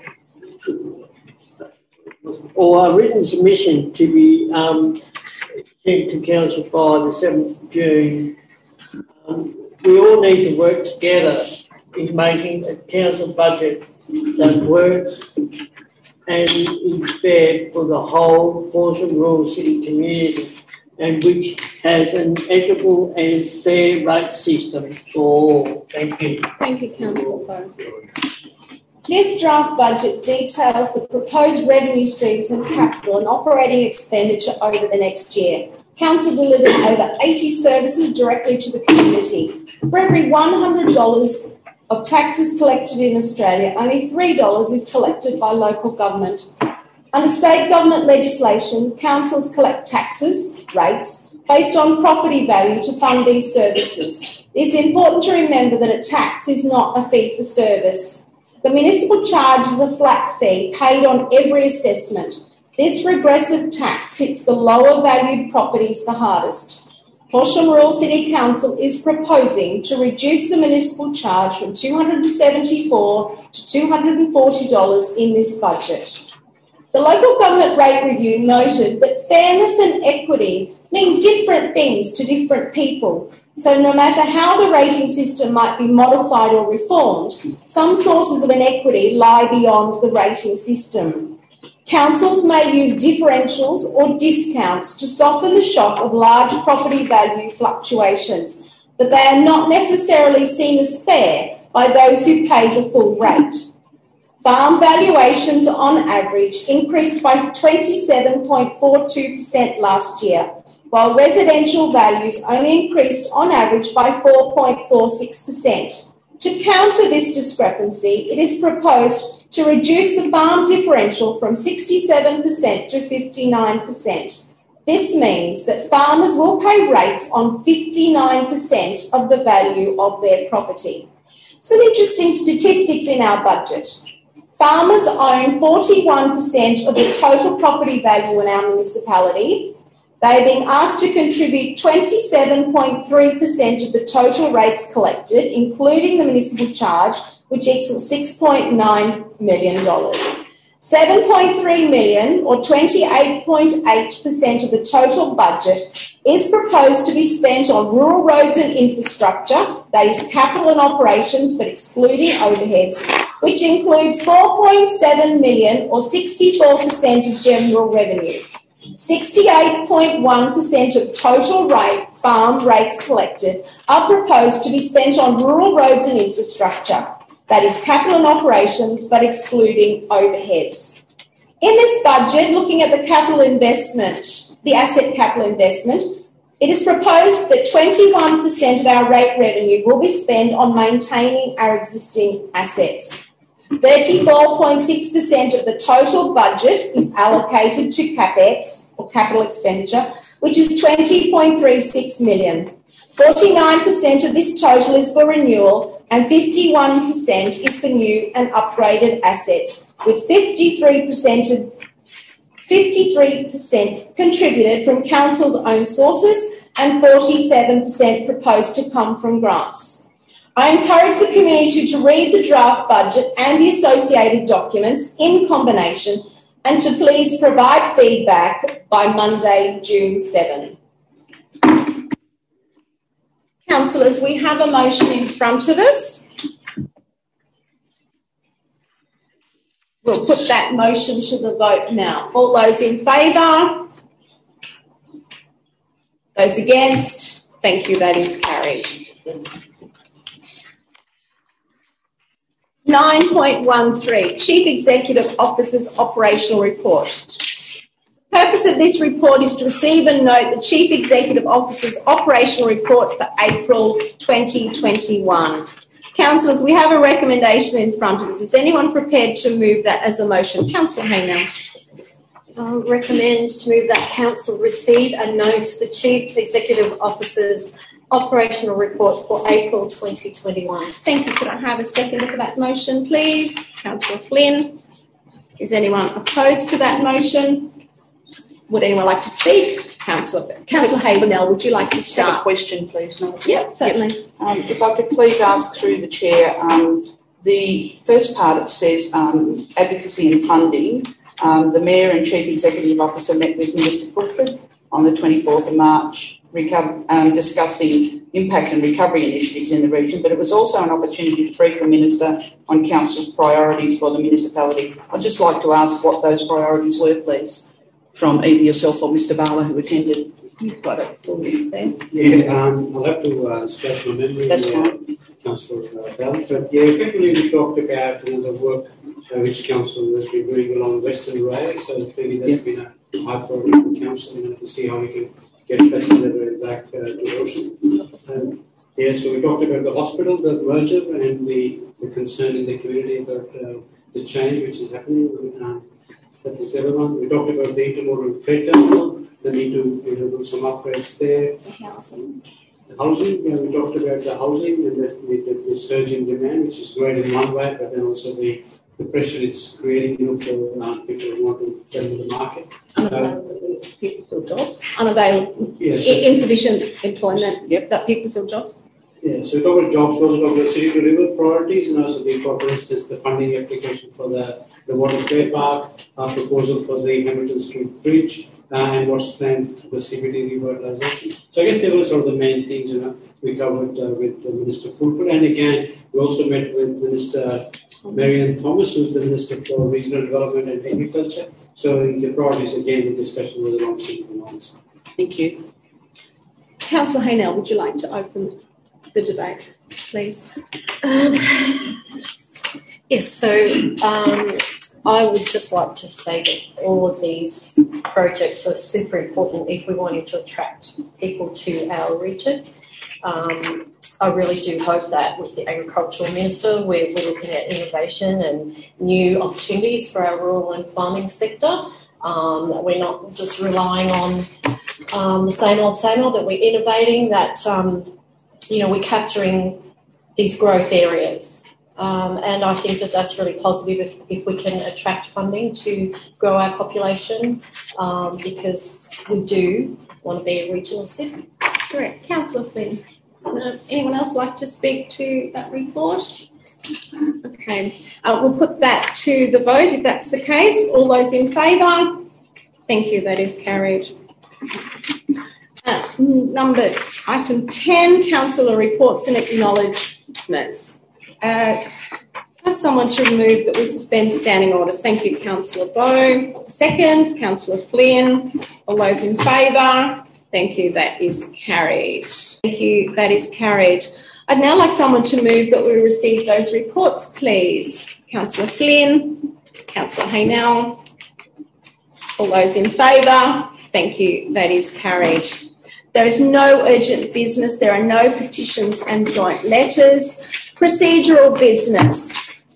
or a written submission to be um, sent to Council by the seventh of June. Um, we all need to work together in making a council budget that works and is fair for the whole Horsham Rural City community, and which has an equitable and fair rate system for all. Thank you. Thank you, Councillor Bowe. This draft budget details the proposed revenue streams and capital and operating expenditure over the next year. Council delivers over eighty services directly to the community. For every one hundred dollars of taxes collected in Australia, only three dollars is collected by local government. Under state government legislation, councils collect taxes, rates, based on property value to fund these services. It is important to remember that a tax is not a fee for service. The municipal charge is a flat fee paid on every assessment. This regressive tax hits the lower valued properties the hardest. Horsham Rural City Council is proposing to reduce the municipal charge from two hundred seventy-four dollars to two hundred forty dollars in this budget. The local government rate review noted that fairness and equity mean different things to different people. So no matter how the rating system might be modified or reformed, some sources of inequity lie beyond the rating system. Councils may use differentials or discounts to soften the shock of large property value fluctuations, but they are not necessarily seen as fair by those who pay the full rate. Farm valuations on average increased by twenty-seven point four two percent last year, while residential values only increased on average by four point four six percent. To counter this discrepancy, it is proposed to reduce the farm differential from sixty-seven percent to fifty-nine percent. This means that farmers will pay rates on fifty-nine percent of the value of their property. Some interesting statistics in our budget. Farmers own forty-one percent of the total property value in our municipality. They are being asked to contribute twenty-seven point three percent of the total rates collected, including the municipal charge, which equals six point nine million dollars. seven point three million dollars, or twenty-eight point eight percent of the total budget, is proposed to be spent on rural roads and infrastructure, that is capital and operations but excluding overheads, which includes four point seven million dollars, or sixty-four percent of general revenue. sixty-eight point one percent of total rate farm rates collected are proposed to be spent on rural roads and infrastructure, that is capital and operations, but excluding overheads. In this budget, looking at the capital investment, the asset capital investment, it is proposed that twenty-one percent of our rate revenue will be spent on maintaining our existing assets. thirty-four point six percent of the total budget is allocated to CapEx, or capital expenditure, which is twenty point three six million dollars. forty-nine percent of this total is for renewal and fifty-one percent is for new and upgraded assets, with fifty-three percent of fifty-three percent contributed from council's own sources and forty-seven percent proposed to come from grants. I encourage the community to read the draft budget and the associated documents in combination and to please provide feedback by Monday, June seventh. Councillors, we have a motion in front of us. We'll put that motion to the vote now. All those in favour? Those against? Thank you, that is carried. nine point one three, Chief Executive Officer's Operational Report. The purpose of this report is to receive and note the Chief Executive Officer's Operational Report for April twenty twenty-one. Councillors, we have a recommendation in front of us. Is anyone prepared to move that as a motion? Councillor Hayner. I recommend to move that Council receive and note the Chief Executive Officer's Operational Report for April twenty twenty-one. Thank you. Could I have a second for that motion, please? Councillor Flynn. Is anyone opposed to that motion? Would anyone like to speak? Councillor Councillor Havenell, would you like to start? Have a question, please. No? Yep, certainly. Um, if I could please ask through the chair, um, the first part it says um, advocacy and funding. Um, the Mayor and Chief Executive Officer met with Minister Fulford on the twenty-fourth of March, reco- um, discussing impact and recovery initiatives in the region, but it was also an opportunity to brief the Minister on Council's priorities for the municipality. I'd just like to ask what those priorities were, please, from either yourself or Mister Barlow, who attended. You've got it full list there. Yeah, um, I'll have to uh, scratch my memory. That's uh, fine. Councillor uh, Bell. But yeah, effectively we talked about you know, the work uh, which Council has been doing along Western Rail. So clearly that's yeah. been a high priority for Council, you know, to see how we can get passenger back uh, to Ocean. Um, yeah, so we talked about the hospital, the merger, and the, the concern in the community about uh, the change which is happening. Um, that was everyone. We talked about the intermodal freight terminal, the need to you know, do some upgrades there. The housing. The housing, yeah, we talked about the housing and the, the, the surge in demand, which is great in one way, but then also the, the pressure it's creating you know, for uh, people who want to get into the market. Unavailable people fill jobs. Unavailable, yeah, so, insufficient employment. Yep, that people fill jobs. Yeah, so we talk about jobs, we also talk about city to river priorities, and also the, for instance, the funding application for the, the water play park, our proposal for the Hamilton Street Bridge, uh, and what's planned for the C B D revitalization. So I guess they were sort of the main things, you know, we covered uh, with uh, Minister Fulford. And again, we also met with Minister Marianne Thomas, who's the Minister for Regional Development and Agriculture. So in the priorities, again, the discussion was along similar lines. Thank you. Councillor Haynell, would you like to open the debate, please? Um, yes, so um, I would just like to say that all of these projects are super important if we wanted to attract people to our region. Um, I really do hope that with the Agricultural Minister, we're, we're looking at innovation and new opportunities for our rural and farming sector. Um, we're not just relying on um, the same old, same old, that we're innovating, that, um, you know, we're capturing these growth areas. Um, and I think that that's really positive if, if we can attract funding to grow our population, um, because we do want to be a regional city. Correct. Councillor Flynn. Uh, anyone else like to speak to that report? Okay, uh, we'll put that to the vote if that's the case. All those in favour? Thank you, that is carried. Uh, number item ten, councillor reports and acknowledgements. Uh, have someone to move that we suspend standing orders. Thank you, Councillor Bowe. Second, Councillor Flynn. All those in favour? Thank you, that is carried. Thank you, that is carried. I'd now like someone to move that we receive those reports, please. Councillor Flynn, Councillor Haynell. All those in favour? Thank you, that is carried. There is no urgent business. There are no petitions and joint letters. Procedural business.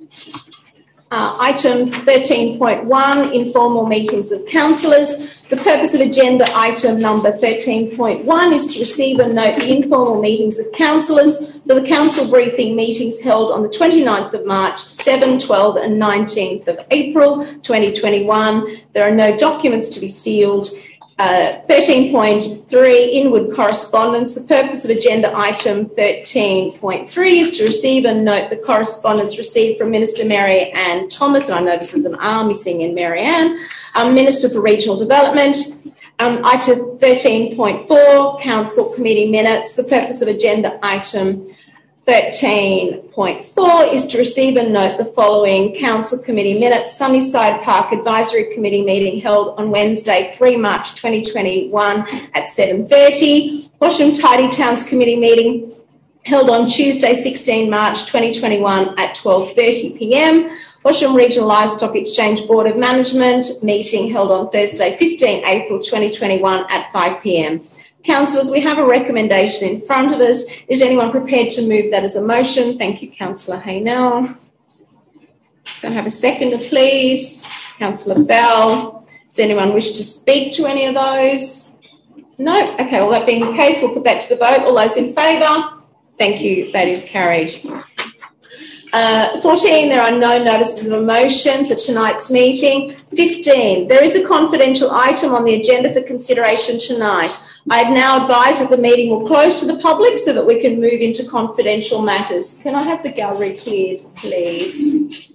Uh, item thirteen point one, informal meetings of councillors. The purpose of agenda item number thirteen point one is to receive and note the informal meetings of councillors for the council briefing meetings held on the twenty-ninth of March, seventh, twelfth and nineteenth of April twenty twenty-one. There are no documents to be sealed. Uh, thirteen point three, inward correspondence. The purpose of agenda item thirteen point three is to receive and note the correspondence received from Minister Mary Ann Thomas, and I notice there's an R missing in Mary Ann, um, Minister for Regional Development. Um, item thirteen point four, Council Committee Minutes. The purpose of agenda item thirteen point four is to receive and note the following Council Committee Minutes. Sunnyside Park Advisory Committee meeting held on Wednesday, the third of March twenty twenty-one at seven thirty. Horsham Tidy Towns Committee meeting held on Tuesday, the sixteenth of March twenty twenty-one at twelve thirty p m. Horsham Regional Livestock Exchange Board of Management meeting held on Thursday, the fifteenth of April twenty twenty-one at five p m. Councillors, we have a recommendation in front of us. Is anyone prepared to move that as a motion? Thank you, Councillor Haynell. Can I have a seconder, please? Councillor Bell. Does anyone wish to speak to any of those? No? Okay, well, that being the case, we'll put that to the vote. All those in favour? Thank you. That is carried. Uh, fourteen, there are no notices of a motion for tonight's meeting. fifteen, there is a confidential item on the agenda for consideration tonight. I now advise that the meeting will close to the public so that we can move into confidential matters. Can I have the gallery cleared, please?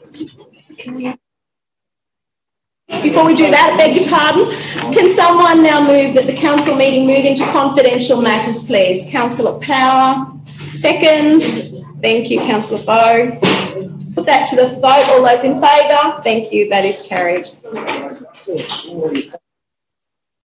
Before we do that, I beg your pardon, can someone now move that the council meeting move into confidential matters, please? Councillor Power, second. Thank you, Councillor Bowe. Put that to the vote. All those in favour? Thank you. That is carried.